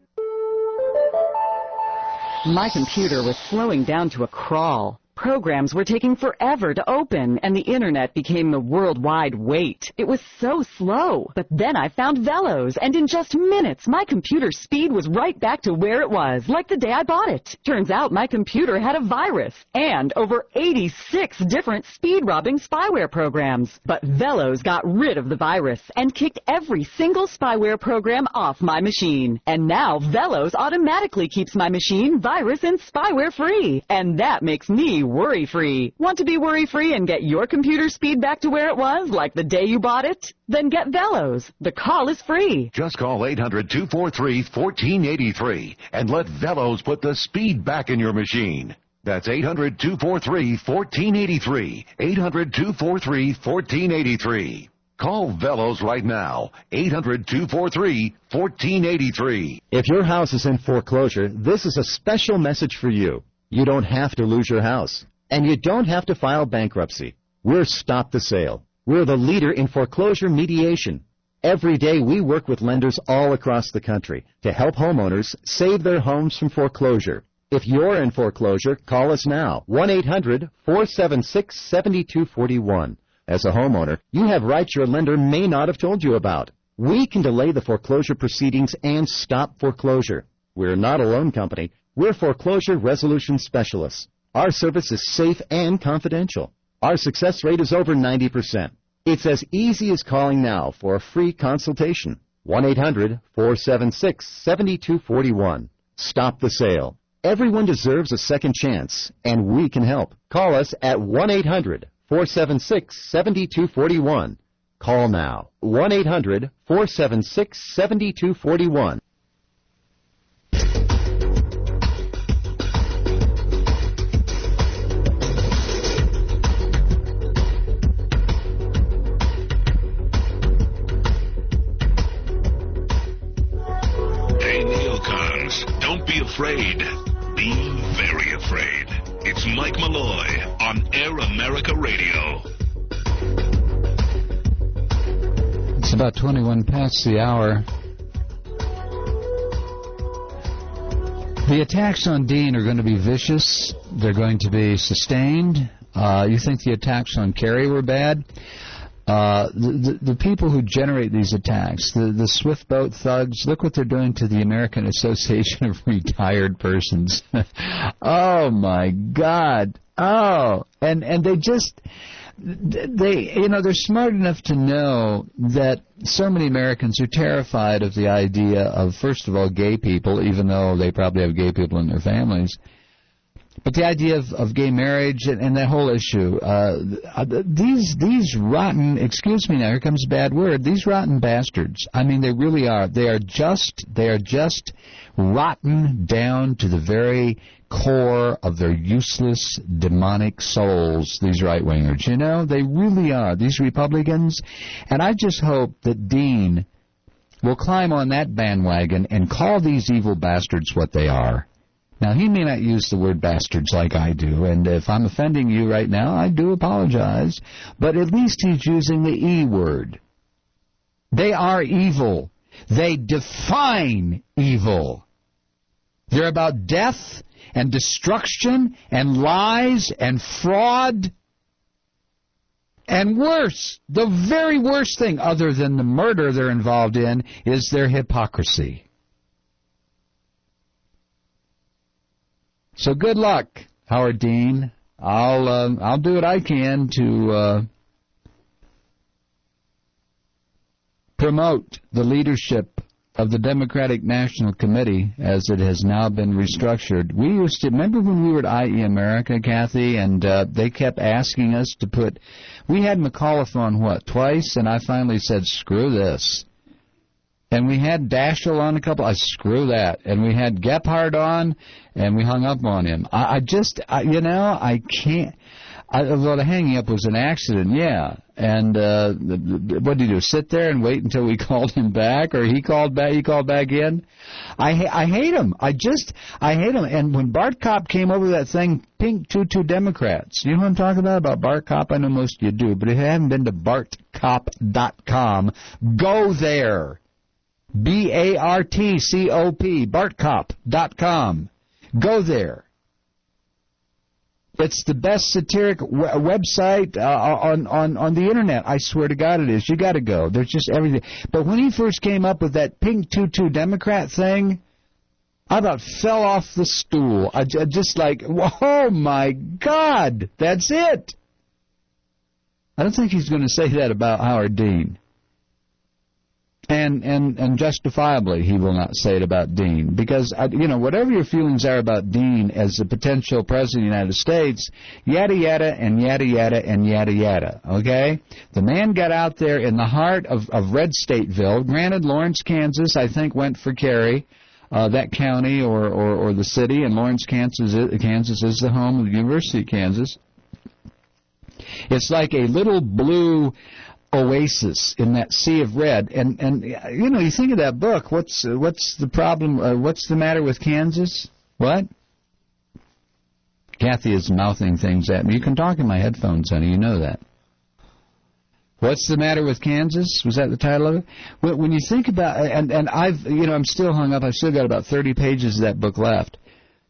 My computer was slowing down to a crawl. Programs were taking forever to open, and the Internet became the worldwide wait. It was so slow. But then I found Velos, and in just minutes, my computer speed was right back to where it was, like the day I bought it. Turns out my computer had a virus, and over eighty-six different speed-robbing spyware programs. But Velos got rid of the virus, and kicked every single spyware program off my machine. And now Velos automatically keeps my machine virus and spyware-free. And that makes me worry-free. Want to be worry-free and get your computer speed back to where it was, like the day you bought it? Then get Velos. The call is free. Just call eight hundred, two four three, one four eight three and let Velos put the speed back in your machine. That's eight hundred, two four three, one four eight three. eight hundred, two four three, one four eight three. Call Velos right now. eight hundred, two four three, one four eight three. If your house is in foreclosure, this is a special message for you. You don't have to lose your house. And you don't have to file bankruptcy. We're Stop the Sale. We're the leader in foreclosure mediation. Every day we work with lenders all across the country to help homeowners save their homes from foreclosure. If you're in foreclosure, call us now. one eight hundred, four seven six, seven two four one. As a homeowner, you have rights your lender may not have told you about. We can delay the foreclosure proceedings and stop foreclosure. We're not a loan company. We're foreclosure resolution specialists. Our service is safe and confidential. Our success rate is over ninety percent. It's as easy as calling now for a free consultation. one eight hundred, four seven six, seven two four one. Stop the Sale. Everyone deserves a second chance, and we can help. Call us at one eight hundred, four seven six, seven two four one. Call now. one eight hundred, four seven six, seven two four one. Don't be afraid. Be very afraid. It's Mike Malloy on Air America Radio. It's about twenty-one past the hour. The attacks on Dean are going to be vicious. They're going to be sustained. Uh, you think the attacks on Kerry were bad? Uh, the, the, the people who generate these attacks, the, the swift boat thugs, look what they're doing to the American Association of Retired Persons. Oh, my God. Oh, and, and they just, they, you know, they're smart enough to know that so many Americans are terrified of the idea of, first of all, gay people, even though they probably have gay people in their families. But the idea of, of gay marriage and, and that whole issue, uh, these these rotten, excuse me now, here comes a bad word, these rotten bastards, I mean, they really are. They are just, they are just rotten down to the very core of their useless, demonic souls, these right-wingers. You know, they really are, these Republicans. And I just hope that Dean will climb on that bandwagon and call these evil bastards what they are. Now, he may not use the word bastards like I do, and if I'm offending you right now, I do apologize, but at least he's using the E word. They are evil. They define evil. They're about death and destruction and lies and fraud. And worse, the very worst thing, other than the murder they're involved in, is their hypocrisy. So good luck, Howard Dean. I'll uh, I'll do what I can to uh, promote the leadership of the Democratic National Committee as it has now been restructured. We used to remember when we were at I E America, Kathy, and uh, they kept asking us to put. We had McAuliffe on what twice, and I finally said, "Screw this." And we had Daschle on a couple. I screw that. And we had Gephardt on, and we hung up on him. I, I just, I, you know, I can't. I, well, the hanging up was an accident, yeah. And uh, the, the, what did he do? Sit there and wait until we called him back, or he called back? He called back in. I ha- I hate him. I just I hate him. And when Bart Kopp came over that thing, Pink Tutu Democrats. You know what I'm talking about about Bart Kopp? I know most of you do, but if you haven't been to bart kopp dot com, go there. B A R T C O P, bart kopp dot com. Go there. It's the best satiric w- website uh, on, on, on the Internet. I swear to God it is. You got to go. There's just everything. But when he first came up with that Pink Tutu Democrat thing, I about fell off the stool. I j- just like, oh, my God, that's it. I don't think he's going to say that about Howard Dean. And, and and justifiably, he will not say it about Dean. Because, you know, whatever your feelings are about Dean as a potential president of the United States, yada, yada, and yada, yada, and yada, yada, okay? The man got out there in the heart of, of Red Stateville. Granted, Lawrence, Kansas, I think, went for Kerry, uh, that county or, or, or the city, and Lawrence, Kansas is, Kansas is the home of the University of Kansas. It's like a little blue oasis in that sea of red, and and you know, you think of that book. What's uh, what's the problem? Uh, what's the matter with Kansas? What? Kathy is mouthing things at me. You can talk in my headphones, honey. You know that. What's the matter with Kansas? Was that the title of it? When, when you think about, and and I've you know I'm still hung up. I've still got about thirty pages of that book left.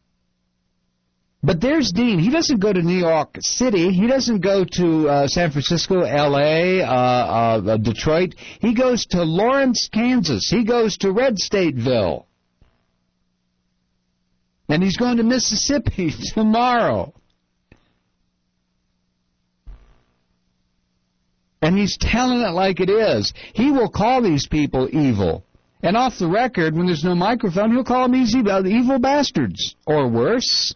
But there's Dean. He doesn't go to New York City. He doesn't go to uh, San Francisco, L A, uh, uh, Detroit. He goes to Lawrence, Kansas. He goes to Red Stateville. And he's going to Mississippi tomorrow. And he's telling it like it is. He will call these people evil. And off the record, when there's no microphone, he'll call them easy, uh, evil bastards. Or worse.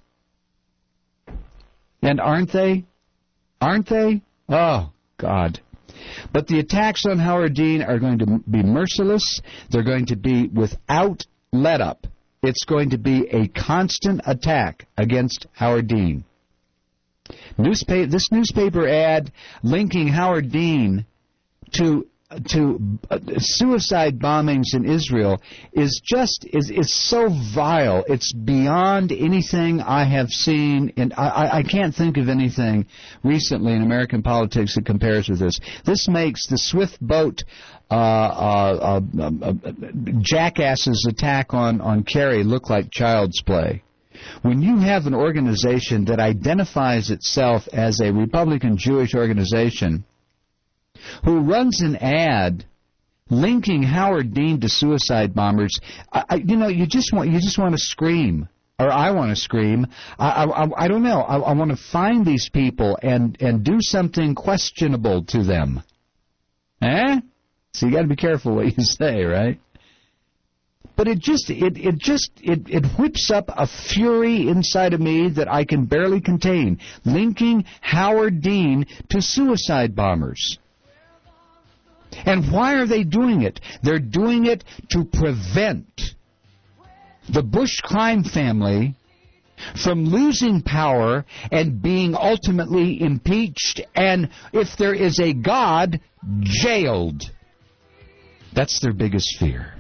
And aren't they? Aren't they? Oh, God. But the attacks on Howard Dean are going to be merciless. They're going to be without let-up. It's going to be a constant attack against Howard Dean. Newspaper, this newspaper ad linking Howard Dean to to uh, suicide bombings in Israel is just is is so vile. It's beyond anything I have seen, and I, I can't think of anything recently in American politics that compares with this. This makes the swift boat uh, uh, uh, uh, jackass's attack on on Kerry look like child's play. When you have an organization that identifies itself as a Republican Jewish organization who runs an ad linking Howard Dean to suicide bombers, I, I, you know, you just want you just want to scream, or I want to scream. I, I, I don't know. I, I want to find these people and and do something questionable to them. Eh? So you got to be careful what you say, right? But it just it it just it it whips up a fury inside of me that I can barely contain, linking Howard Dean to suicide bombers. And why are they doing it? They're doing it to prevent the Bush crime family from losing power and being ultimately impeached, and if there is a God, jailed. That's their biggest fear.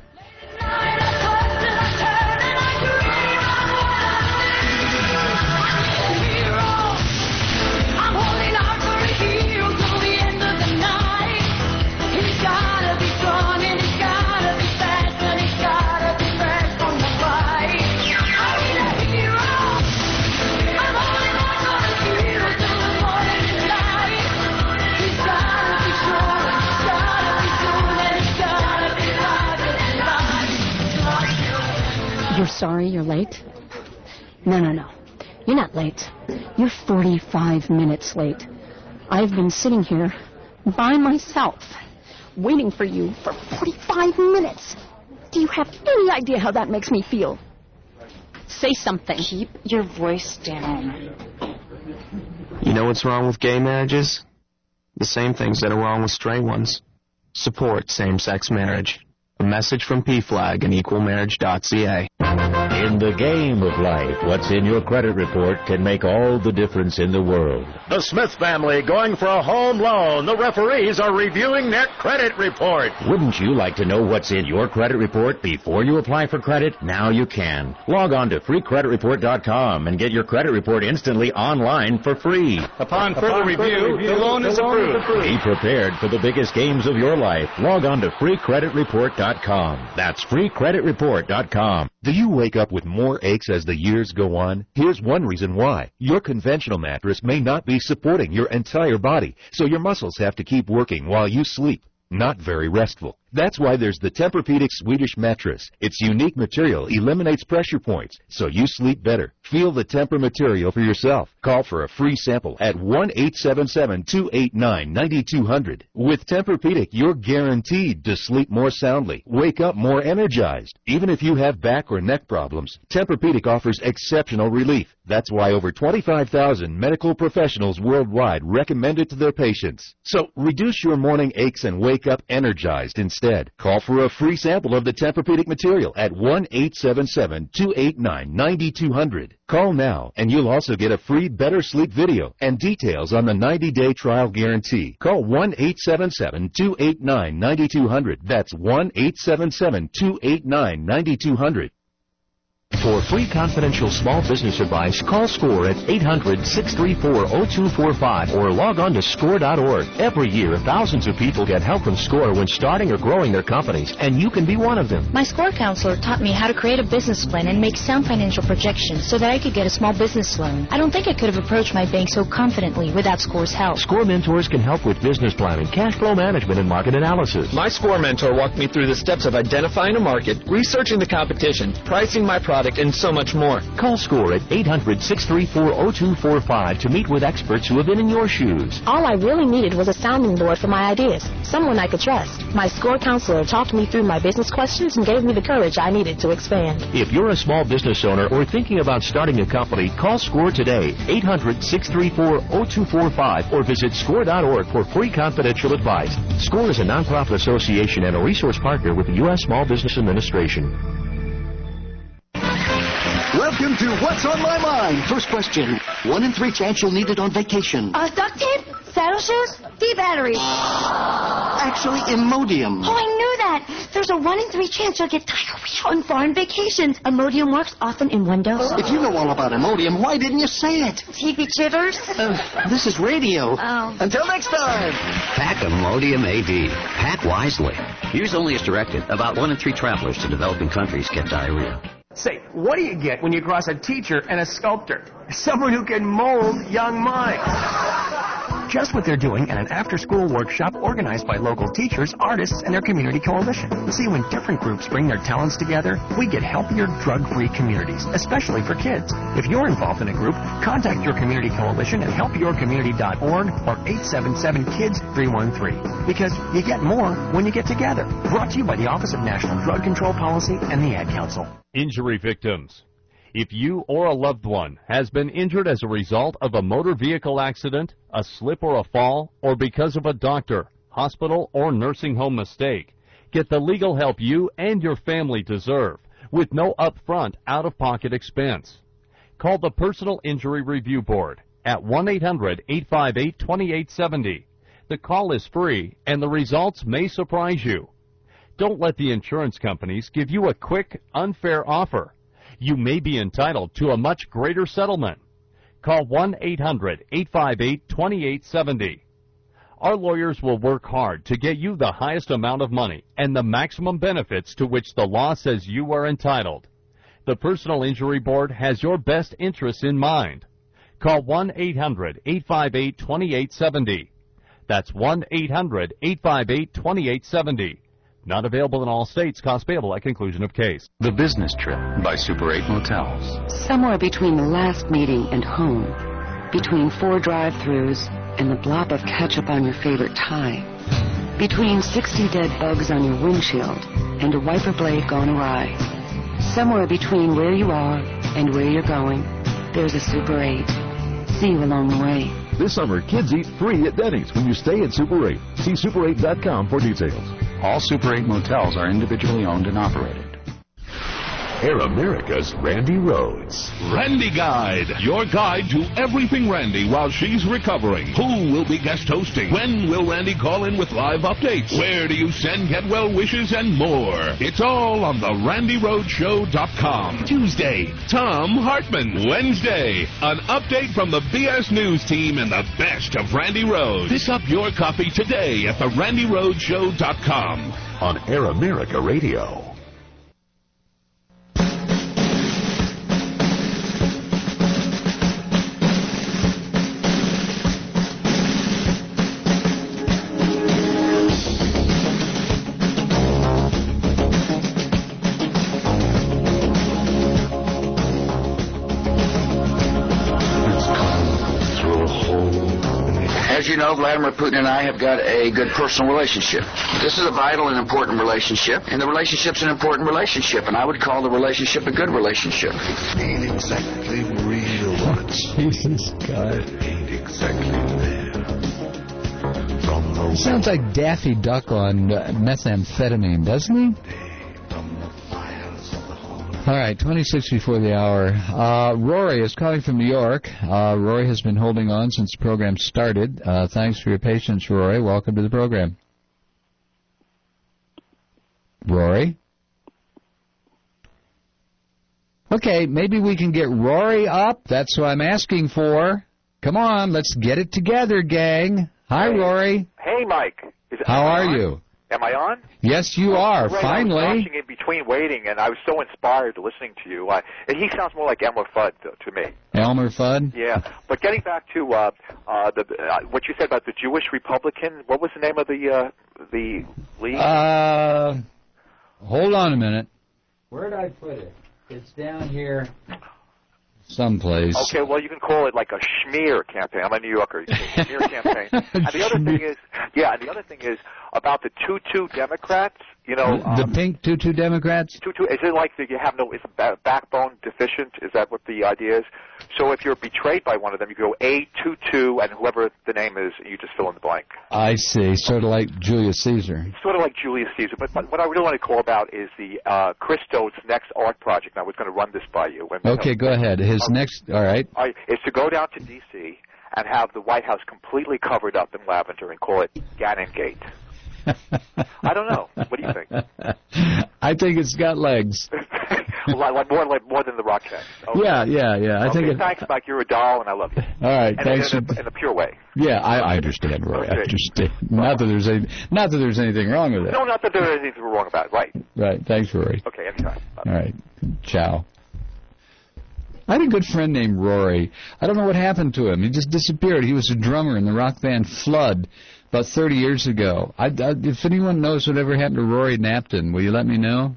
You're sorry you're late? No, no, no. You're not late. You're forty-five minutes late. I've been sitting here by myself, waiting for you for forty-five minutes. Do you have any idea how that makes me feel? Say something. Keep your voice down. You know what's wrong with gay marriages? The same things that are wrong with straight ones. Support same-sex marriage. A message from P Flag and equal marriage dot C A. In the game of life, what's in your credit report can make all the difference in the world. The Smith family going for a home loan. The referees are reviewing their credit report. Wouldn't you like to know what's in your credit report before you apply for credit? Now you can. Log on to free credit report dot com and get your credit report instantly online for free. Upon further Upon review, further review, the loan is approved. approved. Be prepared for the biggest games of your life. Log on to free credit report dot com. That's free credit report dot com. Do you wake up with more aches as the years go on? Here's one reason why. Your conventional mattress may not be supporting your entire body, so your muscles have to keep working while you sleep. Not very restful. That's why there's the Tempur-Pedic Swedish mattress. Its unique material eliminates pressure points, so you sleep better. Feel the Tempur material for yourself. Call for a free sample at one eight seven seven, two eight nine, nine two zero zero. With Tempur-Pedic, you're guaranteed to sleep more soundly, wake up more energized. Even if you have back or neck problems, Tempur-Pedic offers exceptional relief. That's why over twenty-five thousand medical professionals worldwide recommend it to their patients. So reduce your morning aches and wake up energized instead. Call for a free sample of the Tempur-Pedic material at one eight seven seven, two eight nine, nine two zero zero. Call now, and you'll also get a free Better Sleep video and details on the ninety-day trial guarantee. Call one eight seven seven, two eight nine, nine two zero zero. That's one eight seven seven, two eight nine, nine two zero zero. For free confidential small business advice, call SCORE at eight hundred, six three four, zero two four five or log on to score dot org. Every year, thousands of people get help from SCORE when starting or growing their companies, and you can be one of them. My SCORE counselor taught me how to create a business plan and make sound financial projections so that I could get a small business loan. I don't think I could have approached my bank so confidently without SCORE's help. SCORE mentors can help with business planning, cash flow management, and market analysis. My SCORE mentor walked me through the steps of identifying a market, researching the competition, pricing my product, and so much more. Call SCORE at eight hundred, six three four, zero two four five to meet with experts who have been in your shoes. All I really needed was a sounding board for my ideas, someone I could trust. My SCORE counselor talked me through my business questions and gave me the courage I needed to expand. If you're a small business owner or thinking about starting a company, call SCORE today, eight hundred, six three four, zero two four five, or visit score dot org for free confidential advice. SCORE is a nonprofit association and a resource partner with the U S Small Business Administration. Welcome to What's on My Mind. First question. One in three chance you'll need it on vacation. Uh, duct tape? Saddle shoes? D-batteries. Actually, Imodium. Oh, I knew that. There's a one in three chance you'll get diarrhea on foreign vacations. Imodium works often in one dose. If you know all about Imodium, why didn't you say it? T V jitters? Uh, this is radio. Oh. Until next time. Pack Imodium A D. Pack wisely. Use only as directed. About one in three travelers to developing countries get diarrhea. Say, what do you get when you cross a teacher and a sculptor? Someone who can mold young minds. Just what they're doing at an after-school workshop organized by local teachers, artists, and their community coalition. See, when different groups bring their talents together, we get healthier, drug-free communities, especially for kids. If you're involved in a group, contact your community coalition at help your community dot org or eight seven seven, kids, three one three. Because you get more when you get together. Brought to you by the Office of National Drug Control Policy and the Ad Council. Injury victims. If you or a loved one has been injured as a result of a motor vehicle accident, a slip or a fall, or because of a doctor, hospital, or nursing home mistake, get the legal help you and your family deserve with no upfront, out-of-pocket expense. Call the Personal Injury Review Board at one eight hundred, eight five eight, two eight seven zero. The call is free, and the results may surprise you. Don't let the insurance companies give you a quick, unfair offer. You may be entitled to a much greater settlement. Call one eight hundred, eight five eight, two eight seven zero. Our lawyers will work hard to get you the highest amount of money and the maximum benefits to which the law says you are entitled. The Personal Injury Board has your best interests in mind. Call one eight hundred, eight five eight, two eight seven zero. That's one eight hundred, eight five eight, two eight seven zero. Not available in all states. Cost payable at conclusion of case. The Business Trip by Super eight Motels. Somewhere between the last meeting and home, between four drive-thrus and the blob of ketchup on your favorite tie, between sixty dead bugs on your windshield and a wiper blade gone awry, somewhere between where you are and where you're going, there's a Super eight. See you along the way. This summer, kids eat free at Denny's when you stay at Super eight. See super eight dot com for details. All Super eight motels are individually owned and operated. Air America's Randy Rhodes. Randy Guide, your guide to everything Randy while she's recovering. Who will be guest hosting? When will Randy call in with live updates? Where do you send get well wishes and more? It's all on the randy rhodes show dot com. Tuesday, Tom Hartman. Wednesday, an update from the B S News team and the best of Randy Rhodes. Pick up your copy today at the randy rhodes show dot com. On Air America Radio. As you know, Vladimir Putin and I have got a good personal relationship. This is a vital and important relationship, and the relationship's an important relationship, and I would call the relationship a good relationship. Ain't exactly real once. Jesus God. Ain't exactly there. From the Sounds like Daffy Duck on uh, methamphetamine, doesn't he? All right, twenty-six before the hour. Uh, Rory is calling from New York. Uh, Rory has been holding on since the program started. Uh, thanks for your patience, Rory. Welcome to the program. Rory? Okay, maybe we can get Rory up. That's what I'm asking for. Come on, let's get it together, gang. Hi, hey. Rory. Hey, Mike. Is it, How are on? you? Am I on? Yes, you are. Right, Finally. I was watching in between waiting, and I was so inspired listening to you. Uh, and he sounds more like Elmer Fudd to, to me. Elmer Fudd? Yeah. But getting back to uh, uh, the uh, what you said about the Jewish Republican, what was the name of the uh, the league? Uh, hold on a minute. Where did I put it? It's down here someplace. Okay, well, you can call it like a schmear campaign. I'm a New Yorker. Schmear campaign. And the other thing is, yeah, and the other thing is about the two two Democrats. You know, the um, pink two two Democrats? two two, is it like that you have no, it's ba- backbone deficient? Is that what the idea is? So if you're betrayed by one of them, you go A two two, and whoever the name is, you just fill in the blank. I see. Sort of like Julius Caesar. Sort of like Julius Caesar. But, but what I really want to call about is the uh, Christo's next art project. I was going to run this by you. When, Okay, you know, go ahead. His okay. next, all right. All right. Is to go down to D C and have the White House completely covered up in lavender and call it Gannon Gate. I don't know. What do you think? I think it's got legs. like, like more, like more than the Rockettes. Okay. Yeah, yeah, yeah. I okay, think. It, thanks, Mike. You're a doll, and I love you. All right, and thanks. In, in, a, in a pure way. Yeah, I, I understand, Roy. Okay. I understand. Not that there's any, not that there's anything wrong with it. No, not that there's anything wrong about it. Right. Right. Thanks, Rory. Okay. Anytime. Bye. All right. Ciao. I had a good friend named Rory. I don't know what happened to him. He just disappeared. He was a drummer in the rock band Flood about thirty years ago. I, I, if anyone knows whatever happened to Rory Napton, will you let me know?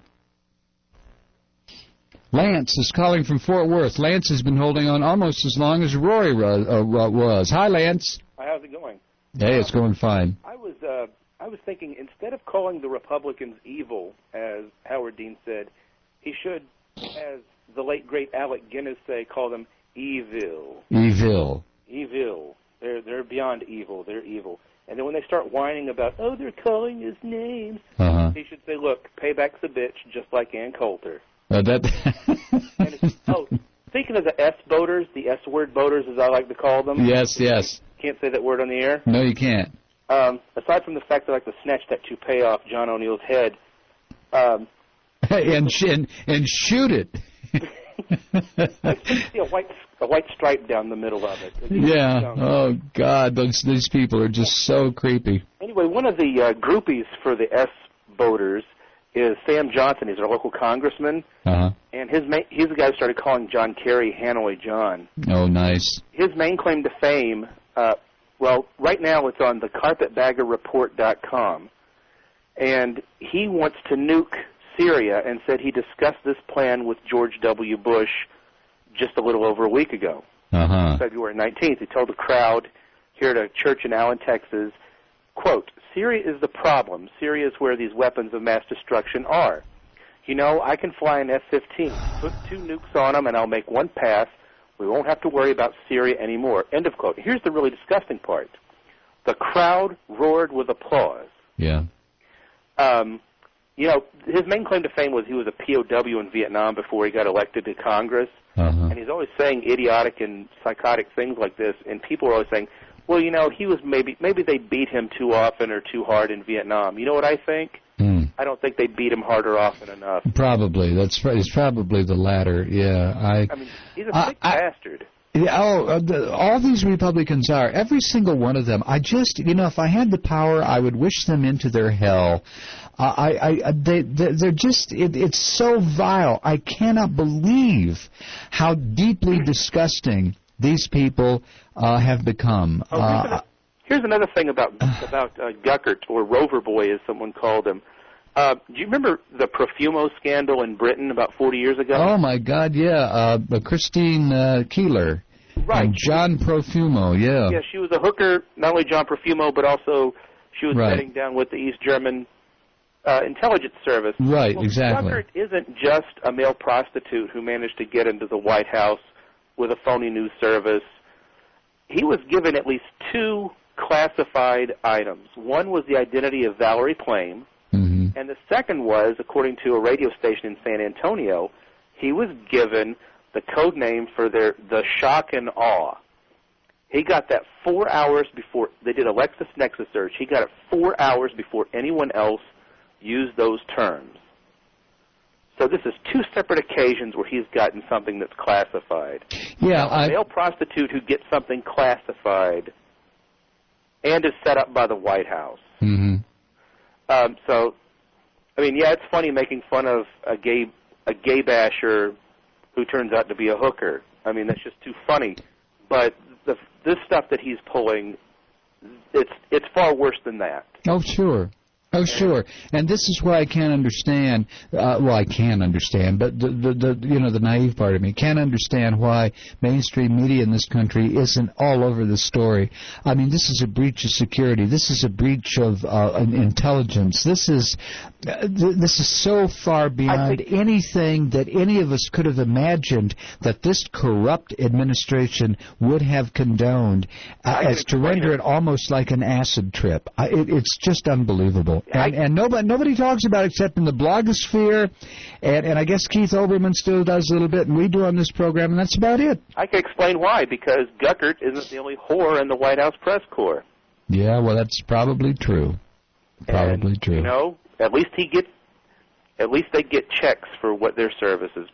Lance is calling from Fort Worth. Lance has been holding on almost as long as Rory uh, was. Hi, Lance. Hi, how's it going? Hey, it's going fine. I was uh, I was thinking instead of calling the Republicans evil, as Howard Dean said, he should, as the late great Alec Guinness say, call them evil. Evil. Evil. They're they're beyond evil. They're evil. And then when they start whining about, oh, they're calling his names, uh-huh. he should say, look, payback's a bitch, just like Ann Coulter. Uh, that and it's, oh, speaking of the S voters, the S word voters, as I like to call them. Yes, yes. Can't say that word on the air. No, you can't. Um, aside from the fact that I like to snatch that toupee off John O'Neill's head. Um, and, sh- and and shoot it. I see a white a white stripe down the middle of it. Yeah. Oh God, those these people are just so creepy. Anyway, one of the uh, groupies for the S voters is Sam Johnson. He's our local congressman, uh-huh. and his main, he's the guy who started calling John Kerry Hanoi John. Oh, nice. His main claim to fame, uh, well, right now it's on the carpetbagger report dot com, and he wants to nuke Syria and said he discussed this plan with George W. Bush just a little over a week ago, uh-huh. February nineteenth. He told the crowd here at a church in Allen, Texas, quote, Syria is the problem. Syria is where these weapons of mass destruction are. You know, I can fly an F fifteen, put two nukes on them, and I'll make one pass. We won't have to worry about Syria anymore. End of quote. Here's the really disgusting part. The crowd roared with applause. Yeah. Um, you know, his main claim to fame was he was a P O W in Vietnam before he got elected to Congress. Uh-huh. And he's always saying idiotic and psychotic things like this, and people are always saying, well, you know, he was maybe maybe they beat him too often or too hard in Vietnam. You know what I think? Mm. I don't think they beat him harder often enough. Probably. That's it's probably the latter. Yeah, I. I mean, he's a sick I, bastard. Yeah, oh, uh, the, all these Republicans are. Every single one of them. I just, you know, if I had the power, I would wish them into their hell. Uh, I, I, they, they're just, it, it's so vile. I cannot believe how deeply disgusting these people uh, have become. Oh, here's, uh, another, here's another thing about about uh, Guckert, or Rover Boy, as someone called him. Uh, do you remember the Profumo scandal in Britain about forty years ago? Oh, my God, yeah. Uh, Christine uh, Keeler. Right. And John Profumo, yeah. Yeah, she was a hooker, not only John Profumo, but also she was right. heading down with the East German uh, intelligence service. Right, well, exactly. Guckert isn't just a male prostitute who managed to get into the White House with a phony news service. He was given at least two classified items. One was the identity of Valerie Plame, mm-hmm. and the second was, according to a radio station in San Antonio, he was given the code name for their the shock and awe. He got that four hours before they did a LexisNexis search. He got it four hours before anyone else used those terms. So this is two separate occasions where he's gotten something that's classified. Yeah, now, a I... male prostitute who gets something classified and is set up by the White House. Mm-hmm. Um, so, I mean, yeah, it's funny making fun of a gay a gay basher who turns out to be a hooker. I mean, that's just too funny. But the, this stuff that he's pulling, it's it's far worse than that. Oh, sure. Oh, sure. And this is why I can't understand, uh, well, I can understand, but the, the, the, you know, the naive part of me can't understand why mainstream media in this country isn't all over the story. I mean, this is a breach of security. This is a breach of uh, intelligence. This is, uh, th- this is so far beyond anything that any of us could have imagined that this corrupt administration would have condoned, uh, as to render it almost like an acid trip. I, it, it's just unbelievable. And, and nobody nobody talks about it except in the blogosphere, and, and I guess Keith Olbermann still does a little bit, and we do on this program, and that's about it. I can explain why, because Guckert isn't the only whore in the White House press corps. Yeah, well, that's probably true. Probably and, true. You know, at least he gets, at least they get checks for what their services.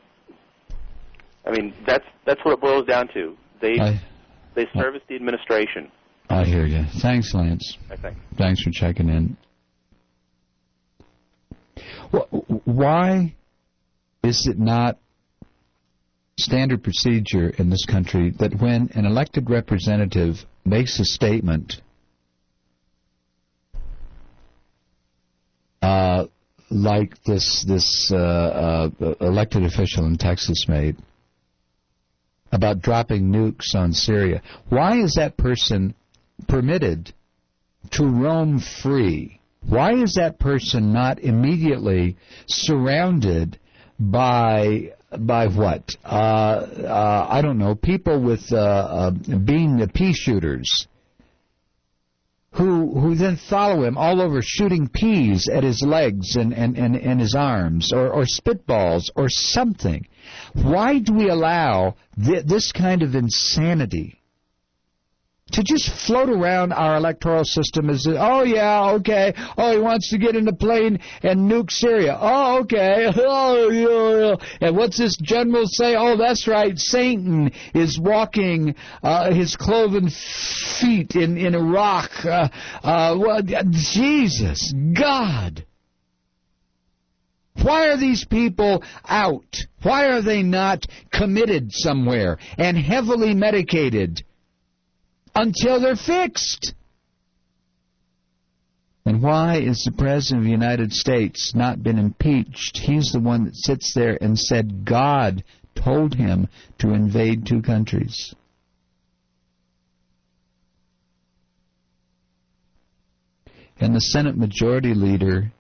I mean, that's that's what it boils down to. They I, they service the administration. I hear you. Thanks, Lance. I think. Thanks for checking in. Why is it not standard procedure in this country that when an elected representative makes a statement uh, like this this uh, uh, elected official in Texas made about dropping nukes on Syria, why is that person permitted to roam free? Why is that person not immediately surrounded by by what? Uh, uh, I don't know, people with uh, uh, being the pea shooters who who then follow him all over shooting peas at his legs and, and, and, and his arms, or, or spitballs or something. Why do we allow th- this kind of insanity to just float around our electoral system as, oh, yeah, okay, oh, he wants to get in a plane and nuke Syria. Oh, okay, oh, yeah, yeah. And what's this general say? Oh, that's right, Satan is walking uh, his cloven feet in, in Iraq. Uh, uh, well, Jesus, God. Why are these people out? Why are they not committed somewhere and heavily medicated until they're fixed? And why is the President of the United States not been impeached? He's the one that sits there and said God told him to invade two countries. And the Senate Majority Leader,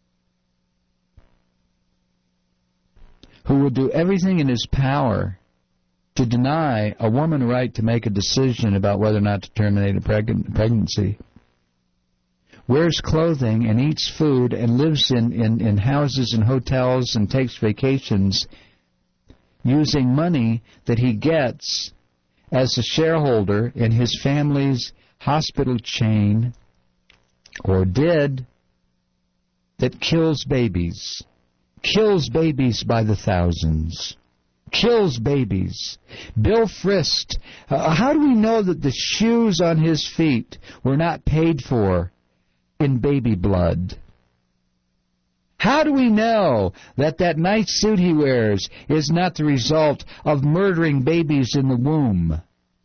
who will do everything in his power to deny a woman a right to make a decision about whether or not to terminate a preg- pregnancy, wears clothing and eats food and lives in, in, in houses and hotels and takes vacations using money that he gets as a shareholder in his family's hospital chain, or did, that kills babies, kills babies by the thousands, kills babies. Bill Frist, uh, how do we know that the shoes on his feet were not paid for in baby blood? How do we know that that nice suit he wears is not the result of murdering babies in the womb?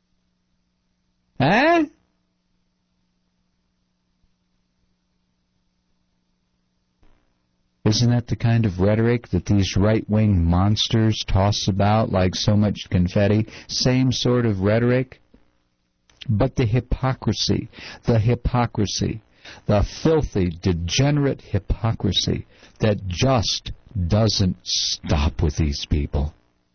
Huh? Isn't that the kind of rhetoric that these right-wing monsters toss about like so much confetti? Same sort of rhetoric? But the hypocrisy, the hypocrisy, the filthy, degenerate hypocrisy that just doesn't stop with these people.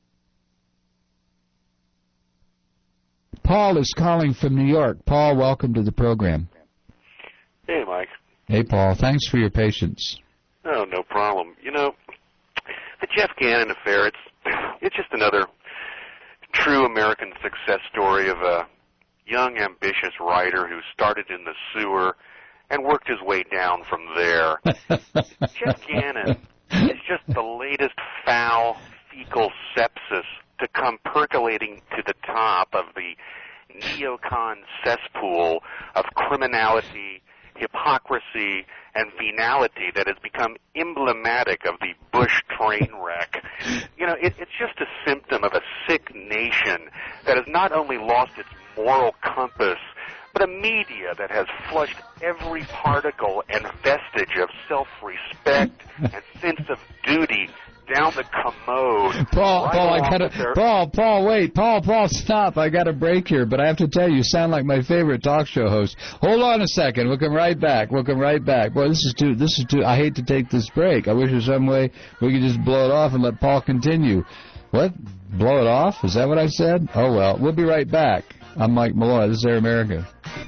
Paul is calling from New York. Paul, welcome to the program. Hey, Mike. Hey, Paul. Thanks for your patience. Oh, no problem. You know, the Jeff Gannon affair, it's it's just another true American success story of a young, ambitious writer who started in the sewer and worked his way down from there. Jeff Gannon is just the latest foul, fecal sepsis to come percolating to the top of the neocon cesspool of criminality, hypocrisy, and venality that has become emblematic of the Bush train wreck. You know, it, it's just a symptom of a sick nation that has not only lost its moral compass, but a media that has flushed every particle and vestige of self-respect and sense of duty down the commode. Paul, right Paul, I gotta, their... Paul, Paul, wait, Paul, Paul, stop. I got a break here, but I have to tell you, you sound like my favorite talk show host. Hold on a second. We'll come right back. We'll come right back. Boy, this is too, this is too, I hate to take this break. I wish there's some way we could just blow it off and let Paul continue. What? Blow it off? Is that what I said? Oh, well, we'll be right back. I'm Mike Malloy. This is Air America.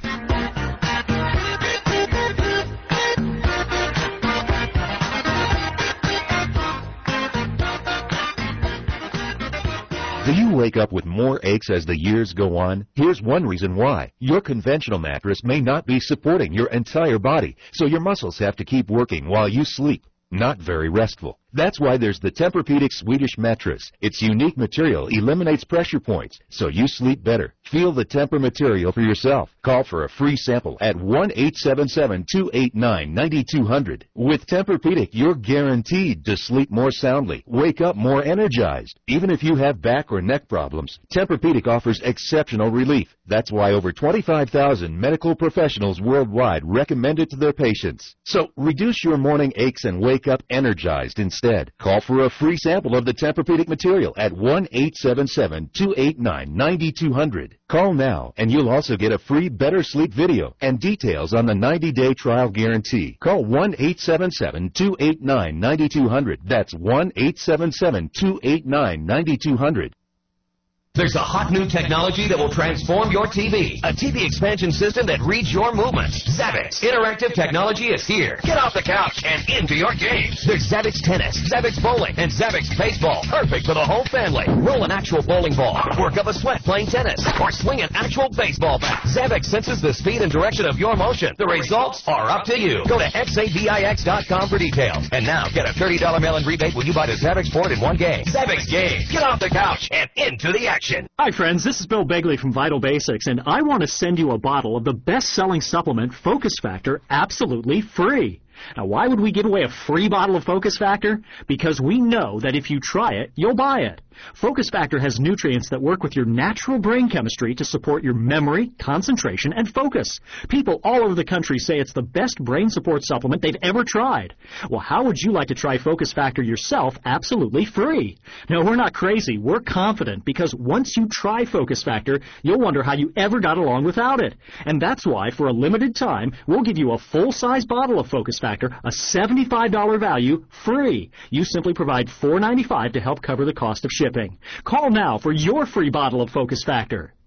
Do you wake up with more aches as the years go on? Here's one reason why. Your conventional mattress may not be supporting your entire body, so your muscles have to keep working while you sleep. Not very restful. That's why there's the Tempur-Pedic Swedish mattress. Its unique material eliminates pressure points, so you sleep better. Feel the Tempur material for yourself. Call for a free sample at one eight seven seven, two eight nine, nine two zero zero. With Tempur-Pedic, you're guaranteed to sleep more soundly, wake up more energized. Even if you have back or neck problems, Tempur-Pedic offers exceptional relief. That's why over twenty-five thousand medical professionals worldwide recommend it to their patients. So reduce your morning aches and wake up energized instead. Call for a free sample of the Tempur-Pedic material at one eight seven seven, two eight nine, nine two zero zero. Call now, and you'll also get a free Better Sleep video and details on the ninety-day trial guarantee. Call one eight seven seven, two eight nine, nine two zero zero. That's one eight seven seven, two eight nine, nine two zero zero. There's a hot new technology that will transform your T V. A T V expansion system that reads your movements. Zavix Interactive Technology is here. Get off the couch and into your games. There's Zavix Tennis, Zavix Bowling, and Zavix Baseball. Perfect for the whole family. Roll an actual bowling ball. Work up a sweat playing tennis. Or swing an actual baseball bat. Zavix senses the speed and direction of your motion. The results are up to you. Go to X A V I X dot com for details. And now get a thirty dollars mail-in rebate when you buy the Zavix board in one game. Zavix Games. Get off the couch and into the action. Hi friends, this is Bill Begley from Vital Basics, and I want to send you a bottle of the best-selling supplement, Focus Factor, absolutely free. Now, why would we give away a free bottle of Focus Factor? Because we know that if you try it, you'll buy it. Focus Factor has nutrients that work with your natural brain chemistry to support your memory, concentration, and focus. People all over the country say it's the best brain support supplement they've ever tried. Well, how would you like to try Focus Factor yourself absolutely free? No, we're not crazy. We're confident because once you try Focus Factor, you'll wonder how you ever got along without it. And that's why, for a limited time, we'll give you a full-size bottle of Focus Factor, a seventy-five dollars value, free. You simply provide four dollars and ninety-five cents to help cover the cost of shipping. Call now for your free bottle of Focus Factor.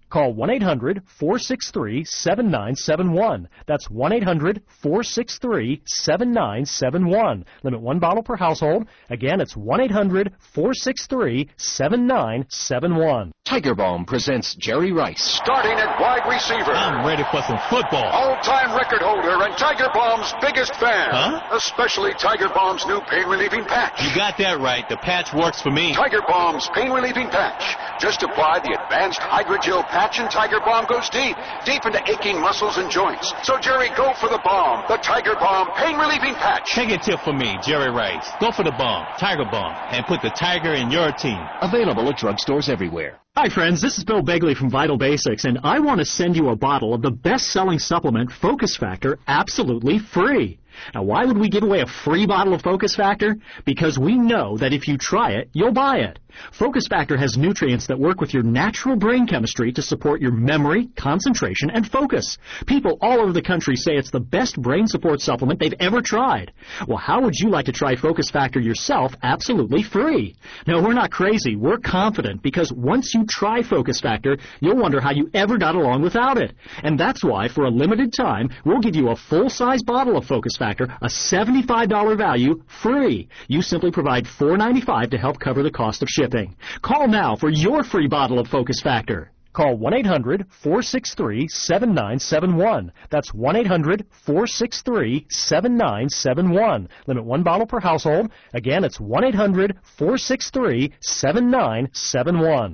Call one eight hundred four six three seven nine seven one. That's one eight hundred four six three seven nine seven one. Limit one bottle per household. Again, it's one eight hundred four six three seven nine seven one. Tiger Balm presents Jerry Rice. Starting at wide receiver. I'm ready for some football. All-time record holder and Tiger Balm's biggest fan. Huh? Especially Tiger Balm's new pain-relieving patch. You got that right. The patch works for me. Tiger Balm's pain-relieving patch. Just apply the advanced hydrogel patch and Tiger Balm goes deep, deep into aching muscles and joints. So, Jerry, go for the balm, the Tiger Balm pain-relieving patch. Take a tip from me, Jerry Rice. Go for the balm, Tiger Balm, and put the tiger in your team. Available at drugstores everywhere. Hi, friends. This is Bill Begley from Vital Basics, and I want to send you a bottle of the best-selling supplement, Focus Factor, absolutely free. Now, why would we give away a free bottle of Focus Factor? Because we know that if you try it, you'll buy it. Focus Factor has nutrients that work with your natural brain chemistry to support your memory, concentration, and focus. People all over the country say it's the best brain support supplement they've ever tried. Well, how would you like to try Focus Factor yourself absolutely free? No, we're not crazy. We're confident because once you try Focus Factor, you'll wonder how you ever got along without it. And that's why, for a limited time, we'll give you a full-size bottle of Focus Factor, a seventy-five dollars value, free. You simply provide four dollars and ninety-five cents to help cover the cost of shipping. Call now for your free bottle of Focus Factor. Call one eight hundred four six three seven nine seven one. That's one eight hundred four six three seven nine seven one. Limit one bottle per household. Again, it's one eight hundred four six three seven nine seven one.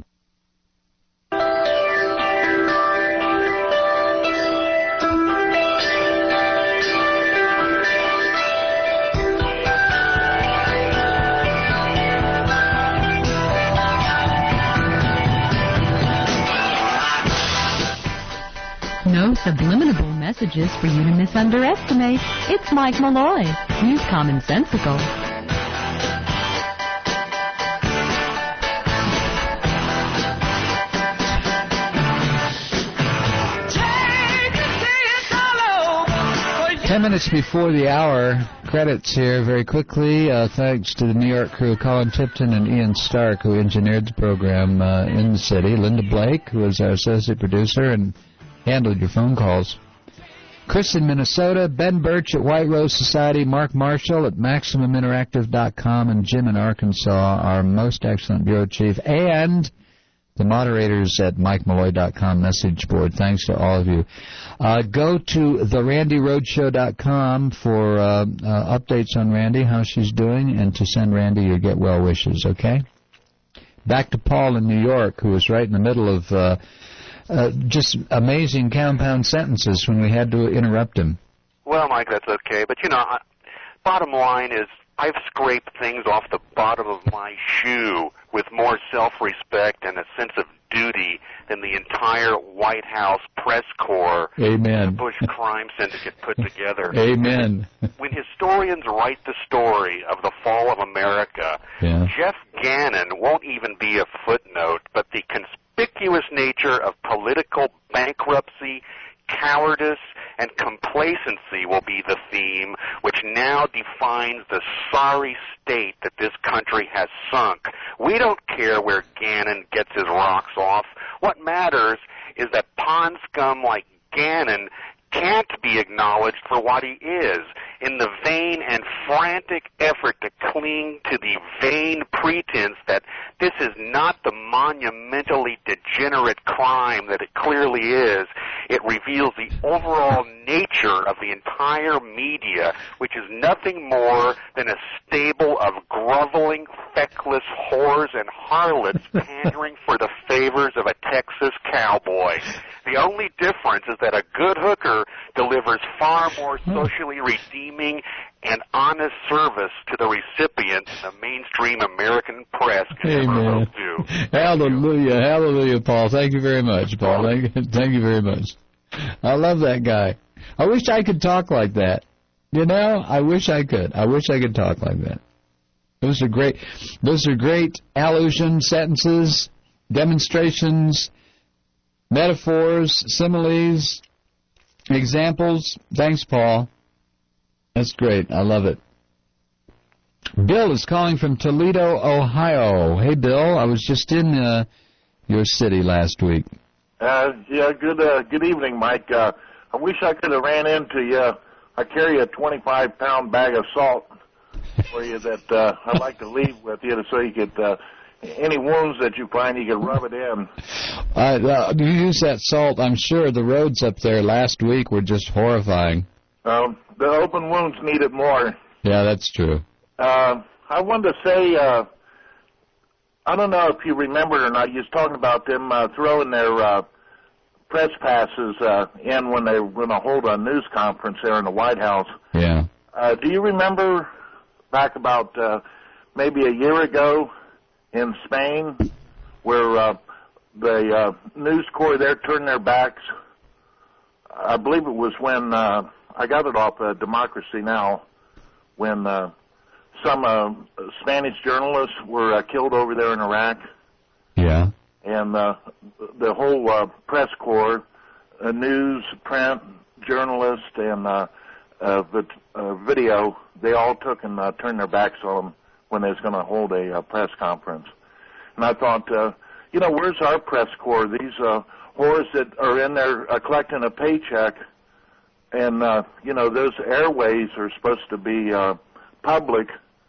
No subliminal messages for you to misunderestimate. It's Mike Malloy. Use commonsensical. Ten minutes before the hour, credits here very quickly. Uh, thanks to the New York crew, Colin Tipton and Ian Stark, who engineered the program uh, in the city. Linda Blake, who was our associate producer and handled your phone calls. Chris in Minnesota, Ben Birch at White Rose Society, Mark Marshall at Maximum Interactive dot com, and Jim in Arkansas, our most excellent bureau chief, and the moderators at Mike Malloy dot com message board. Thanks to all of you. Uh, go to the randy roadshow dot com for uh, uh, updates on Randy, how she's doing, and to send Randy your get well wishes, okay? Back to Paul in New York, who was right in the middle of uh, uh, just amazing compound sentences when we had to interrupt him. Well, Mike, that's okay. But, you know, I, bottom line is I've scraped things off the bottom of my shoe with more self-respect and a sense of duty than the entire White House press corps Amen. and the Bush crime syndicate put together. Amen. When historians write the story of the fall of America, yeah. Jeff Gannon won't even be a footnote, but the conspicuous nature of political bankruptcy, cowardice, and complacency will be the theme which now defines the sorry state that this country has sunk. We don't care where Gannon gets his rocks off. What matters is that pond scum like Gannon can't be acknowledged for what he is. In the vain and frantic effort to cling to the vain pretense that this is not the monumentally degenerate crime that it clearly is, it reveals the overall nature of the entire media, which is nothing more than a stable of groveling, feckless whores and harlots pandering for the favors of a Texas cowboy. The only difference is that a good hooker delivers far more socially redeeming and honest service to the recipient than the mainstream American press can ever hope to. Hallelujah, hallelujah, Paul. Thank you very much, Paul. Thank you, thank you very much. I love that guy. I wish I could talk like that. You know, I wish I could. I wish I could talk like that. Those are great. Those are great allusions, sentences, demonstrations, metaphors, similes, examples. Thanks, Paul. That's great. I love it. Bill is calling from Toledo, Ohio. Hey, Bill, I was just in uh, your city last week. Uh, yeah, good uh, good evening, Mike. Uh, I wish I could have ran into you. I carry a twenty-five pound bag of salt for you that uh, I'd like to leave with you so you could, uh, any wounds that you find, you could rub it in. Uh, uh, you use that salt. I'm sure the roads up there last week were just horrifying. Um, the open wounds need it more. Yeah, that's true. Uh, I wanted to say, uh, I don't know if you remember or not, you was talking about them uh, throwing their uh, press passes uh, in when they were going to hold a news conference there in the White House. Yeah. Uh, do you remember back about uh, maybe a year ago in Spain where uh, the uh, News Corps there turned their backs? I believe it was when, uh, I got it off uh, Democracy Now!, when uh, some uh, Spanish journalists were uh, killed over there in Iraq. Yeah. And uh, the whole uh, press corps, uh, news, print, journalists, and uh, uh, the uh, video, they all took and uh, turned their backs on them when they was going to hold a uh, press conference. And I thought, uh, you know, where's our press corps? These uh, whores that are in there uh, collecting a paycheck, and, uh, you know, those airways are supposed to be uh, public.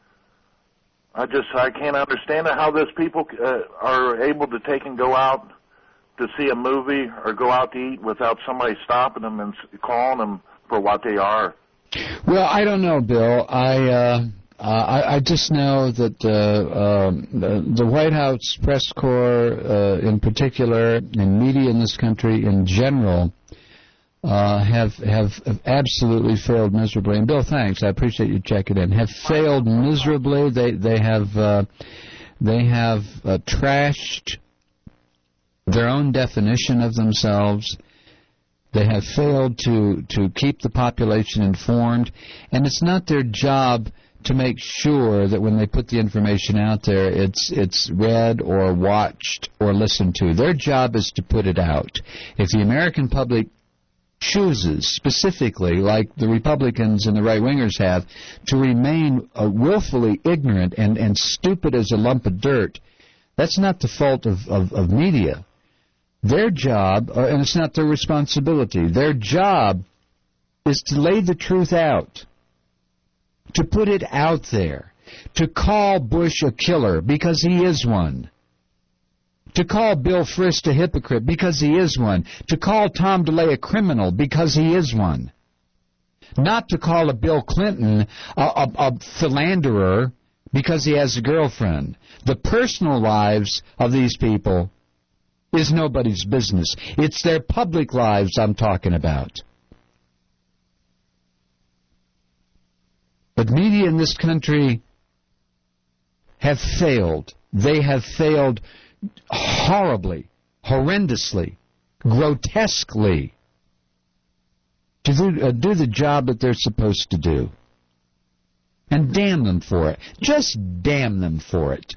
I just, I can't understand how those people uh, are able to take and go out to see a movie or go out to eat without somebody stopping them and calling them for what they are. Well, I don't know, Bill. I uh, uh, I, I just know that uh, uh, the, the White House press corps uh, in particular, and media in this country in general, Uh, have, have have absolutely failed miserably. And Bill, thanks. I appreciate you checking in. Have failed miserably. They they have uh, they have uh, trashed their own definition of themselves. They have failed to to keep the population informed, and it's not their job to make sure that when they put the information out there, it's it's read or watched or listened to. Their job is to put it out. If the American public chooses, specifically, like the Republicans and the right-wingers have, to remain uh, willfully ignorant and, and stupid as a lump of dirt, that's not the fault of, of, of media. Their job, uh, and it's not their responsibility, their job is to lay the truth out, to put it out there, to call Bush a killer because he is one, to call Bill Frist a hypocrite because he is one, to call Tom DeLay a criminal because he is one, not to call a Bill Clinton a, a, a philanderer because he has a girlfriend. The personal lives of these people is nobody's business. It's their public lives I'm talking about. But media in this country have failed. They have failed horribly, horrendously, grotesquely to do, uh, do the job that they're supposed to do. And damn them for it. Just damn them for it.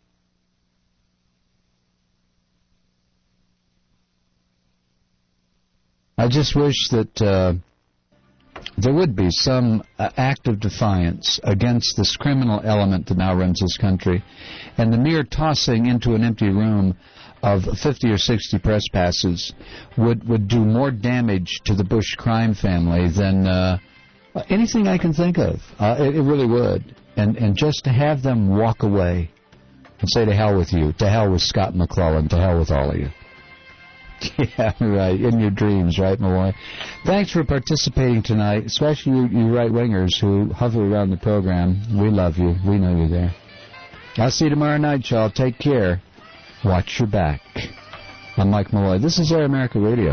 I just wish that uh, there would be some uh, act of defiance against this criminal element that now runs this country, and the mere tossing into an empty room of fifty or sixty press passes would, would do more damage to the Bush crime family than uh, anything I can think of. Uh, it, it really would. And, and just to have them walk away and say, to hell with you, to hell with Scott McClellan, to hell with all of you. Yeah, right. In your dreams, right, Malloy? Thanks for participating tonight, especially you, you right-wingers who hover around the program. We love you. We know you're there. I'll see you tomorrow night, y'all. Take care. Watch your back. I'm Mike Malloy. This is Air America Radio.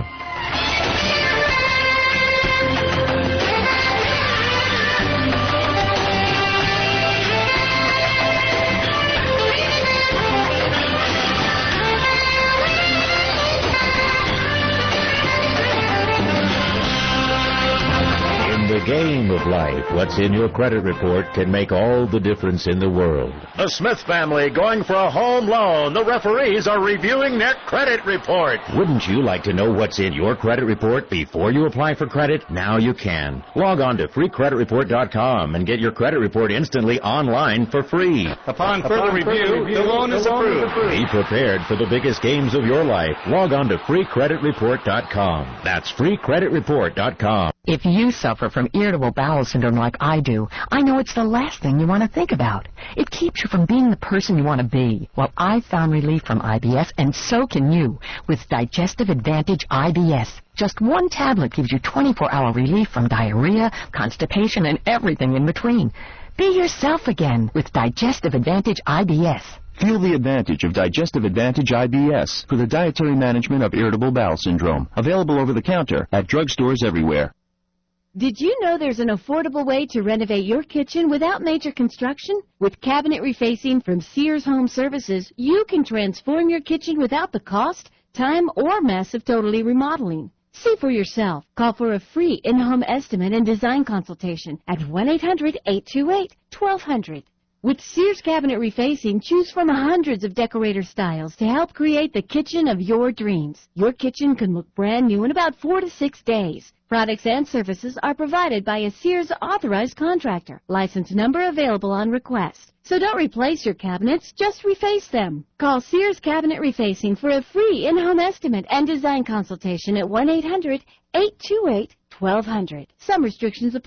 The game of life, what's in your credit report can make all the difference in the world. The Smith family going for a home loan. The referees are reviewing their credit report. Wouldn't you like to know what's in your credit report before you apply for credit? Now you can. Log on to free credit report dot com and get your credit report instantly online for free. Upon further review, the loan is approved. Be prepared for the biggest games of your life. Log on to free credit report dot com. That's free credit report dot com. If you suffer from irritable bowel syndrome like I do, I know it's the last thing you want to think about. It keeps you from being the person you want to be. Well, I found relief from I B S, and so can you, with Digestive Advantage I B S. Just one tablet gives you twenty-four hour relief from diarrhea, constipation, and everything in between. Be yourself again with Digestive Advantage I B S. Feel the advantage of Digestive Advantage I B S for the dietary management of irritable bowel syndrome. Available over the counter at drugstores everywhere. Did you know there's an affordable way to renovate your kitchen without major construction? With cabinet refacing from Sears Home Services, you can transform your kitchen without the cost, time, or mess of totally remodeling. See for yourself. Call for a free in-home estimate and design consultation at one eight hundred, eight two eight, one two zero zero. With Sears Cabinet Refacing, choose from hundreds of decorator styles to help create the kitchen of your dreams. Your kitchen can look brand new in about four to six days. Products and services are provided by a Sears authorized contractor. License number available on request. So don't replace your cabinets, just reface them. Call Sears Cabinet Refacing for a free in-home estimate and design consultation at one eight hundred, eight two eight, one two zero zero. Some restrictions apply.